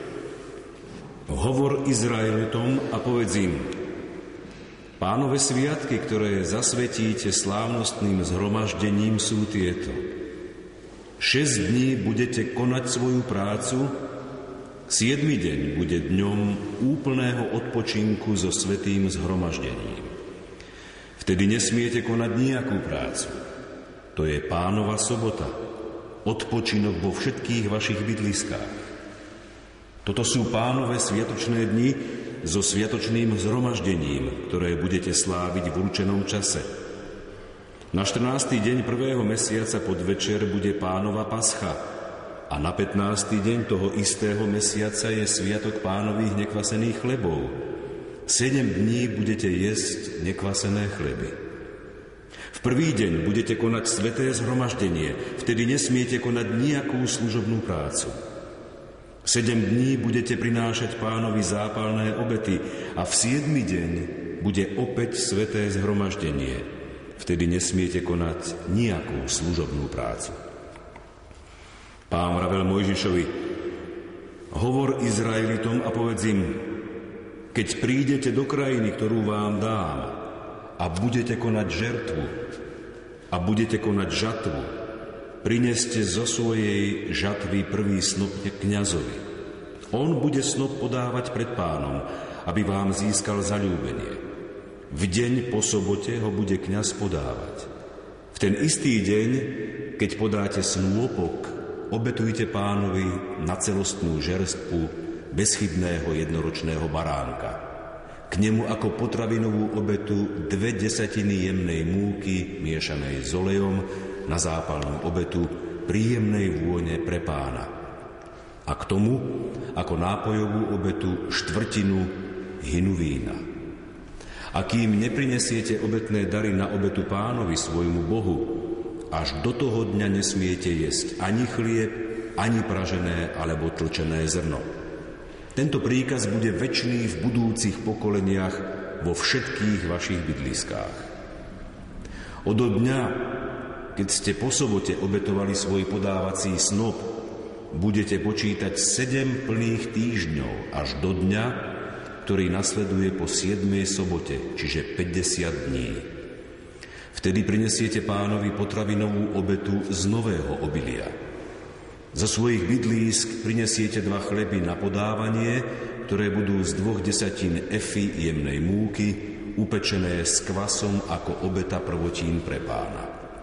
hovor Izraelitom a povedz im: Pánove sviatky, ktoré zasvetíte slávnostným zhromaždením, sú tieto. 6 dní budete konať svoju prácu, 7. deň bude dňom úplného odpočinku so svätým zhromaždením. Vtedy nesmiete konať nejakú prácu. To je Pánova sobota, odpočinok vo všetkých vašich bydliskách. Toto sú Pánove sviatočné dni so sviatočným zhromaždením, ktoré budete sláviť v určenom čase. Na 14. deň 1. mesiaca podvečer bude Pánova pascha a na 15. deň toho istého mesiaca je sviatok Pánových nekvasených chlebov. 7 dní budete jesť nekvasené chleby. V prvý deň budete konať sväté zhromaždenie, vtedy nesmiete konať nejakú služobnú prácu. 7 dní budete prinášať Pánovi zápalné obety a v 7. deň bude opäť sväté zhromaždenie. Vtedy nesmiete konať nejakú služobnú prácu. Pán vravel Mojžišovi: hovor Izraelitom a povedz im: keď prídete do krajiny, ktorú vám dám, a budete konať žertvu a budete konať žatvu, prineste zo svojej žatvy prvý snop kňazovi. On bude snop podávať pred Pánom, aby vám získal zaľúbenie. V deň po sobote ho bude kňaz podávať. V ten istý deň, keď podáte snôpok, obetujte Pánovi na celostnú žerstvu bezchybného jednoročného baránka. K nemu ako potravinovú obetu 2 desatiny jemnej múky miešanej s olejom, na zápalnú obetu príjemnej vône pre Pána. A k tomu ako nápojovú obetu 1/4 hinu vína. A kým neprinesiete obetné dary na obetu Pánovi svojmu Bohu, až do toho dňa nesmiete jesť ani chlieb, ani pražené alebo tlčené zrno. Tento príkaz bude večný v budúcich pokoleniach vo všetkých vašich bydliskách. Od dňa, keď ste po sobote obetovali svoj podávací snop, budete počítať 7 plných týždňov až do dňa, ktorý nasleduje po 7. sobote, čiže 50 dní. Vtedy prinesiete Pánovi potravinovú obetu z nového obilia. Zo svojich bydlísk prinesiete 2 chleby na podávanie, ktoré budú z 2 desatín efy jemnej múky, upečené s kvasom ako obeta prvotín pre Pána.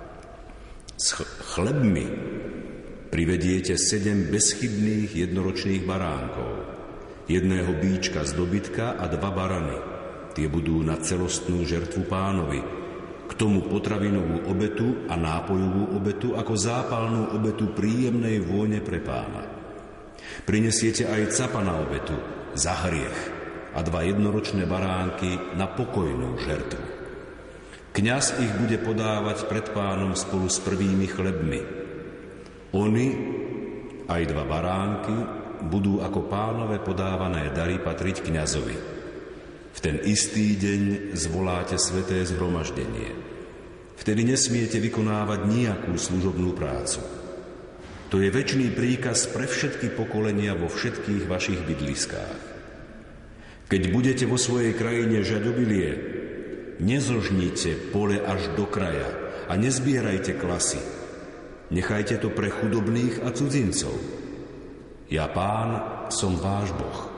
S chlebmi privediete 7 bezchybných jednoročných baránkov, 1 bíčka z dobytka a 2 barany. Tie budú na celostnú žertvu Pánovi. K tomu potravinovú obetu a nápojovú obetu ako zápalnú obetu príjemnej vône pre Pána. Prinesiete aj capa na obetu za hriech a 2 jednoročné baránky na pokojnú žertvu. Kňaz ich bude podávať pred Pánom spolu s prvými chlebmi. Oni, aj 2 baránky, budú ako Pánove podávané dary patriť kňazovi. V ten istý deň zvoláte sväté zhromaždenie. Vtedy nesmiete vykonávať nejakú služobnú prácu. To je večný príkaz pre všetky pokolenia vo všetkých vašich bydliskách. Keď budete vo svojej krajine žať obilie, nezožnite pole až do kraja a nezbierajte klasy. Nechajte to pre chudobných a cudzincov. Ja, Pán, som váš Boh.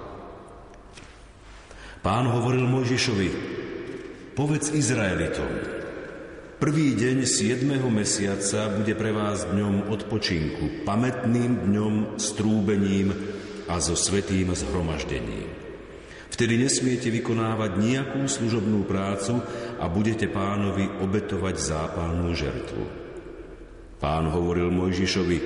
Pán hovoril Mojžišovi: povedz Izraelitom, prvý deň 7. mesiaca bude pre vás dňom odpočinku, pamätným dňom s trúbením a so svätým zhromaždením. Vtedy nesmiete vykonávať nejakú služobnú prácu a budete Pánovi obetovať zápalnú žertvu. Pán hovoril Mojžišovi: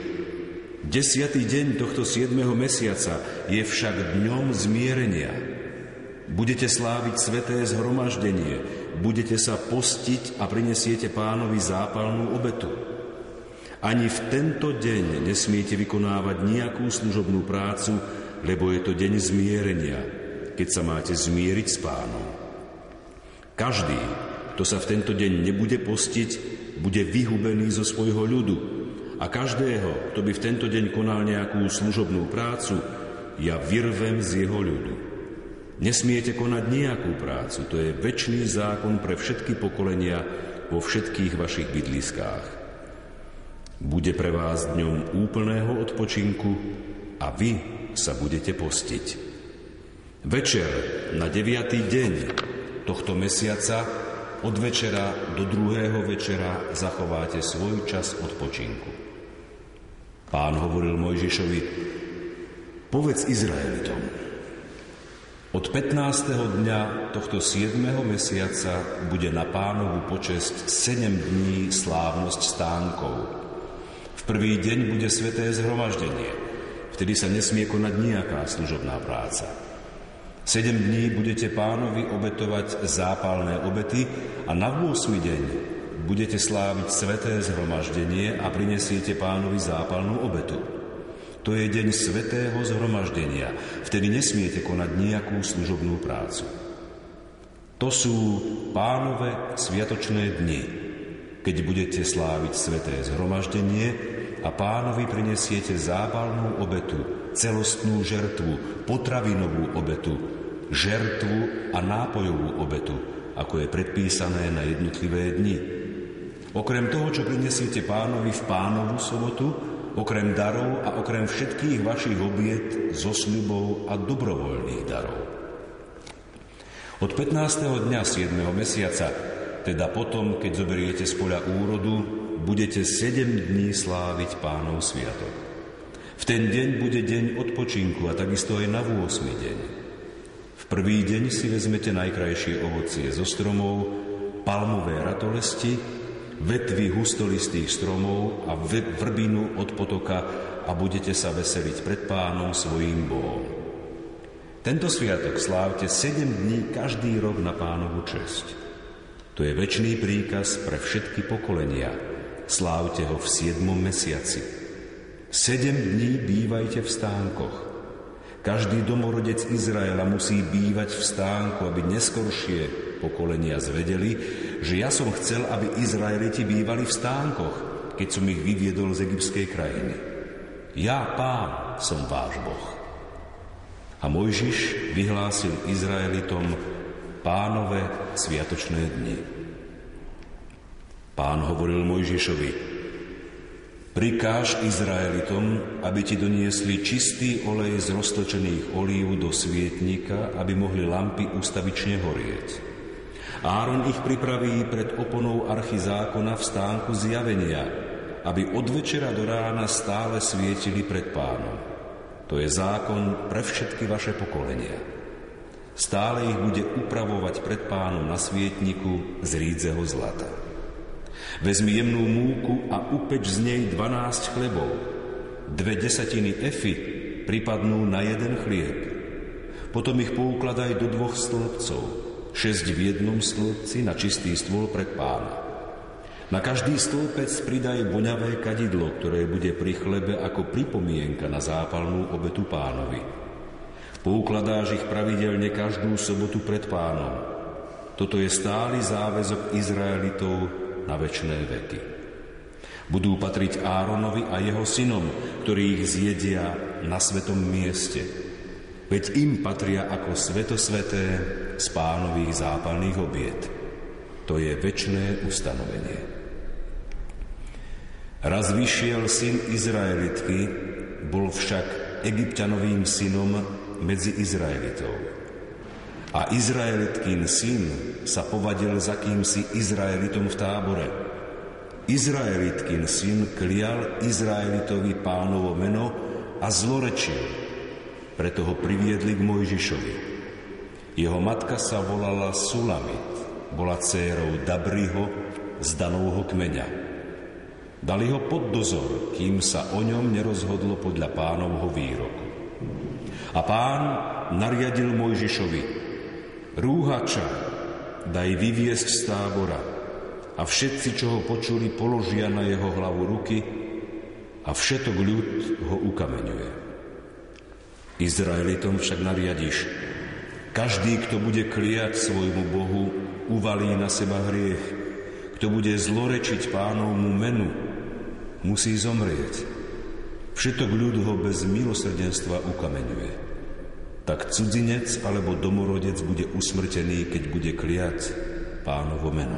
10. deň tohto 7. mesiaca je však dňom zmierenia. budete sláviť sväté zhromaždenie, budete sa postiť a prinesiete Pánovi zápalnú obetu. Ani v tento deň nesmiete vykonávať nejakú služobnú prácu, lebo je to deň zmierenia, keď sa máte zmieriť s Pánom. Každý, kto sa v tento deň nebude postiť, bude vyhubený zo svojho ľudu. A každého, kto by v tento deň konal nejakú služobnú prácu, ja vyrvem z jeho ľudu. Nesmiete konať nejakú prácu, to je večný zákon pre všetky pokolenia vo všetkých vašich bydliskách. Bude pre vás dňom úplného odpočinku a vy sa budete postiť. Večer na 9. deň tohto mesiaca od večera do 2. večera zachováte svoj čas odpočinku. Pán hovoril Mojžišovi: povedz Izraelitom, od 15. dňa tohto 7. mesiaca bude na Pánovu počesť 7 dní slávnosť stánkov. V prvý deň bude sväté zhromaždenie, vtedy sa nesmie konať nejaká služobná práca. 7 dní budete Pánovi obetovať zápalné obety a na 8. deň budete sláviť sväté zhromaždenie a prinesiete Pánovi zápalnú obetu. To je deň svätého zhromaždenia, vtedy nesmiete konať nejakú služobnú prácu. To sú Pánove sviatočné dni, keď budete sláviť sväté zhromaždenie a Pánovi prinesiete zápalnú obetu, celostnú žertvu, potravinovú obetu, žertvu a nápojovú obetu, ako je predpísané na jednotlivé dni. Okrem toho, čo prinesiete Pánovi v Pánovu sobotu, okrem darov a okrem všetkých vašich obiet, zosľubov a dobrovoľných darov. Od 15. dňa 7. mesiaca, teda potom, keď zoberiete z poľa úrodu, budete 7 dní sláviť Pánov sviatok. V ten deň bude deň odpočinku a takisto aj na 8. deň. V prvý deň si vezmete najkrajšie ovocie zo stromov, palmové ratolesti, vetvy hustolistých stromov a vrbinu od potoka a budete sa veseliť pred Pánom svojím Bohom. Tento sviatok slávte 7 dní každý rok na Pánovu česť. To je večný príkaz pre všetky pokolenia. Slávte ho v 7. mesiaci. 7 dní bývajte v stánkoch. Každý domorodec Izraela musí bývať v stánku, aby neskoršie pokolenia zvedeli, že ja som chcel, aby Izraeliti bývali v stánkoch, keď som ich vyviedol z egyptskej krajiny. Ja, Pán, som váš Boh. A Mojžiš vyhlásil Izraelitom Pánove sviatočné dni. Pán hovoril Mojžišovi: prikáž Izraelitom, aby ti doniesli čistý olej z roztočených olív do svietnika, aby mohli lampy ustavične horieť. Áron ich pripraví pred oponou archy zákona v stánku zjavenia, aby od večera do rána stále svietili pred Pánom. To je zákon pre všetky vaše pokolenia. Stále ich bude upravovať pred Pánom na svietniku z rídzeho zlata. Vezmi jemnú múku a upeč z nej 12 chlebov. 2/10 efy pripadnú na 1 chlieb. Potom ich poukladaj do 2 stĺpcov, 6 v jednom stĺpci na čistý stôl pred Pána. Na každý stĺpec pridaj voňavé kadidlo, ktoré bude pri chlebe ako pripomienka na zápalnú obetu Pánovi. Poukladáš ich pravidelne každú sobotu pred Pánom. Toto je stály záväzok Izraelitov na večné veky. Budú patriť Áronovi a jeho synom, ktorí ich zjedia na svetom mieste. Veď im patria ako svetosveté z Pánových zápalných obiet. To je večné ustanovenie. Raz vyšiel syn Izraelitky, bol však Egypťanovým synom medzi Izraelitov. A Izraelitkyn syn sa povadil za kýmsi Izraelitom v tábore. Izraelitkyn syn klial Izraelitovi Pánovo meno a zlorečil. Preto ho priviedli k Mojžišovi. Jeho matka sa volala Sulamit, bola dcérou Dabriho z Danovho kmeňa. Dali ho pod dozor, kým sa o ňom nerozhodlo podľa Pánovho výroku. A Pán nariadil Mojžišovi: rúhača daj vyviesť z tábora a všetci, čo ho počuli, položia na jeho hlavu ruky a všetok ľud ho ukameňuje. Izraelitom však nariadiš: každý, kto bude kliať svojmu Bohu, uvalí na seba hriech. Kto bude zlorečiť Pánovmu menu, musí zomrieť. Všetok ľud ho bez milosrdenstva ukameňuje. Tak cudzinec alebo domorodec bude usmrtený, keď bude kliať Pánovo meno.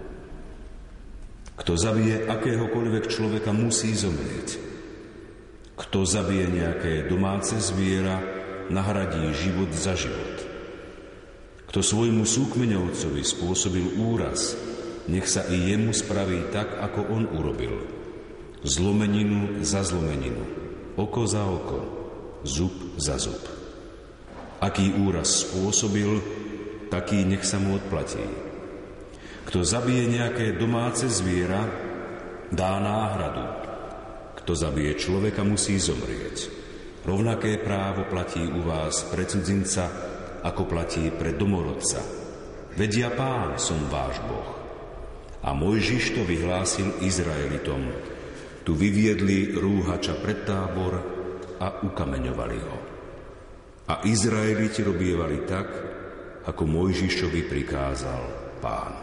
Kto zabije akéhokoľvek človeka, musí zomrieť. Kto zabije nejaké domáce zviera, nahradí život za život. Kto svojmu súkmeňovcovi spôsobil úraz, nech sa i jemu spraví tak, ako on urobil. Zlomeninu za zlomeninu, oko za oko, zub za zub. Aký úraz spôsobil, taký nech sa mu odplatí. Kto zabije nejaké domáce zviera, dá náhradu. Kto zabije človeka, musí zomrieť. Rovnaké právo platí u vás pre cudzinca, ako platí pre domorodca. Veď ja Pán som váš Boh. A Mojžiš to vyhlásil Izraelitom. Tu vyviedli rúhača pred tábor a ukameňovali ho. A Izraeliti robievali tak, ako Mojžišovi prikázal Pán.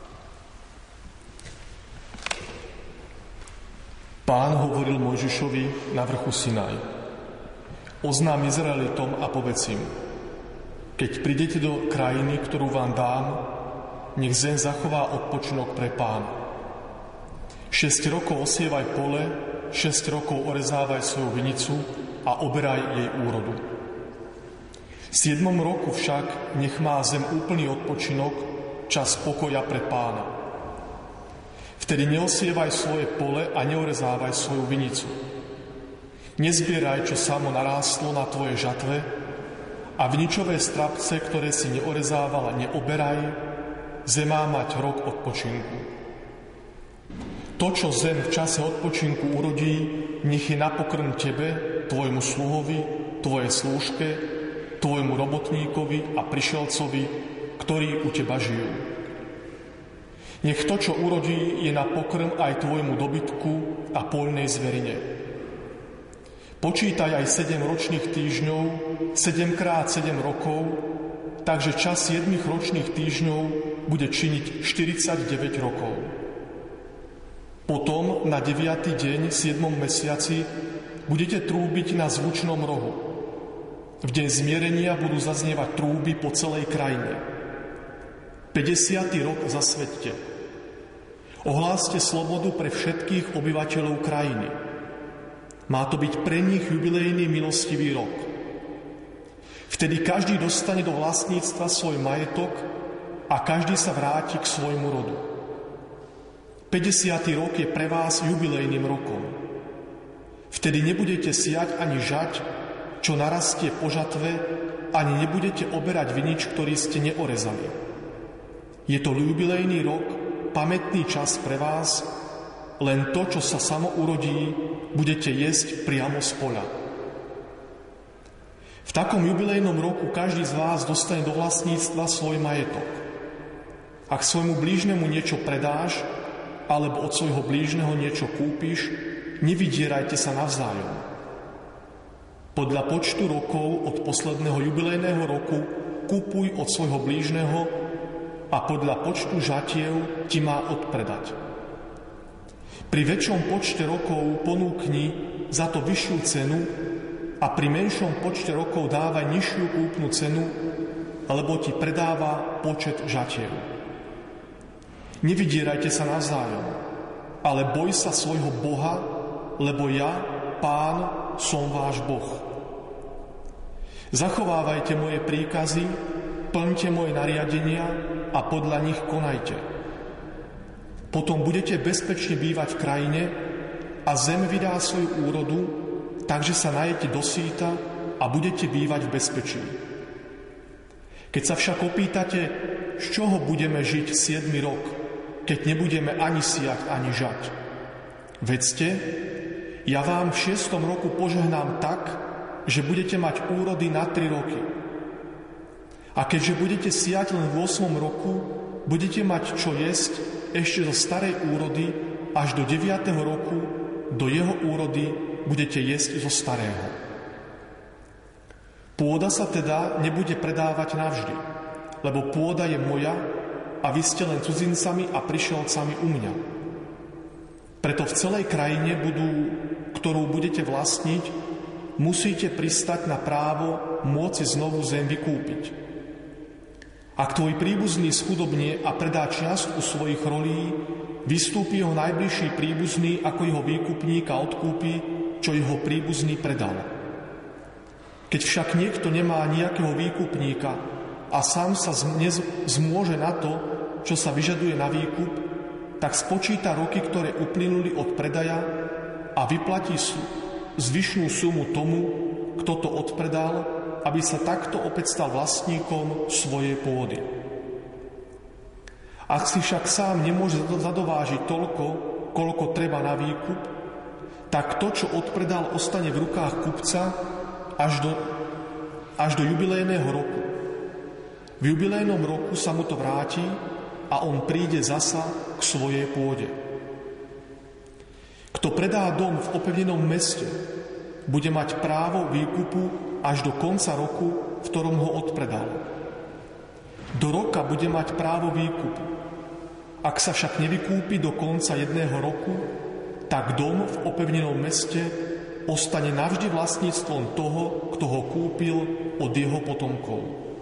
Pán hovoril Mojžišovi na vrchu Sinaj: oznám Izraelitom a povedz im: keď prídete do krajiny, ktorú vám dám, nech zem zachová odpočinok pre Pána. 6 rokov osievaj pole, 6 rokov orezávaj svoju vinicu a oberaj jej úrodu. V 7. roku však nech má zem úplný odpočinok, čas pokoja pre Pána. Vtedy neosievaj svoje pole a neorezávaj svoju vinicu. Nezbieraj, čo samo narástlo na tvojej žatve, a viničové strapce, ktoré si neorezávala, neoberaj. Zem má mať rok odpočinku. To, čo zem v čase odpočinku urodí, nech je na pokrm tebe, tvojmu sluhovi, tvojej slúžke, tvojmu robotníkovi a prišelcovi, ktorí u teba žijú. Nech to, čo urodí, je na pokrm aj tvojmu dobytku a poľnej zverine. Počítaj aj 7 ročných týždňov, 7x7 rokov, takže čas 7 ročných týždňov bude činiť 49 rokov. Potom na 9. deň 7. mesiaci budete trúbiť na zvučnom rohu. V deň zmierenia budú zaznievať trúby po celej krajine. 50. rok zasveťte. Ohláste slobodu pre všetkých obyvateľov krajiny. Má to byť pre nich jubilejný milostivý rok. Vtedy každý dostane do vlastníctva svoj majetok a každý sa vráti k svojmu rodu. 50. rok je pre vás jubilejným rokom. Vtedy nebudete siať ani žať, čo narastie po žatve, ani nebudete oberať vinič, ktorý ste neorezali. Je to jubilejný rok, pamätný čas pre vás, len to, čo sa samo urodí, budete jesť priamo z poľa. V takom jubilejnom roku každý z vás dostane do vlastníctva svoj majetok. Ak svojmu blížnemu niečo predáš, alebo od svojho blížneho niečo kúpiš, nevydierajte sa navzájom. Podľa počtu rokov od posledného jubilejného roku kúpuj od svojho blížneho a podľa počtu žatiev ti má odpredať. Pri väčšom počte rokov ponúkni za to vyššiu cenu a pri menšom počte rokov dávaj nižšiu kúpnu cenu, lebo ti predáva počet žatiev. Nevydierajte sa navzájom, ale boj sa svojho Boha, lebo ja, Pán, som váš Boh. Zachovávajte moje príkazy, plňte moje nariadenia a podľa nich konajte. Potom budete bezpečne bývať v krajine a zem vydá svoju úrodu, takže sa najete do síta a budete bývať v bezpečí. Keď sa však opýtate, z čoho budeme žiť 7. rok, keď nebudeme ani siať, ani žať, vedzte, ja vám v 6. roku požehnám tak, že budete mať úrody na 3 roky. A keďže budete siať len v 8. roku, budete mať čo jesť ešte zo starej úrody až do 9. roku, do jeho úrody budete jesť zo starého. Pôda sa teda nebude predávať navždy, lebo pôda je moja a vy ste len cudzincami a prišielcami u mňa. Preto v celej krajine, ktorú budete vlastniť, musíte pristať na právo môcť znovu zem vykúpiť. Ak tvoj príbuzný schudobnie a predá čiastku svojich rolí, vystúpi jeho najbližší príbuzný ako jeho výkupník a odkúpi, čo jeho príbuzný predal. Keď však niekto nemá nejakého výkupníka a sám sa zmôže na to, čo sa vyžaduje na výkup, tak spočíta roky, ktoré uplynuli od predaja a vyplatí zvyšnú sumu tomu, kto to odpredal, aby sa takto opäť stal vlastníkom svojej pôdy. Ak si však sám nemôže zadovážiť toľko, koľko treba na výkup, tak to, čo odpredal, ostane v rukách kupca až do jubilejného roku. V jubilejnom roku sa mu to vráti a on príde zasa k svojej pôde. Kto predá dom v opevnenom meste, bude mať právo výkupu až do konca roku, v ktorom ho odpredal. Do roka bude mať právo výkupu. Ak sa však nevykúpi do konca 1 roku, tak dom v opevnenom meste ostane navždy vlastníctvom toho, kto ho kúpil od jeho potomkov.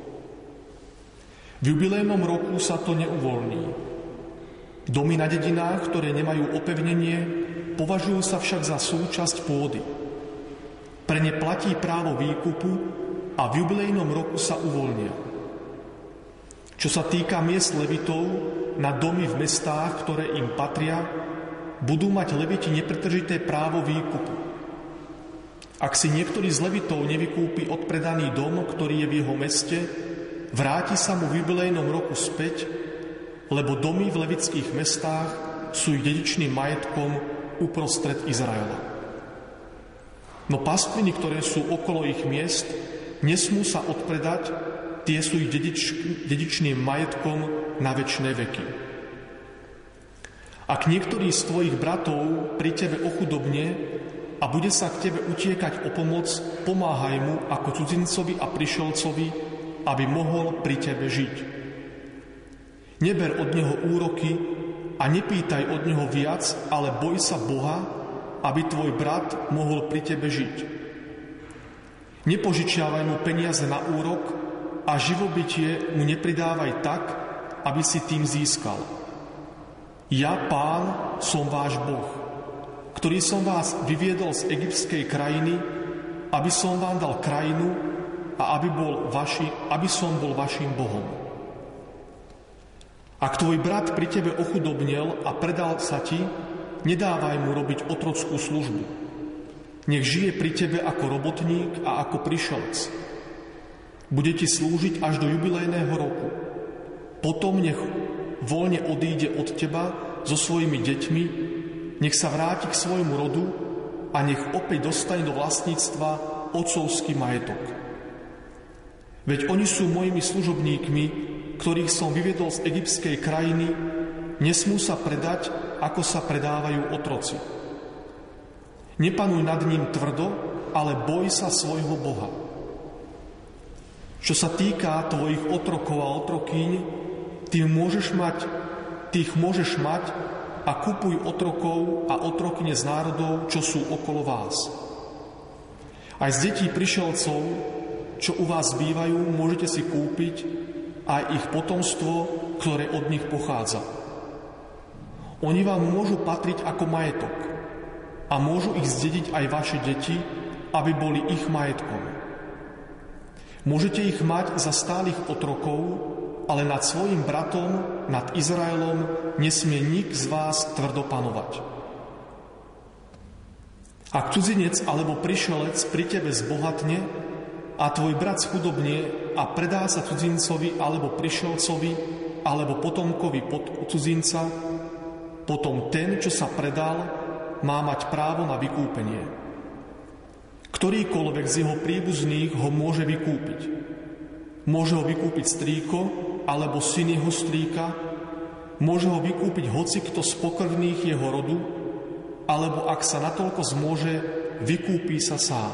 V jubilejnom roku sa to neuvoľní. Domy na dedinách, ktoré nemajú opevnenie, považujú sa však za súčasť pôdy. Pre ne platí právo výkupu a v jubilejnom roku sa uvoľnia. Čo sa týka miest levitov na domy v mestách, ktoré im patria, budú mať leviti nepretržité právo výkupu. Ak si niektorý z levitov nevykúpi odpredaný dom, ktorý je v jeho meste, vráti sa mu v jubilejnom roku späť, lebo domy v levických mestách sú ich dedičným majetkom uprostred Izraela. No pastviny, ktoré sú okolo ich miest, nesmú sa odpredať, tie sú ich dedičným majetkom na večné veky. Ak niektorý z tvojich bratov pri tebe ochudobne a bude sa k tebe utiekať o pomoc, pomáhaj mu ako cudzincovi a prišelcovi, aby mohol pri tebe žiť. Neber od neho úroky a nepýtaj od neho viac, ale boj sa Boha, aby tvoj brat mohol pri tebe žiť. Nepožičiavaj mu peniaze na úrok a živobytie mu nepridávaj tak, aby si tým získal. Ja, Pán, som váš Boh, ktorý som vás vyviedol z egyptskej krajiny, aby som vám dal krajinu a aby som bol vašim Bohom. Ak tvoj brat pri tebe ochudobnel a predal sa ti, nedávaj mu robiť otrockú službu. Nech žije pri tebe ako robotník a ako prišelc. Bude ti slúžiť až do jubilejného roku. Potom nech voľne odíde od teba so svojimi deťmi, nech sa vráti k svojmu rodu a nech opäť dostane do vlastníctva otcovský majetok. Veď oni sú mojimi služobníkmi, ktorých som vyviedol z egyptskej krajiny, nesmú sa predať, ako sa predávajú otroci. Nepanuj nad ním tvrdo, ale boj sa svojho Boha. Čo sa týka tvojich otrokov a otrokyň, tých môžeš mať a kupuj otrokov a otrokyne z národov, čo sú okolo vás. Aj z detí prišelcov, čo u vás bývajú, môžete si kúpiť aj ich potomstvo, ktoré od nich pochádza. Oni vám môžu patriť ako majetok a môžu ich zdediť aj vaše deti, aby boli ich majetkom. Môžete ich mať za stálych otrokov, ale nad svojim bratom, nad Izraelom, nesmie nik z vás tvrdo panovať. Ak cudzinec alebo prišelec pri tebe zbohatne a tvoj brat schudobnie a predá sa cudzincovi alebo prišelcovi alebo potomkovi cudzinca, potom ten, čo sa predal, má mať právo na vykúpenie. Ktorýkoľvek z jeho príbuzných ho môže vykúpiť. Môže ho vykúpiť strýko alebo syn jeho strýka, môže ho vykúpiť hocikto z pokrvných jeho rodu, alebo ak sa natoľko zmôže, vykúpi sa sám.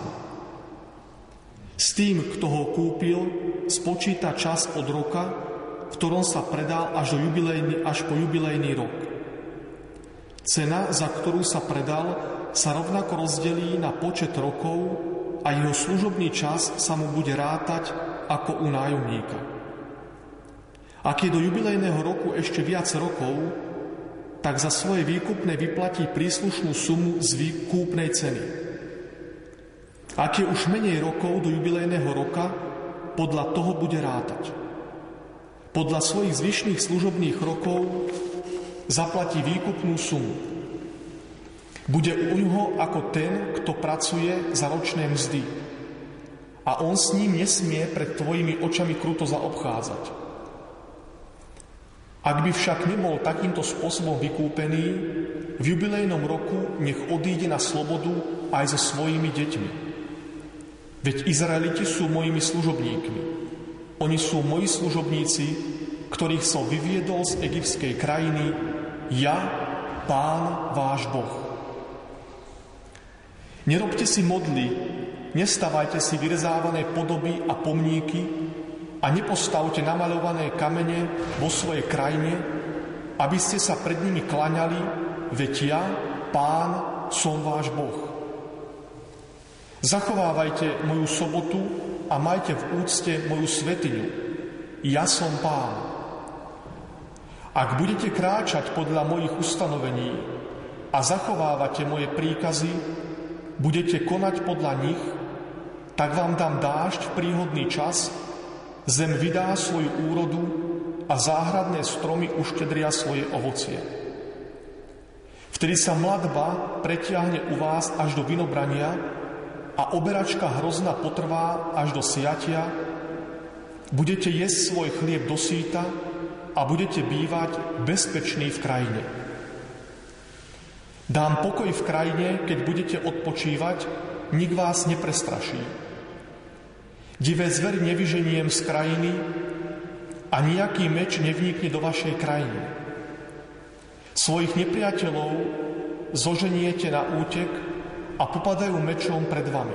S tým, kto ho kúpil, spočíta čas od roka, v ktorom sa predal až po jubilejný rok. Cena, za ktorú sa predal, sa rovnako rozdelí na počet rokov a jeho služobný čas sa mu bude rátať ako u nájomníka. Ak je do jubilejného roku ešte viac rokov, tak za svoje výkupné vyplatí príslušnú sumu z výkupnej ceny. Ak je už menej rokov do jubilejného roka, podľa toho bude rátať. Podľa svojich zvyšných služobných rokov zaplatí výkupnú sumu. Bude u ňoho ako ten, kto pracuje za ročné mzdy. A on s ním nesmie pred tvojimi očami kruto zaobchádzať. Ak by však nebol takýmto spôsobom vykúpený, v jubilejnom roku nech odíde na slobodu aj so svojimi deťmi. Veď Izraeliti sú mojimi služobníkmi. Oni sú moji služobníci, ktorých som vyviedol z egyptskej krajiny, ja, Pán váš Boh. Nerobte si modly, nestavajte si vyrezávané podoby a pomníky a nepostavte namaľované kamene vo svojej krajine, aby ste sa pred nimi klaňali, veď ja, Pán, som váš Boh. Zachovávajte moju sobotu a majte v úcte moju svätyňu. Ja som Pán. Ak budete kráčať podľa mojich ustanovení a zachovávate moje príkazy, budete konať podľa nich, tak vám dám dážď v príhodný čas, zem vydá svoju úrodu a záhradné stromy uštedria svoje ovocie. Vtedy sa mladba pretiahne u vás až do vinobrania a oberačka hrozna potrvá až do siatia. Budete jesť svoj chlieb do síta a budete bývať bezpeční v krajine. Dám pokoj v krajine, keď budete odpočívať, nik vás neprestraší. Divé zvery nevyženiem z krajiny a nejaký meč nevnikne do vašej krajiny. Svojich nepriateľov zoženiete na útek a popadajú mečom pred vami.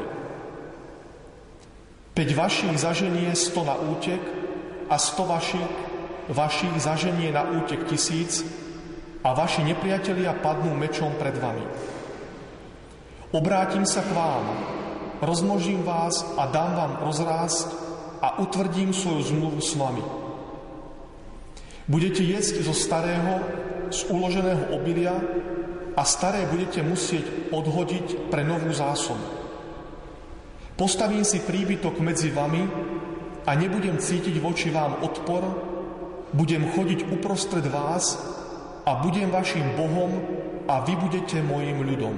5 vašich zaženie 100 na útek a 100 vašich zaženie na útek 1000 a vaši nepriatelia padnú mečom pred vami. Obrátim sa k vám, rozmnožím vás a dám vám rozrásť a utvrdím svoju zmluvu s vami. Budete jesť zo starého, z uloženého obilia a staré budete musieť odhodiť pre novú zásobu. Postavím si príbytok medzi vami a nebudem cítiť voči vám odpor, budem chodiť uprostred vás a budem vašim Bohom a vy budete mojím ľudom.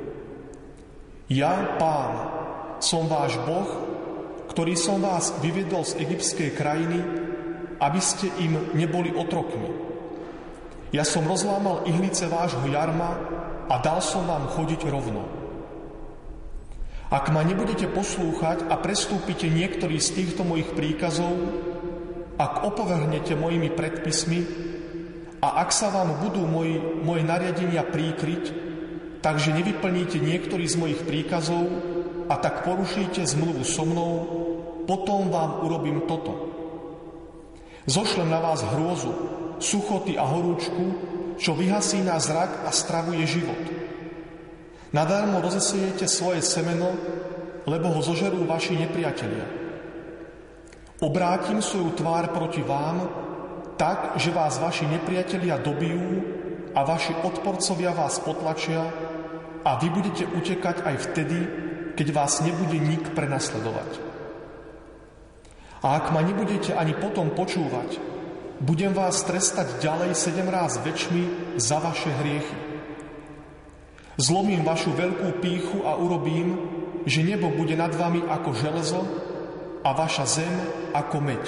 Ja, Pán, som váš Boh, ktorý som vás vyviedol z egyptskej krajiny, aby ste im neboli otrokmi. Ja som rozlámal ihlice vášho jarma a dal som vám chodiť rovno. Ak ma nebudete poslúchať a prestúpite niektorý z týchto mojich príkazov, ak opovrhnete mojimi predpismi a ak sa vám budú moje nariadenia príkryť, takže nevyplníte niektorý z mojich príkazov a tak porušíte zmluvu so mnou, potom vám urobím toto. Zošlem na vás hrôzu, suchoty a horúčku, čo vyhasí na zrak a stravuje život. Nadarmo rozesejete svoje semeno, lebo ho zožerú vaši nepriatelia. Obrátim svoju tvár proti vám, tak, že vás vaši nepriatelia dobijú a vaši odporcovia vás potlačia a vy budete utekať aj vtedy, keď vás nebude nik prenasledovať. A ak ma nebudete ani potom počúvať, budem vás trestať ďalej 7 ráz väčšmi za vaše hriechy. Zlomím vašu veľkú pýchu a urobím, že nebo bude nad vami ako železo a vaša zem ako meď.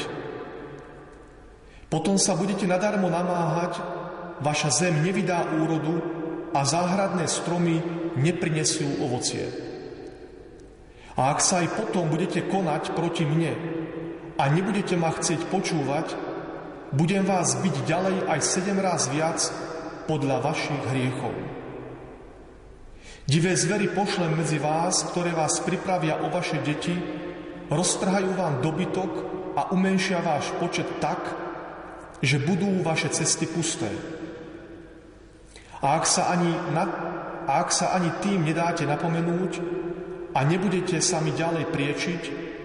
Potom sa budete nadarmo namáhať, vaša zem nevydá úrodu a záhradné stromy neprinesú ovocie. A ak sa aj potom budete konať proti mne a nebudete ma chcieť počúvať, budem vás biť ďalej aj 7 ráz viac podľa vašich hriechov. Divé zvery pošlem medzi vás, ktoré vás pripravia o vaše deti, roztrhajú vám dobytok a umenšia váš počet tak, že budú vaše cesty pusté. A ak sa ani tým nedáte napomenúť a nebudete sa mi ďalej priečiť,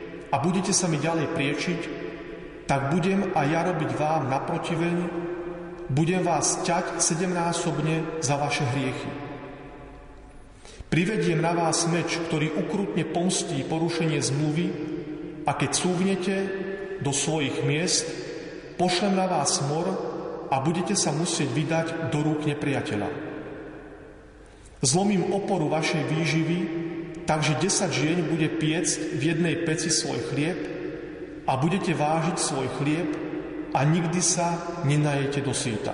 tak budem aj ja robiť vám naprotiveň, budem vás ťať 7-násobne za vaše hriechy. Privediem na vás meč, ktorý ukrutne pomstí porušenie zmluvy, a keď cúvnete do svojich miest, pošlem na vás mor a budete sa musieť vydať do rúk nepriateľa. Zlomím oporu vašej výživy, takže 10 žien bude piecť v jednej peci svoj chlieb a budete vážiť svoj chlieb a nikdy sa nenajete do síta.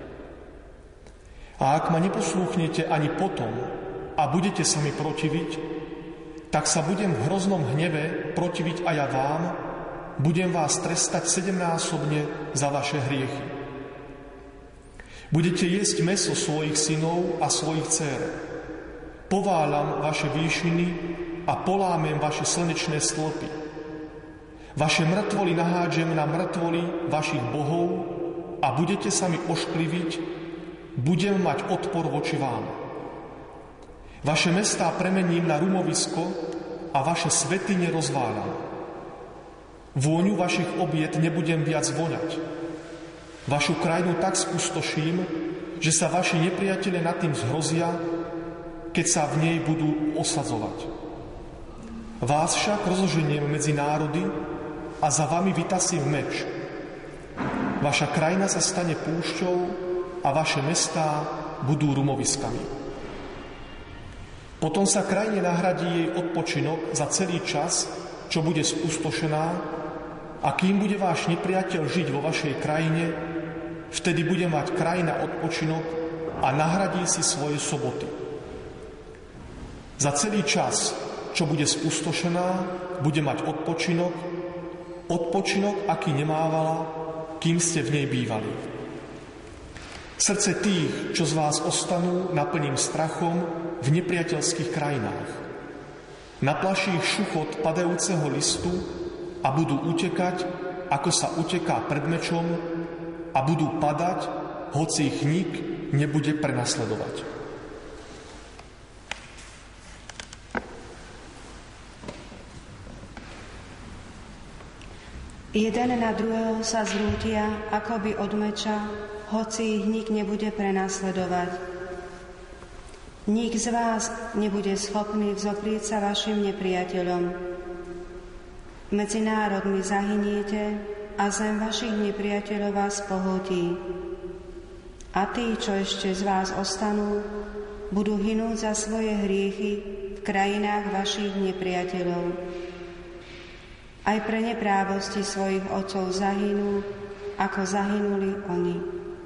A ak ma neposlúchnete ani potom a budete sa mi protiviť, tak sa budem v hroznom hneve protiviť aj ja vám, budem vás trestať 7-násobne za vaše hriechy. Budete jesť mäso svojich synov a svojich dcér. Pováľam vaše výšiny a polámem vaše slnečné stĺpy. Vaše mŕtvoly nahádžem na mŕtvoly vašich bohov a budete sa mi oškliviť, budem mať odpor voči vám. Vaše mestá premením na rumovisko a vaše svätyne rozváľam. Vôňu vašich obiet nebudem viac voňať. Vašu krajinu tak spustoším, že sa vaši nepriatelia nad tým zhrozia, keď sa v nej budú osadzovať. Vás však rozoženiem medzi národy a za vami vytasím meč. Vaša krajina sa stane púšťou a vaše mestá budú rumoviskami. Potom sa krajine nahradí jej odpočinok za celý čas, čo bude spustošená, a kým bude váš nepriateľ žiť vo vašej krajine, vtedy bude mať krajina odpočinok a nahradí si svoje soboty. Za celý čas, čo bude spustošená, bude mať odpočinok, aký nemávala, kým ste v nej bývali. Srdce tých, čo z vás ostanú, naplním strachom v nepriateľských krajinách. Naplaší ich šuchot padajúceho listu a budú utekať, ako sa uteká pred mečom, a budú padať, hoci ich nik nebude prenasledovať. Jeden na druhého sa zrútia, akoby od meča, hoci ich nik nebude prenasledovať. Nik z vás nebude schopný vzoprieť sa vašim nepriateľom. Medzi národmi zahyniete a zem vašich nepriateľov vás pohotí. A tí, čo ešte z vás ostanú, budú hynúť za svoje hriechy v krajinách vašich nepriateľov. Aj pre neprávosti svojich otcov zahynú, ako zahynuli oni.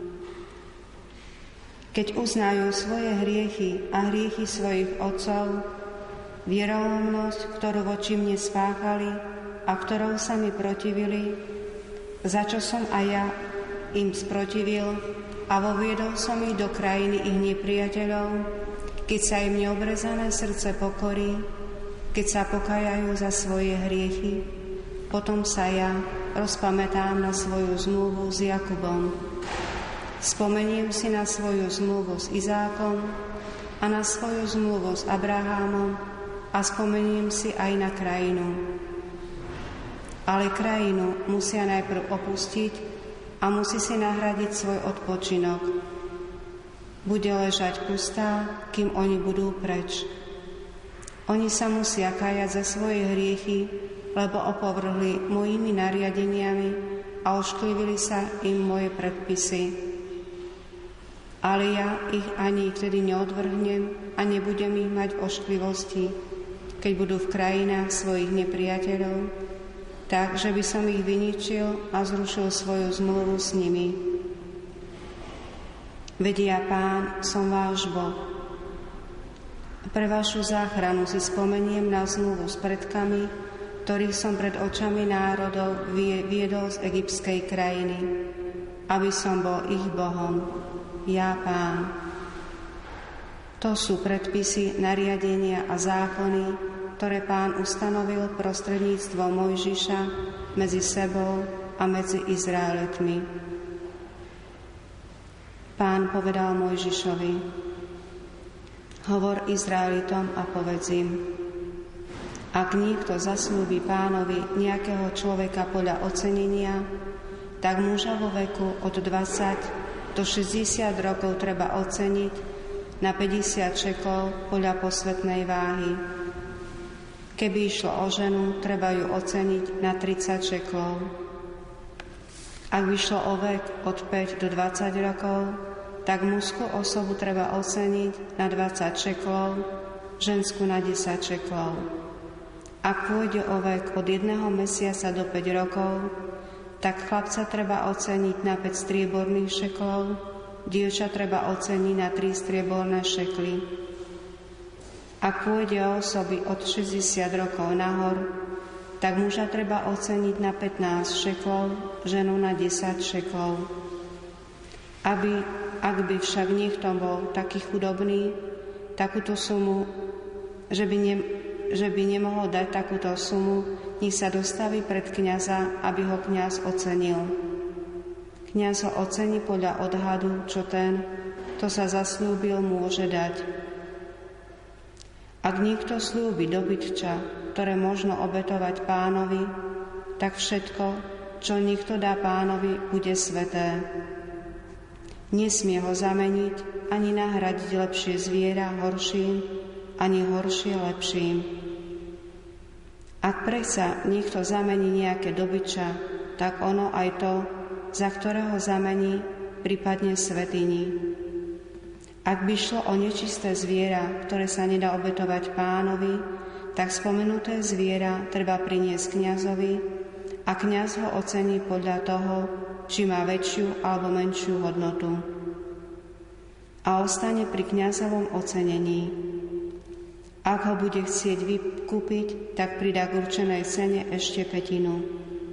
Keď uznajú svoje hriechy a hriechy svojich otcov, vierohodnosť, ktorú voči mne spáchali a ktorou sa mi protivili, za čo som aj ja im sprotivil a voviedol som ich do krajiny ich nepriateľov, keď sa im neobrezané srdce pokorí, keď sa pokajajú za svoje hriechy, potom sa ja rozpamätám na svoju zmluvu s Jakubom. Spomeniem si na svoju zmluvu s Izákom a na svoju zmluvu s Abrahámom a spomeniem si aj na krajinu. Ale krajinu musia najprv opustiť a musí si nahradiť svoj odpočinok. Bude ležať pustá, kým oni budú preč. Oni sa musia kajať za svoje hriechy, lebo opovrhli mojimi nariadeniami a ošklivili sa im moje predpisy. Ale ja ich ani vtedy neodvrhnem a nebudem ich mať v ošklivosti, keď budú v krajinách svojich nepriateľov, tak, že by som ich vyničil a zrušil svoju zmluvu s nimi. Veď ja, Pán, som váš Boh. Pre vašu záchranu si spomeniem na zmluvu s predkami, ktorých som pred očami národov viedol z egyptskej krajiny, aby som bol ich Bohom, ja Pán. To sú predpisy, nariadenia a zákony, ktoré Pán ustanovil prostredníctvom Mojžiša medzi sebou a medzi Izraelitmi. Pán povedal Mojžišovi: hovor Izraelitom a povedz im: ak niekto zasľúbi Pánovi nejakého človeka podľa ocenenia, tak muža vo veku od 20 do 60 rokov treba oceniť na 50 šekov podľa posvätnej váhy. Keby išlo o ženu, treba ju oceniť na 30 šekov. Ak by šlo o vek od 5 do 20 rokov, tak mužskú osobu treba oceniť na 20 šeklov, ženskú na 10 šeklov. Ak pôjde o vek od 1 mesiaca do 5 rokov, tak chlapca treba oceniť na 5 strieborných šeklov, dievča treba oceniť na 3 strieborné šekly. Ak pôjde o osoby od 60 rokov nahor, tak muža treba oceniť na 15 šeklov, ženu na 10 šeklov. Ak by však niekto bol taký chudobný, takúto sumu, že by nemohol dať takúto sumu, nech sa dostaví pred kňaza, aby ho kňaz ocenil. Kňaz ho ocení podľa odhadu, čo ten, kto sa zasľúbil, môže dať. Ak niekto slúbi dobytča, ktoré možno obetovať Pánovi, tak všetko, čo niekto dá Pánovi, bude sväté. Nesmie ho zameniť ani nahradiť lepšie zviera horším, ani horšie lepším. Ak predsa niekto zamení nejaké dobytča, tak ono aj to, za ktorého zamení, prípadne svätyni. Ak by šlo o nečisté zviera, ktoré sa nedá obetovať Pánovi, tak spomenuté zviera treba priniesť kňazovi a kňaz ho ocení podľa toho, či má väčšiu alebo menšiu hodnotu. A ostane pri kňazovom ocenení. Ak ho bude chcieť vykúpiť, tak pridá k určenej cene ešte 1/5.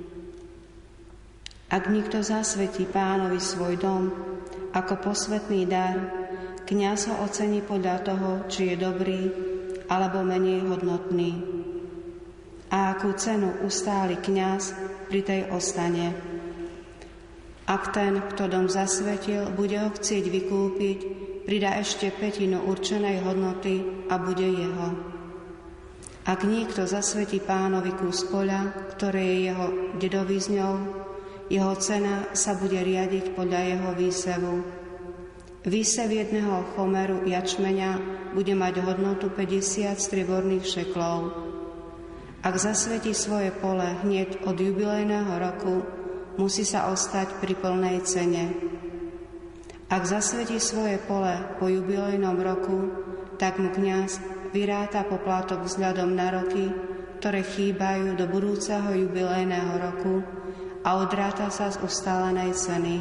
Ak niekto zasvetí Pánovi svoj dom ako posvätný dar, kňaz ho ocení podľa toho, či je dobrý alebo menej hodnotný. A akú cenu ustáli kňaz, pri tej ostane. Ak ten, kto dom zasvetil, bude ho chcieť vykúpiť, pridá ešte 1/5 určenej hodnoty a bude jeho. Ak niekto zasvetí Pánovi kus poľa, ktoré je jeho dedovizňou, jeho cena sa bude riadiť podľa jeho výsevu. Výsev 1 chomeru jačmeňa bude mať hodnotu 50 strieborných šeklov. Ak zasvetí svoje pole hneď od jubilejného roku, musí sa ostať pri plnej cene. Ak zasvetí svoje pole po jubilejnom roku, tak mu kňaz vyráta poplatok vzhľadom na roky, ktoré chýbajú do budúceho jubilejného roku, a odráta sa z ustálenej ceny.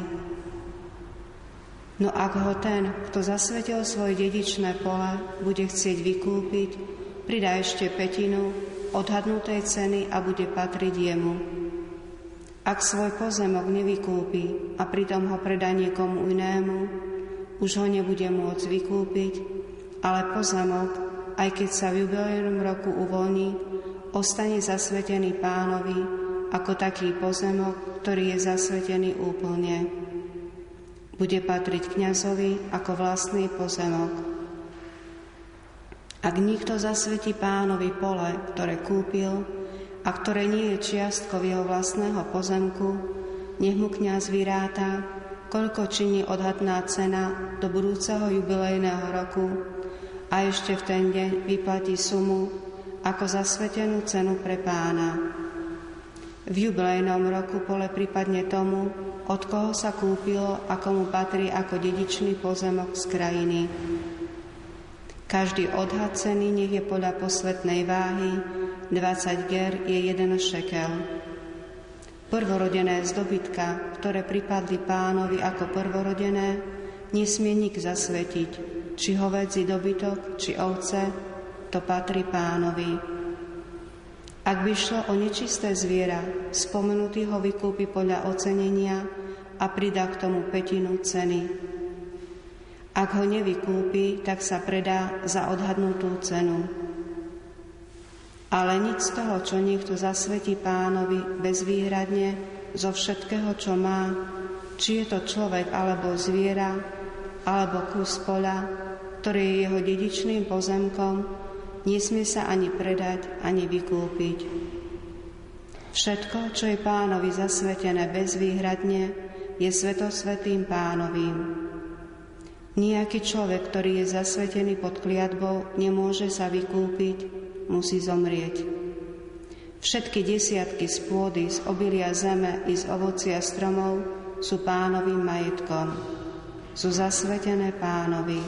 No ak ho ten, kto zasvetil svoje dedičné pole, bude chcieť vykúpiť, pridá ešte 1/5 odhadnutej ceny a bude patriť jemu. Ak svoj pozemok nevykúpi a pritom ho predá niekomu inému, už ho nebude môcť vykúpiť, ale pozemok, aj keď sa v jubilejnom roku uvoľní, ostane zasvetený Pánovi ako taký pozemok, ktorý je zasvetený úplne. Bude patriť kňazovi ako vlastný pozemok. Ak niekto zasvetí Pánovi pole, ktoré kúpil a ktoré nie je čiastkou jeho vlastného pozemku, nech mu kňaz vyráta, koľko činí odhadná cena do budúceho jubilejného roku a ešte v ten deň vyplatí sumu ako zasvetenú cenu pre Pána. V jubilejnom roku pole prípadne tomu, od koho sa kúpilo a komu patrí ako dedičný pozemok z krajiny. Každý odhad ceny nech je podľa posvätnej váhy, 20 ger je 1 šekel. Prvorodené z dobytka, ktoré pripadli Pánovi ako prvorodené, nesmie nik zasvetiť, či hovädzí dobytok, či ovce, to patrí Pánovi. Ak by šlo o nečisté zviera, spomenutý ho vykúpi podľa ocenenia a pridá k tomu 1/5 ceny. Ak ho nevykúpi, tak sa predá za odhadnutú cenu. Ale nič z toho, čo niekto zasvetí Pánovi bezvýhradne zo všetkého, čo má, či je to človek alebo zviera, alebo kus poľa, ktorý je jeho dedičným pozemkom, nesmie sa ani predať, ani vykúpiť. Všetko, čo je Pánovi zasvetené bezvýhradne, je svetosvätým Pánovým. Nejaký človek, ktorý je zasvetený pod kliatbou, nemôže sa vykúpiť, musí zomrieť. Všetky desiatky z pôdy, z obilia zeme i z ovocia stromov sú Pánovým majetkom. Sú zasvetené Pánovi.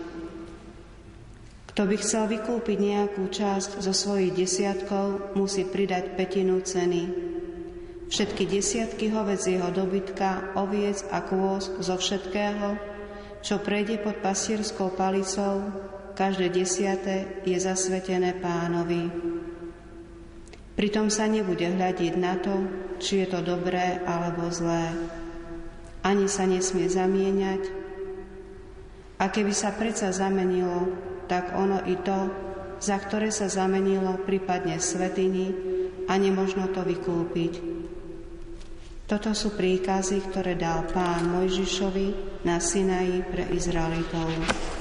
Kto by chcel vykúpiť nejakú časť zo svojich desiatkov, musí pridať 1/5 ceny. Všetky desiatky hovedzieho dobytka, oviec a kôz zo všetkého, čo prejde pod pastierskou palicou, každé 10. je zasvetené Pánovi. Pritom sa nebude hľadiť na to, či je to dobré alebo zlé. Ani sa nesmie zamieňať. A keby sa predsa zamenilo, tak ono i to, za ktoré sa zamenilo, pripadne svätyni a nemožno to vykúpiť. Toto sú príkazy, ktoré dal Pán Mojžišovi na Sinaji pre Izraelitov.